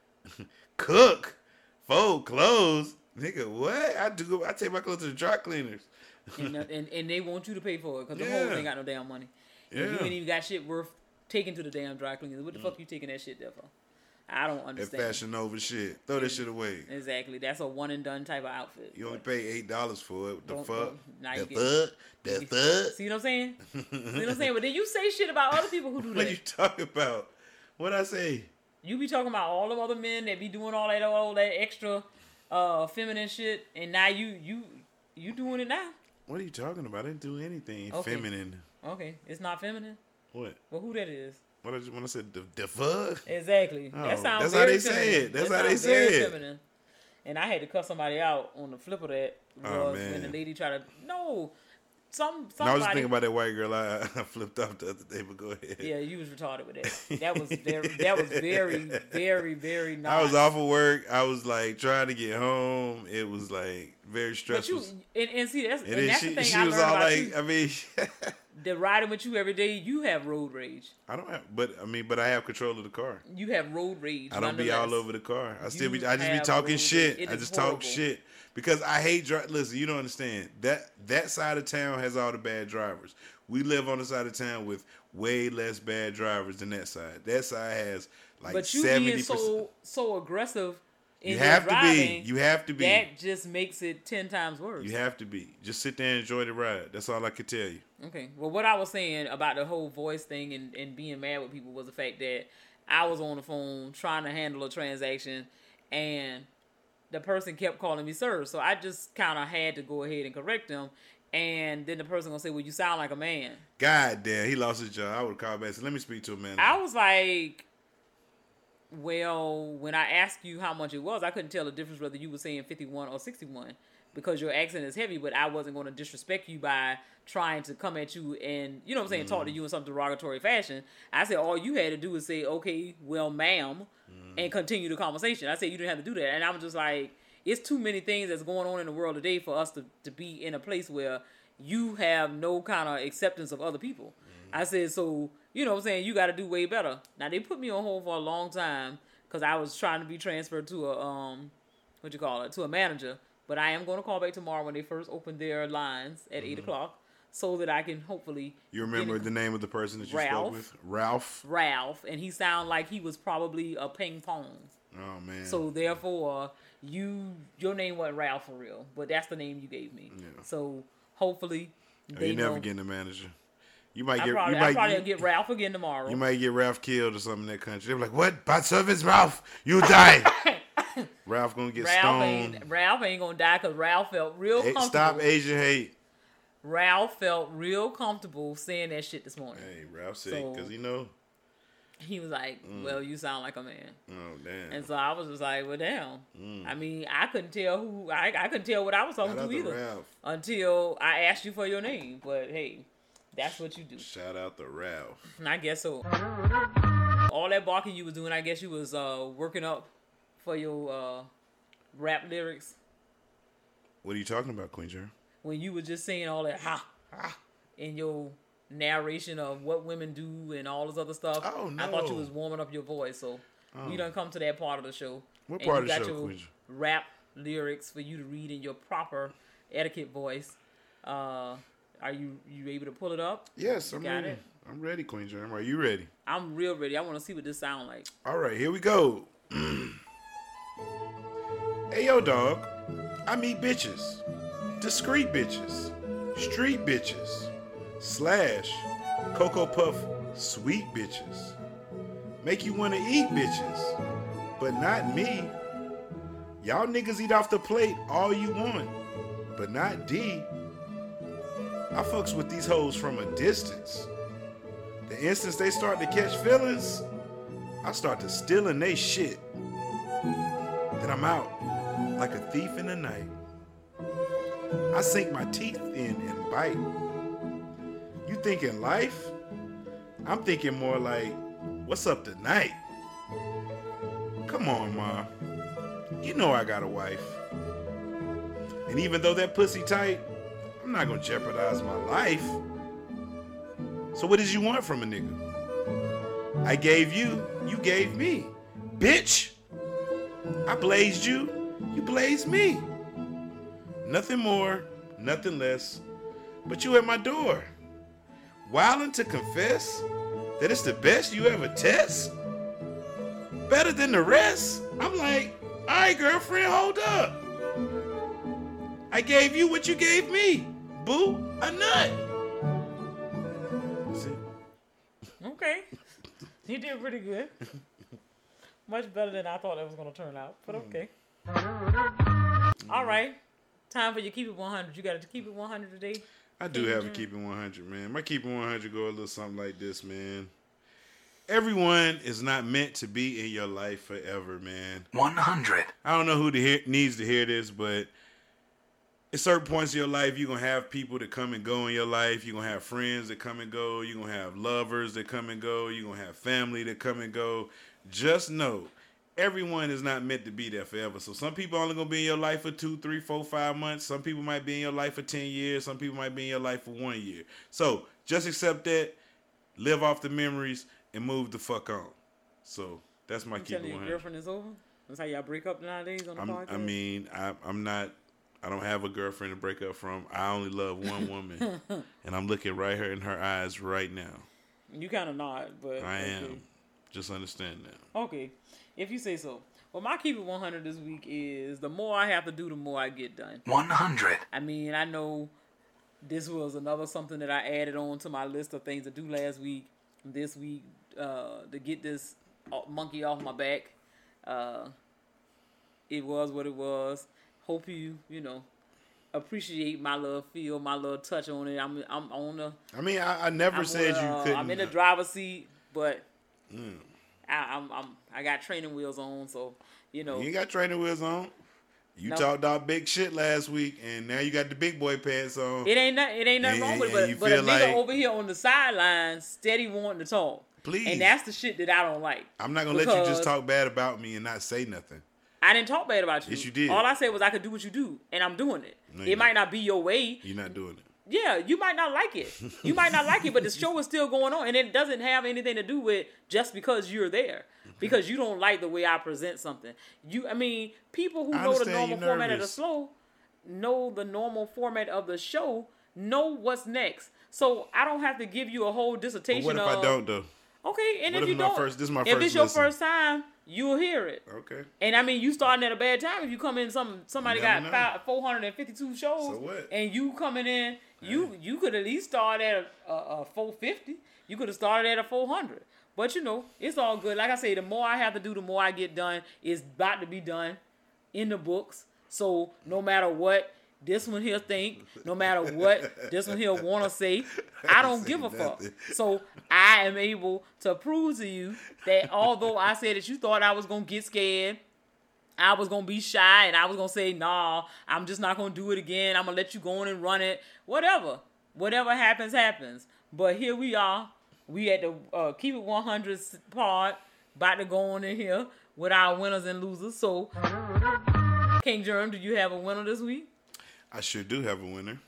[SPEAKER 7] Cook. Fold clothes. Nigga, what? I do. I take my clothes to the dry cleaners.
[SPEAKER 6] and, uh, and and they want you to pay for it because the hoes
[SPEAKER 7] Yeah.
[SPEAKER 6] ain't got no damn money.
[SPEAKER 7] Yeah.
[SPEAKER 6] If you ain't even got shit worth taking to the damn dry cleaners, what the fuck you taking that shit there for? I don't
[SPEAKER 7] That
[SPEAKER 6] understand.
[SPEAKER 7] Fashion Nova shit. Throw that shit away.
[SPEAKER 6] Exactly. That's a one and done type of outfit.
[SPEAKER 7] You only
[SPEAKER 6] But
[SPEAKER 7] pay eight dollars for it. What the
[SPEAKER 6] don't-
[SPEAKER 7] fuck?
[SPEAKER 6] don't- now you
[SPEAKER 7] The
[SPEAKER 6] get-
[SPEAKER 7] fuck? The
[SPEAKER 6] you-
[SPEAKER 7] fuck?
[SPEAKER 6] See what I'm saying? See what I'm saying? But then you say shit about other people who do
[SPEAKER 7] What
[SPEAKER 6] that.
[SPEAKER 7] you talking about? What I say?
[SPEAKER 6] You be talking about all them other men that be doing all that all that extra uh feminine shit, and now you you you doing it now.
[SPEAKER 7] What are you talking about? I didn't do anything
[SPEAKER 6] Okay.
[SPEAKER 7] feminine.
[SPEAKER 6] Okay, it's not feminine.
[SPEAKER 7] What?
[SPEAKER 6] Well, who that is?
[SPEAKER 7] What I just when I said the, the fuck?
[SPEAKER 6] Exactly.
[SPEAKER 7] Oh,
[SPEAKER 6] that sounds
[SPEAKER 7] that's how
[SPEAKER 6] very
[SPEAKER 7] they say
[SPEAKER 6] feminine.
[SPEAKER 7] it. That's
[SPEAKER 6] That
[SPEAKER 7] how they
[SPEAKER 6] sounds
[SPEAKER 7] say
[SPEAKER 6] very
[SPEAKER 7] it.
[SPEAKER 6] feminine. And I had to cut somebody out on the flip of that was
[SPEAKER 7] Oh,
[SPEAKER 6] when
[SPEAKER 7] man.
[SPEAKER 6] the lady tried to no some
[SPEAKER 7] No,
[SPEAKER 6] somebody.
[SPEAKER 7] I was just thinking about that white girl I, I flipped off the other day, but go ahead.
[SPEAKER 6] Yeah, you was retarded with that. That was very, that was very, very, very nice.
[SPEAKER 7] I was off of work. I was like trying to get home. It was like very
[SPEAKER 6] But
[SPEAKER 7] stressful.
[SPEAKER 6] you and, and see that's
[SPEAKER 7] and
[SPEAKER 6] and
[SPEAKER 7] then
[SPEAKER 6] that's
[SPEAKER 7] she,
[SPEAKER 6] the thing
[SPEAKER 7] she
[SPEAKER 6] I
[SPEAKER 7] was
[SPEAKER 6] learned
[SPEAKER 7] all
[SPEAKER 6] about
[SPEAKER 7] like,
[SPEAKER 6] you.
[SPEAKER 7] I mean,
[SPEAKER 6] The riding with you every day, you have road rage.
[SPEAKER 7] I don't have, but I mean, but I have control of the car.
[SPEAKER 6] You have road rage.
[SPEAKER 7] I don't be all
[SPEAKER 6] nonetheless.
[SPEAKER 7] over the car. I still be,
[SPEAKER 6] You
[SPEAKER 7] I just be
[SPEAKER 6] have
[SPEAKER 7] talking
[SPEAKER 6] road
[SPEAKER 7] shit.
[SPEAKER 6] rage. It
[SPEAKER 7] I
[SPEAKER 6] is
[SPEAKER 7] just
[SPEAKER 6] horrible.
[SPEAKER 7] talk shit because I hate dri Listen, you don't understand that that side of town has all the bad drivers. We live on the side of town with way less bad drivers than that side. That side has like
[SPEAKER 6] But you
[SPEAKER 7] seventy
[SPEAKER 6] being
[SPEAKER 7] percent.
[SPEAKER 6] so so aggressive in
[SPEAKER 7] You
[SPEAKER 6] your
[SPEAKER 7] have to
[SPEAKER 6] driving,
[SPEAKER 7] be. You have to be.
[SPEAKER 6] That just makes it ten times worse.
[SPEAKER 7] You have to be. Just sit there and enjoy the ride. That's all I can tell you.
[SPEAKER 6] Okay. Well, what I was saying about the whole voice thing and, and being mad with people was the fact that I was on the phone trying to handle a transaction and the person kept calling me sir. So I just kind of had to go ahead and correct them. And then the person gonna say, well, you sound like a man.
[SPEAKER 7] God damn, he lost his job. I would have called back and said, let me speak to a man.
[SPEAKER 6] I was like, well, when I asked you how much it was, I couldn't tell the difference whether you were saying fifty-one or sixty-one because your accent is heavy, but I wasn't going to disrespect you by trying to come at you and, you know what I'm saying,
[SPEAKER 7] Mm.
[SPEAKER 6] talk to you in some derogatory fashion. I said, all you had to do was say, okay, well, ma'am,
[SPEAKER 7] Mm.
[SPEAKER 6] and continue the conversation. I said, you didn't have to do that. And I'm just like, it's too many things that's going on in the world today for us to, to be in a place where you have no kind of acceptance of other people. I said, so, you know what I'm saying, you got to do way better. Now, they put me on hold for a long time because I was trying to be transferred to a, um, what you call it, to a manager. But I am going to call back tomorrow when they first open their lines at eight o'clock so that I can hopefully...
[SPEAKER 7] You remember
[SPEAKER 6] get
[SPEAKER 7] the name of the person that you
[SPEAKER 6] Ralph.
[SPEAKER 7] spoke with? Ralph?
[SPEAKER 6] Ralph, and he sounded like he was probably a ping pong.
[SPEAKER 7] Oh, man.
[SPEAKER 6] So therefore, you your name wasn't Ralph for real, but that's the name you gave me.
[SPEAKER 7] Yeah.
[SPEAKER 6] So hopefully
[SPEAKER 7] Oh,
[SPEAKER 6] they
[SPEAKER 7] you
[SPEAKER 6] know.
[SPEAKER 7] never getting a manager. You might
[SPEAKER 6] I
[SPEAKER 7] get.
[SPEAKER 6] probably,
[SPEAKER 7] you might
[SPEAKER 6] I probably
[SPEAKER 7] you,
[SPEAKER 6] get Ralph again tomorrow.
[SPEAKER 7] You might get Ralph killed or something in that country. They're like, "What? Bad service, Ralph? You die." Ralph gonna get
[SPEAKER 6] Ralph
[SPEAKER 7] stoned.
[SPEAKER 6] ain't Ralph ain't gonna die because Ralph felt real
[SPEAKER 7] Hey,
[SPEAKER 6] comfortable.
[SPEAKER 7] stop Asian hate.
[SPEAKER 6] Ralph felt real comfortable saying that shit this morning.
[SPEAKER 7] Hey, Ralph said,
[SPEAKER 6] So-
[SPEAKER 7] because you know.
[SPEAKER 6] He was like, "Well, you sound like a man,"
[SPEAKER 7] Oh damn.
[SPEAKER 6] and so I was just like, "Well, damn."
[SPEAKER 7] Mm.
[SPEAKER 6] I mean, I couldn't tell who I, I couldn't tell what I was talking
[SPEAKER 7] Shout out
[SPEAKER 6] to
[SPEAKER 7] to
[SPEAKER 6] either
[SPEAKER 7] Ralph.
[SPEAKER 6] until I asked you for your name. But hey, that's what you do.
[SPEAKER 7] Shout out to Ralph.
[SPEAKER 6] And I guess so. All that barking you was doing, I guess you was uh, working up for your uh, rap lyrics
[SPEAKER 7] What are you talking about, Queen Jerm?
[SPEAKER 6] when you were just saying all that ha ha in your narration of what women do and all this other stuff.
[SPEAKER 7] Oh,
[SPEAKER 6] I thought you
[SPEAKER 7] no.
[SPEAKER 6] was warming up your voice, so
[SPEAKER 7] Oh.
[SPEAKER 6] we done come to that part of the show.
[SPEAKER 7] What
[SPEAKER 6] And
[SPEAKER 7] part
[SPEAKER 6] you
[SPEAKER 7] of the
[SPEAKER 6] got
[SPEAKER 7] show,
[SPEAKER 6] your
[SPEAKER 7] Queen Jerm?
[SPEAKER 6] rap lyrics for you to read in your proper etiquette voice. Uh, are you you able to pull it up?
[SPEAKER 7] Yes,
[SPEAKER 6] You
[SPEAKER 7] I'm
[SPEAKER 6] got
[SPEAKER 7] ready.
[SPEAKER 6] it?
[SPEAKER 7] I'm ready, Queen Jerm. Are you ready?
[SPEAKER 6] I'm real ready. I want to see what this sound like.
[SPEAKER 7] All right, here we go. Hey, yo, dog. I meet bitches. Discreet bitches. Street bitches. Slash. Cocoa Puff sweet bitches. Make you want to eat bitches. But not me. Y'all niggas eat off the plate all you want, but not D. I fucks with these hoes from a distance. The instant they start to catch feelings, I start to stealing they shit. Then I'm out like a thief in the night. I sink my teeth in and bite. You thinking life? I'm thinking more like, what's up tonight? Come on, Ma. You know I got a wife. And even though that pussy tight, I'm not gonna jeopardize my life. So what did you want from a nigga? I gave you, you gave me. Bitch! I blazed you, you blazed me. Nothing more, nothing less, but you at my door. Wildin' to confess that it's the best you ever test? Better than the rest? I'm like, all right, girlfriend, hold up. I gave you what you gave me. Boo, a nut. That's it.
[SPEAKER 6] Okay. You did pretty good. Much better than I thought it was going to turn out, but okay. Mm. All right. Time for your Keep It one hundred. You got to keep it one hundred today?
[SPEAKER 7] I do have a Keep It one hundred, man. My Keep It one hundred go a little something like this, man. Everyone is not meant to be in your life forever, man.
[SPEAKER 8] one hundred.
[SPEAKER 7] I don't know who to hear, needs to hear this, but at certain points in your life, you're going to have people that come and go in your life. You're going to have friends that come and go. You're going to have lovers that come and go. You're going to have family that come and go. Just know, everyone is not meant to be there forever. So some people only going to be in your life for two, three, four, five months. Some people might be in your life for ten years. Some people might be in your life for one year. So just accept that, live off the memories, and move the fuck on. So that's my Keep It one hundred.
[SPEAKER 6] Your girlfriend is over? That's how y'all break up nowadays on the
[SPEAKER 7] I'm,
[SPEAKER 6] podcast?
[SPEAKER 7] I mean, I, I'm not, I don't have a girlfriend to break up from. I only love one woman. And I'm looking right her in her eyes right now.
[SPEAKER 6] You kind of nod, but
[SPEAKER 7] I
[SPEAKER 6] okay.
[SPEAKER 7] am. Just understand that.
[SPEAKER 6] Okay. If you say so. Well, my Keep It one hundred this week is the more I have to do, the more I get done.
[SPEAKER 8] one hundred.
[SPEAKER 6] I mean, I know this was another something that I added on to my list of things to do last week. This week, uh, to get this monkey off my back. Uh, it was what it was. Hope you, you know, appreciate my little feel, my little touch on it. I'm, I'm on the.
[SPEAKER 7] I mean, I, I never
[SPEAKER 6] I'm
[SPEAKER 7] said
[SPEAKER 6] on,
[SPEAKER 7] you
[SPEAKER 6] uh,
[SPEAKER 7] couldn't.
[SPEAKER 6] I'm in the driver's seat, but
[SPEAKER 7] Mm.
[SPEAKER 6] I, I'm, I'm, I got training wheels on, so you know.
[SPEAKER 7] You ain't got training wheels on. You
[SPEAKER 6] No.
[SPEAKER 7] talked all big shit last week, and now you got the big boy pants on.
[SPEAKER 6] It ain't not, it ain't nothing
[SPEAKER 7] And-
[SPEAKER 6] wrong with
[SPEAKER 7] and you
[SPEAKER 6] it, but, but a
[SPEAKER 7] feel
[SPEAKER 6] nigga
[SPEAKER 7] like-
[SPEAKER 6] over here on the sidelines steady wanting to talk.
[SPEAKER 7] Please.
[SPEAKER 6] And that's the shit that I don't like.
[SPEAKER 7] I'm not gonna let you just
[SPEAKER 6] Because
[SPEAKER 7] talk bad about me and not say nothing.
[SPEAKER 6] I didn't talk bad about you.
[SPEAKER 7] Yes, you did.
[SPEAKER 6] All I said was I could do what you do, and I'm doing it.
[SPEAKER 7] No,
[SPEAKER 6] it
[SPEAKER 7] you're
[SPEAKER 6] might
[SPEAKER 7] not.
[SPEAKER 6] not be your way.
[SPEAKER 7] You're not doing it.
[SPEAKER 6] Yeah, you might not like it. You might not like it, but the show is still going on, and it doesn't have anything to do with just because you're there. Because you don't like the way I present something. You, I mean, people who
[SPEAKER 7] I
[SPEAKER 6] know the
[SPEAKER 7] understand
[SPEAKER 6] normal
[SPEAKER 7] you're
[SPEAKER 6] format of the
[SPEAKER 7] nervous.
[SPEAKER 6] show, know the normal format of the show, know what's next. So I don't have to give you a whole
[SPEAKER 7] But
[SPEAKER 6] dissertation.
[SPEAKER 7] what if
[SPEAKER 6] of,
[SPEAKER 7] I don't though?
[SPEAKER 6] Okay, and
[SPEAKER 7] What
[SPEAKER 6] if
[SPEAKER 7] if
[SPEAKER 6] you
[SPEAKER 7] my
[SPEAKER 6] don't,
[SPEAKER 7] first- this is my
[SPEAKER 6] if
[SPEAKER 7] first
[SPEAKER 6] it's your
[SPEAKER 7] listen?
[SPEAKER 6] first time, you'll hear it.
[SPEAKER 7] Okay.
[SPEAKER 6] And I mean, you starting at a bad time if you come in. Some somebody
[SPEAKER 7] You never
[SPEAKER 6] got
[SPEAKER 7] know.
[SPEAKER 6] five, four hundred and fifty-two shows,
[SPEAKER 7] So what?
[SPEAKER 6] and you coming in, you you could at least start at a, a, a four fifty. You could have started at a four hundred. But you know, it's all good. Like I say, the more I have to do, the more I get done. It's about to be done in the books. So no matter what this one here think, no matter what this one here want to say, I don't
[SPEAKER 7] say
[SPEAKER 6] give a fuck.
[SPEAKER 7] nothing.
[SPEAKER 6] So I am able to prove to you that although I said that you thought I was going to get scared, I was going to be shy, and I was going to say, nah, I'm just not going to do it again. I'm going to let you go on and run it. Whatever. Whatever happens, happens. But here we are. We at the uh, Keep It one hundred part, about to go on in here with our winners and losers. So, King Germ, do you have a winner this week?
[SPEAKER 7] I sure do have a winner.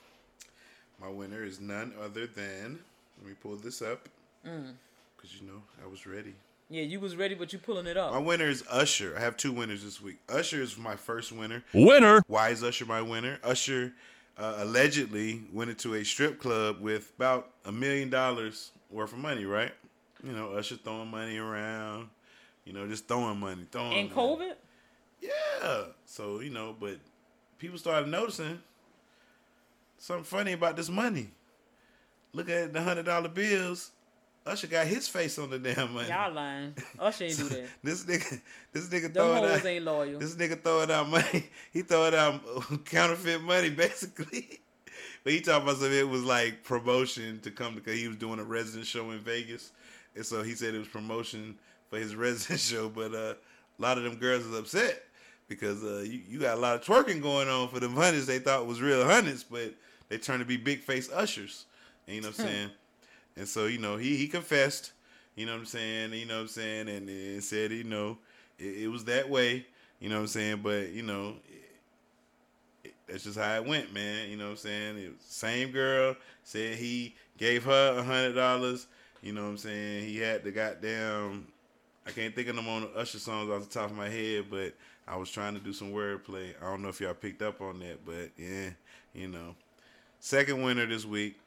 [SPEAKER 7] My winner is none other than, let me pull this up, because
[SPEAKER 6] Mm.
[SPEAKER 7] you know, I was ready.
[SPEAKER 6] Yeah, you was ready, but you pulling it up.
[SPEAKER 7] My winner is Usher. I have two winners this week. Usher is my first winner.
[SPEAKER 9] Winner.
[SPEAKER 7] Why is Usher my winner? Usher uh, allegedly went into a strip club with about a million dollars worth of money, right? You know, Usher throwing money around, you know, just throwing money, throwing
[SPEAKER 6] And
[SPEAKER 7] money.
[SPEAKER 6] COVID?
[SPEAKER 7] Yeah. So, you know, but people started noticing something funny about this money. Look at the one hundred dollar bills. Usher got his face on the damn money.
[SPEAKER 6] Y'all lying. Usher ain't do that.
[SPEAKER 7] This nigga, this nigga
[SPEAKER 6] Them
[SPEAKER 7] throwing
[SPEAKER 6] hoes
[SPEAKER 7] out.
[SPEAKER 6] ain't loyal.
[SPEAKER 7] This nigga throwing out money. He throwing out counterfeit money, basically. But he talking about something. It was like promotion to come because he was doing a resident show in Vegas, and so he said it was promotion for his resident show. But uh, a lot of them girls was upset because uh, you, you got a lot of twerking going on for them hundreds they thought was real hundreds, but they turned to be big face ushers. And you know what I'm saying? And so, you know, he, he confessed, you know what I'm saying? You know what I'm saying? And, and said, you know, it, it was that way, you know what I'm saying? But, you know, it, it, that's just how it went, man. You know what I'm saying? It was the same girl said he gave her a hundred dollars. You know what I'm saying? He had the goddamn, I can't think of them on the Usher songs off the top of my head, but I was trying to do some wordplay. I don't know if y'all picked up on that, but yeah, you know. Second winner this week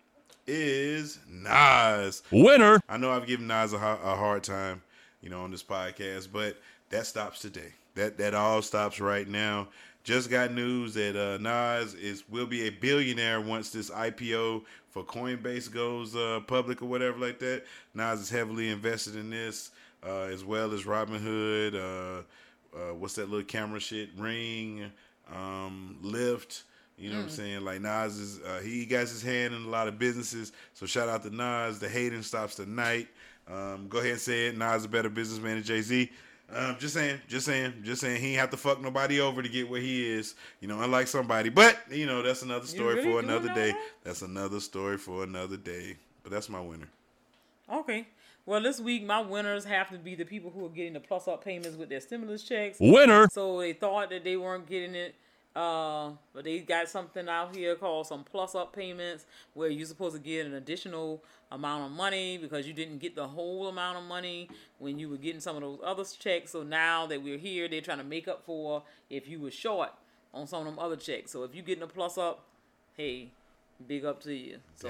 [SPEAKER 7] is Nas.
[SPEAKER 8] Winner.
[SPEAKER 7] I know I've given Nas a, a hard time, you know, on this podcast, but that stops today. That that all stops right now. Just got news that uh, Nas is will be a billionaire once this I P O for Coinbase goes uh, public or whatever like that. Nas is heavily invested in this, uh, as well as Robinhood. Uh, uh, what's that little camera shit? Ring, um, Lyft. You know mm. what I'm saying? Like Nas is, uh, he got his hand in a lot of businesses. So shout out to Nas. The hating stops tonight. Um, go ahead and say it. Nas is a better businessman than Jay-Z. Um, just saying, just saying, just saying. He ain't have to fuck nobody over to get where he is. You know, unlike somebody. But you know, that's another story really for another day. That? That's another story for another day. But that's my winner.
[SPEAKER 6] Okay. Well, this week my winners have to be the people who are getting the plus up payments with their stimulus checks.
[SPEAKER 8] Winner.
[SPEAKER 6] So they thought that they weren't getting it. Uh, but they got something out here called some plus up payments where you're supposed to get an additional amount of money because you didn't get the whole amount of money when you were getting some of those other checks. So now that we're here, they're trying to make up for if you were short on some of them other checks. So if you're getting a plus up, hey, big up to you. So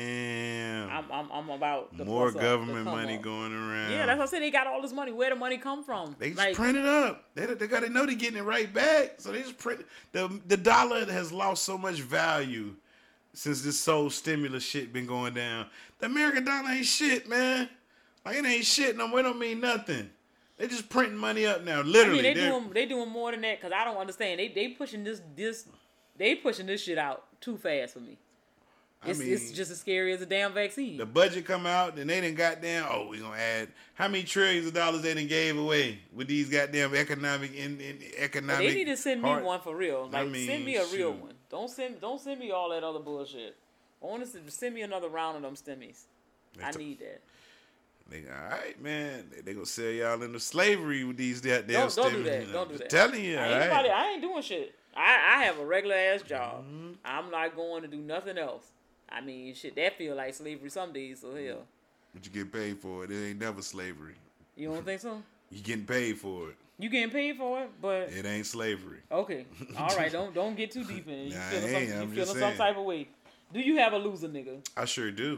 [SPEAKER 7] damn,
[SPEAKER 6] I'm I'm, I'm about the
[SPEAKER 7] more
[SPEAKER 6] plus
[SPEAKER 7] government
[SPEAKER 6] up,
[SPEAKER 7] money
[SPEAKER 6] up.
[SPEAKER 7] going around.
[SPEAKER 6] Yeah, that's what I said. They got all this money. Where the money come from?
[SPEAKER 7] They just
[SPEAKER 6] like,
[SPEAKER 7] print it up. They they got to know they're getting it right back. So they just print the the dollar has lost so much value since this whole stimulus shit been going down. The American dollar ain't shit, man. Like it ain't shit no more. It don't mean nothing. They just printing money up now. Literally,
[SPEAKER 6] I mean, they doing they doing more than that because I don't understand. They they pushing this this they pushing this shit out too fast for me. It's, I mean, it's just as scary as a damn vaccine.
[SPEAKER 7] The budget come out, and they done goddamn, oh, we gonna add, how many trillions of dollars they done gave away with these goddamn economic, in, in economic.
[SPEAKER 6] Well, they need to send me hard, one for real. Like, I mean, send me a
[SPEAKER 7] shoot.
[SPEAKER 6] real one. Don't send, don't send me all that other bullshit. I want to send me another round of them stimmies. They I t- need that.
[SPEAKER 7] They, all right, man. They, they gonna sell y'all into slavery with these damn
[SPEAKER 6] don't,
[SPEAKER 7] stimmies.
[SPEAKER 6] Don't do that. Don't do that.
[SPEAKER 7] I'm telling you,
[SPEAKER 6] I
[SPEAKER 7] ain't,
[SPEAKER 6] right? I ain't doing shit. I, I have a regular ass job. Mm-hmm. I'm not going to do nothing else. I mean, shit, that feel like slavery some days, so hell.
[SPEAKER 7] But you get paid for it. It ain't never slavery.
[SPEAKER 6] You don't think so?
[SPEAKER 7] You getting paid for it.
[SPEAKER 6] You getting paid for it, but
[SPEAKER 7] it ain't slavery.
[SPEAKER 6] Okay, all right. Don't don't get too deep in it. You
[SPEAKER 7] nah,
[SPEAKER 6] feeling some, you feeling some type of way? Do you have a loser, nigga?
[SPEAKER 7] I sure do.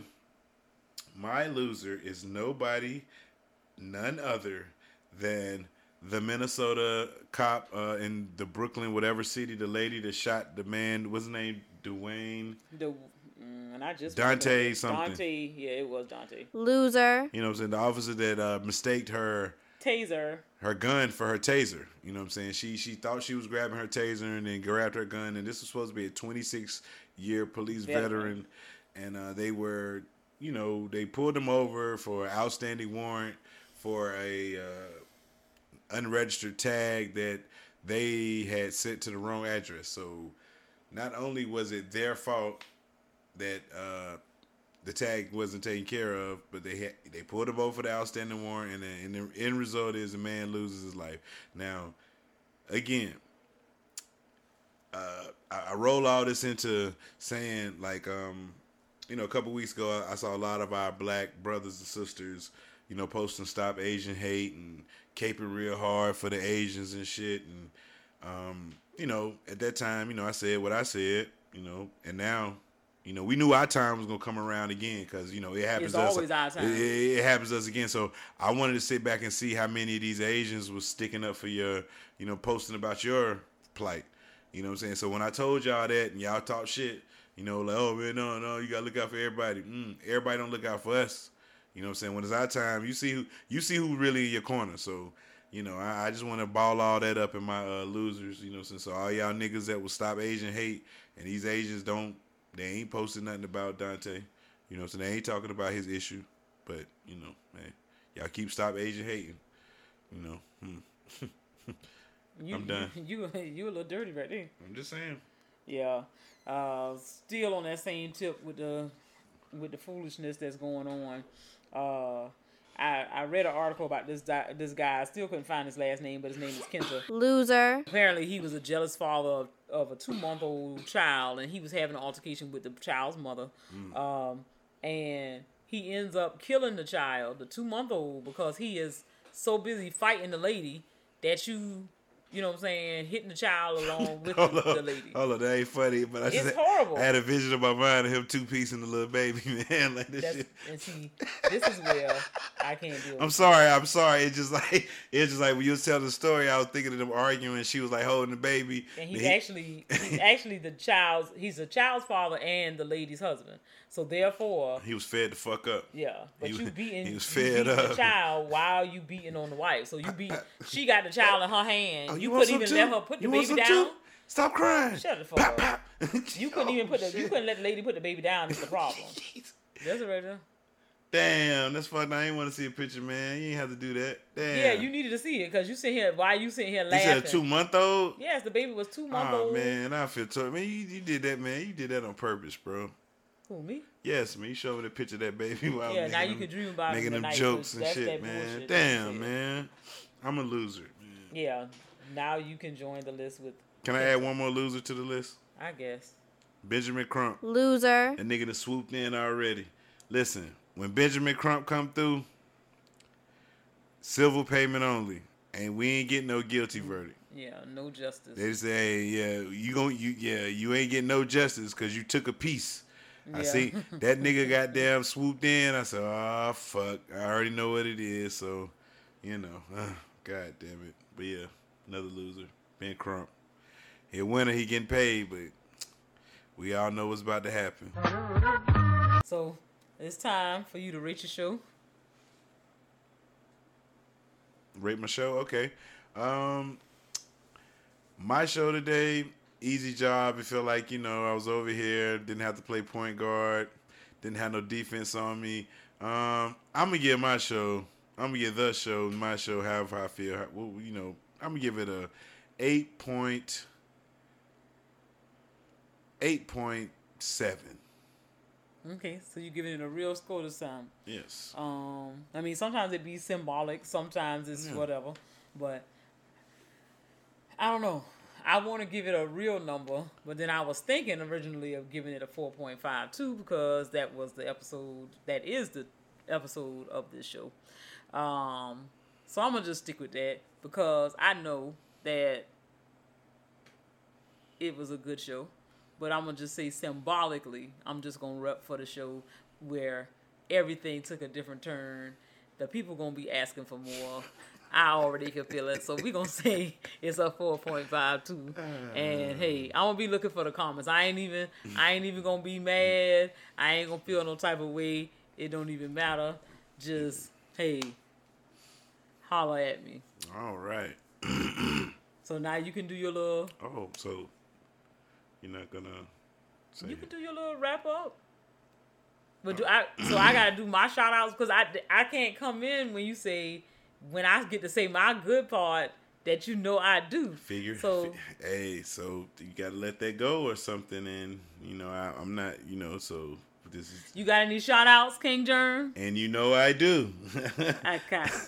[SPEAKER 7] My loser is nobody, none other than the Minnesota cop uh, in the Brooklyn, whatever city, the lady that shot the man. What's his name? Dwayne.
[SPEAKER 6] The And I just
[SPEAKER 7] Dante something.
[SPEAKER 6] Dante, yeah, it was Dante.
[SPEAKER 9] Loser.
[SPEAKER 7] You know what I'm saying? The officer that uh, mistaked her
[SPEAKER 6] taser,
[SPEAKER 7] her gun for her taser. You know what I'm saying? She she thought she was grabbing her taser and then grabbed her gun. And this was supposed to be a twenty-six year police veteran. veteran. And uh, they were, you know, they pulled him over for an outstanding warrant for a uh, unregistered tag that they had sent to the wrong address. So not only was it their fault that uh, the tag wasn't taken care of, but they had, they pulled him over for the outstanding warrant, and, then, and the end result is the man loses his life. Now, again, uh, I, I roll all this into saying, like, um, you know, a couple weeks ago, I saw a lot of our black brothers and sisters, you know, posting Stop Asian Hate and caping real hard for the Asians and shit. And, um, you know, at that time, you know, I said what I said, you know, and now, you know, we knew our time was going to come around again because, you know, it happens
[SPEAKER 6] it's
[SPEAKER 7] to us.
[SPEAKER 6] always our time.
[SPEAKER 7] It, it, it happens to us again. So I wanted to sit back and see how many of these Asians was sticking up for your, you know, posting about your plight. You know what I'm saying? So when I told y'all that and y'all talk shit, you know, like, oh, man, no, no, you got to look out for everybody. Mm, everybody don't look out for us. You know what I'm saying? When it's our time, you see who you see who really in your corner. So, you know, I, I just want to ball all that up in my uh, losers. You know, since so all y'all niggas that will stop Asian hate, and these Asians don't, they ain't posting nothing about Dante. You know, so they ain't talking about his issue. But you know, man, y'all keep stop Asian hating. You know, hmm.
[SPEAKER 6] you,
[SPEAKER 7] I'm done.
[SPEAKER 6] You, you you a little dirty right there.
[SPEAKER 7] I'm just saying.
[SPEAKER 6] Yeah. Uh, still on that same tip with the with the foolishness that's going on. Uh, I I read an article about this di- this guy. I still couldn't find his last name, but his name is Kenta.
[SPEAKER 5] Loser.
[SPEAKER 6] Apparently, he was a jealous father of, of a two month old child, and he was having an altercation with the child's mother. Mm. Um, and he ends up killing the child, the two month old, because he is so busy fighting the lady that you. You know what I'm saying? Hitting the child along with the, the lady.
[SPEAKER 7] Hold on, that ain't funny, but I
[SPEAKER 6] it's
[SPEAKER 7] just
[SPEAKER 6] horrible.
[SPEAKER 7] I had a vision of my mind of him two piecing the little baby, man. Like this
[SPEAKER 6] That's,
[SPEAKER 7] shit.
[SPEAKER 6] And see, this is where I can't deal with
[SPEAKER 7] I'm sorry, I'm sorry. It's just like it's just like when you was telling the story, I was thinking of them arguing. She was like holding the baby,
[SPEAKER 6] and he's
[SPEAKER 7] he,
[SPEAKER 6] actually he's actually the child's he's a child's father and the lady's husband. So therefore,
[SPEAKER 7] he was fed the fuck up.
[SPEAKER 6] Yeah, but
[SPEAKER 7] he,
[SPEAKER 6] you beating
[SPEAKER 7] he was
[SPEAKER 6] you
[SPEAKER 7] fed
[SPEAKER 6] beating
[SPEAKER 7] up.
[SPEAKER 6] the child while you beating on the wife. So you beat she got the child in her hand.
[SPEAKER 7] Oh,
[SPEAKER 6] you
[SPEAKER 7] you
[SPEAKER 6] couldn't even
[SPEAKER 7] too?
[SPEAKER 6] let her put the
[SPEAKER 7] you
[SPEAKER 6] baby down.
[SPEAKER 7] Too? Stop crying.
[SPEAKER 6] Shut the fuck
[SPEAKER 7] pop,
[SPEAKER 6] up.
[SPEAKER 7] Pop.
[SPEAKER 6] You couldn't
[SPEAKER 7] oh,
[SPEAKER 6] even put the
[SPEAKER 7] shit.
[SPEAKER 6] you couldn't let the lady put the baby down. It's the problem. That's it right there.
[SPEAKER 7] Damn, that's fucked. I ain't want to see a picture, man. You ain't have to do that. Damn.
[SPEAKER 6] Yeah, you needed to see it because you sitting here. Why you sitting here laughing?
[SPEAKER 7] You said a two month old.
[SPEAKER 6] Yes, the baby was two month
[SPEAKER 7] oh,
[SPEAKER 6] old.
[SPEAKER 7] Man, I feel torn. Man, you, you did that, man. You did that on purpose, bro.
[SPEAKER 6] Who, me?
[SPEAKER 7] Yes, man. You showed me the picture of that baby while
[SPEAKER 6] yeah, now you
[SPEAKER 7] them,
[SPEAKER 6] can dream about
[SPEAKER 7] making
[SPEAKER 6] it
[SPEAKER 7] them
[SPEAKER 6] night,
[SPEAKER 7] jokes and
[SPEAKER 6] that's
[SPEAKER 7] shit,
[SPEAKER 6] that
[SPEAKER 7] man.
[SPEAKER 6] bullshit
[SPEAKER 7] Damn, man. I'm a loser. Man.
[SPEAKER 6] Yeah, now you can join the list with.
[SPEAKER 7] Can I add one more loser to the list?
[SPEAKER 6] I guess.
[SPEAKER 7] Benjamin Crump.
[SPEAKER 5] Loser.
[SPEAKER 7] That nigga that swooped in already. Listen, when Benjamin Crump come through, civil payment only, and we ain't getting no guilty verdict.
[SPEAKER 6] Yeah, no justice.
[SPEAKER 7] They say, yeah, you gon' you yeah, you ain't getting no justice because you took a piece.
[SPEAKER 6] Yeah.
[SPEAKER 7] I see that nigga goddamn swooped in. I said, oh fuck, I already know what it is. So, you know, uh, god damn it. But yeah, another loser, Ben Crump. He a winner, he getting paid, but we all know what's about to happen.
[SPEAKER 6] So it's time for you to rate your show.
[SPEAKER 7] Rate my show, okay. Um, my show today, easy job. It felt like, you know, I was over here, didn't have to play point guard, didn't have no defense on me. Um, I'm gonna give my show, I'm gonna give the show, my show, however I feel. Well, you know, I'm gonna give it a eight point eight point seven.
[SPEAKER 6] Okay, so you're giving it a real score this time.
[SPEAKER 7] Yes.
[SPEAKER 6] Um, I mean, sometimes it be symbolic, sometimes it's
[SPEAKER 7] Yeah.
[SPEAKER 6] whatever, but I don't know. I want to give it a real number, but then I was thinking originally of giving it a four point five two because that was the episode, that is the episode of this show. Um, so I'm going to just stick with that because I know that it was a good show. But I'm going to just say symbolically, I'm just going to rep for the show where everything took a different turn. The people going to be asking for more. I already can feel it. So we're going to say it's a four point five two. And hey, I'm going to be looking for the comments. I ain't even I ain't even going to be mad. I ain't going to feel no type of way. It don't even matter. Just, hey, holler at me.
[SPEAKER 7] All right.
[SPEAKER 6] So now you can do your little...
[SPEAKER 7] Oh, so... You're not gonna say
[SPEAKER 6] You can do your little wrap up. But do I so I gotta do my shout outs because I, I can't come in when you say when I get to say my good part that you know I do.
[SPEAKER 7] Figure.
[SPEAKER 6] So
[SPEAKER 7] hey, so you gotta let that go or something, and you know I, I'm not, you know, so this is.
[SPEAKER 6] You got any shout outs, King Jern?
[SPEAKER 7] And you know I do.
[SPEAKER 6] Okay.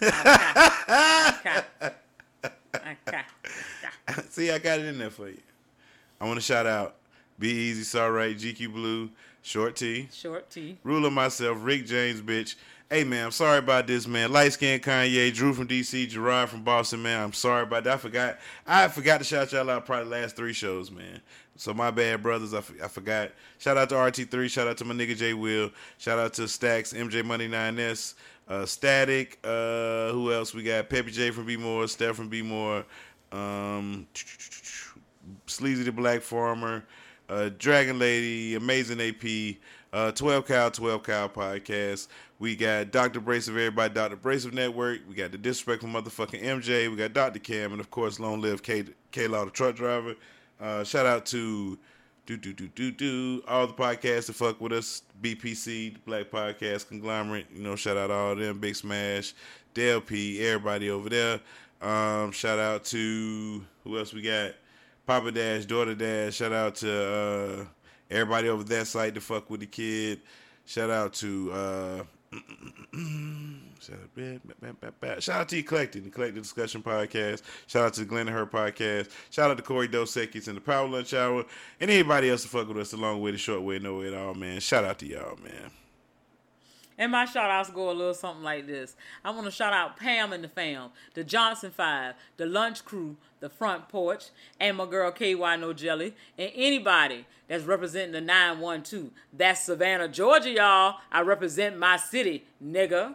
[SPEAKER 6] Okay. Okay. Okay.
[SPEAKER 7] See, I got it in there for you. I want to shout out Be Easy, Sorry Right, G Q Blue, Short T,
[SPEAKER 6] Short T,
[SPEAKER 7] Ruler myself, Rick James, bitch. Hey, man, I'm sorry about this, man. Light Skin Kanye, Drew from D C, Gerard from Boston, man. I'm sorry about that. I forgot. I forgot to shout y'all out probably the last three shows, man. So my bad, brothers. I, f- I forgot. Shout out to R T three. Shout out to my nigga J Will. Shout out to Stacks, M J Money nine S, uh, Static. Uh, who else we got? Peppy J from B More, Steph from B More, um, Sleazy the Black Farmer, uh, Dragon Lady, Amazing A P, Uh, twelve Cal, twelve Cal podcast. We got Doctor Brace of Everybody, Doctor Brace of Network. We got the disrespectful motherfucking M J. We got Doctor Cam, and of course, long live K K-Law, the truck driver. Uh, shout out to do do do do do all the podcasts that fuck with us. B P C, the Black Podcast Conglomerate. You know, shout out to all of them. Big Smash, Del P, everybody over there. Um, shout out to who else we got? Papa Dash, Daughter Dash. Shout out to uh, everybody over that site to fuck with the kid. Shout out to uh, shout out, shout out to Eclectic, the Eclectic Discussion Podcast. Shout out to the Glenn and Her Podcast. Shout out to Corey Dos Equis and the Power Lunch Hour, and anybody else to fuck with us the long way, the short way, no way at all, man. Shout out to y'all, man.
[SPEAKER 6] And my shout outs go a little something like this. I want to shout out Pam and the fam, the Johnson Five, the Lunch Crew, the Front Porch, and my girl K Y No Jelly, and anybody that's representing the nine one two. That's Savannah, Georgia, y'all. I represent my city, nigga.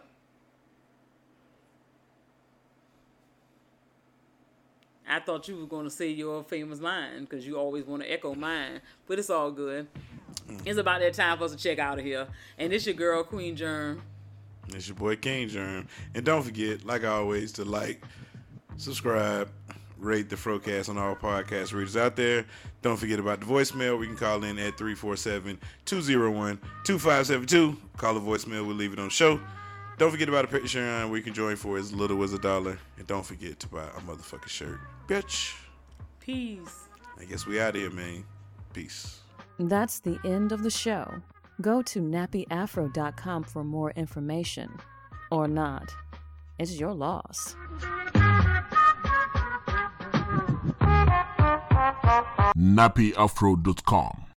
[SPEAKER 6] I thought you were going to say your famous line because you always want to echo mine, but it's all good. It's about that time for us to check out of here. And it's your girl, Queen Germ.
[SPEAKER 7] It's your boy, King Germ. And don't forget, like always, to like, subscribe, rate the Frocast on all podcast readers out there. Don't forget about the voicemail. We can call in at three four seven, two oh one, two five seven two. Call the voicemail. We'll leave it on the show. Don't forget about a Patreon where you can join for as little as a dollar. And don't forget to buy a motherfucking shirt. Bitch.
[SPEAKER 6] Peace.
[SPEAKER 7] I guess we out here, man. Peace.
[SPEAKER 8] That's the end of the show. Go to nappy afro dot com for more information. Or not. It's your loss.
[SPEAKER 9] nappy afro dot com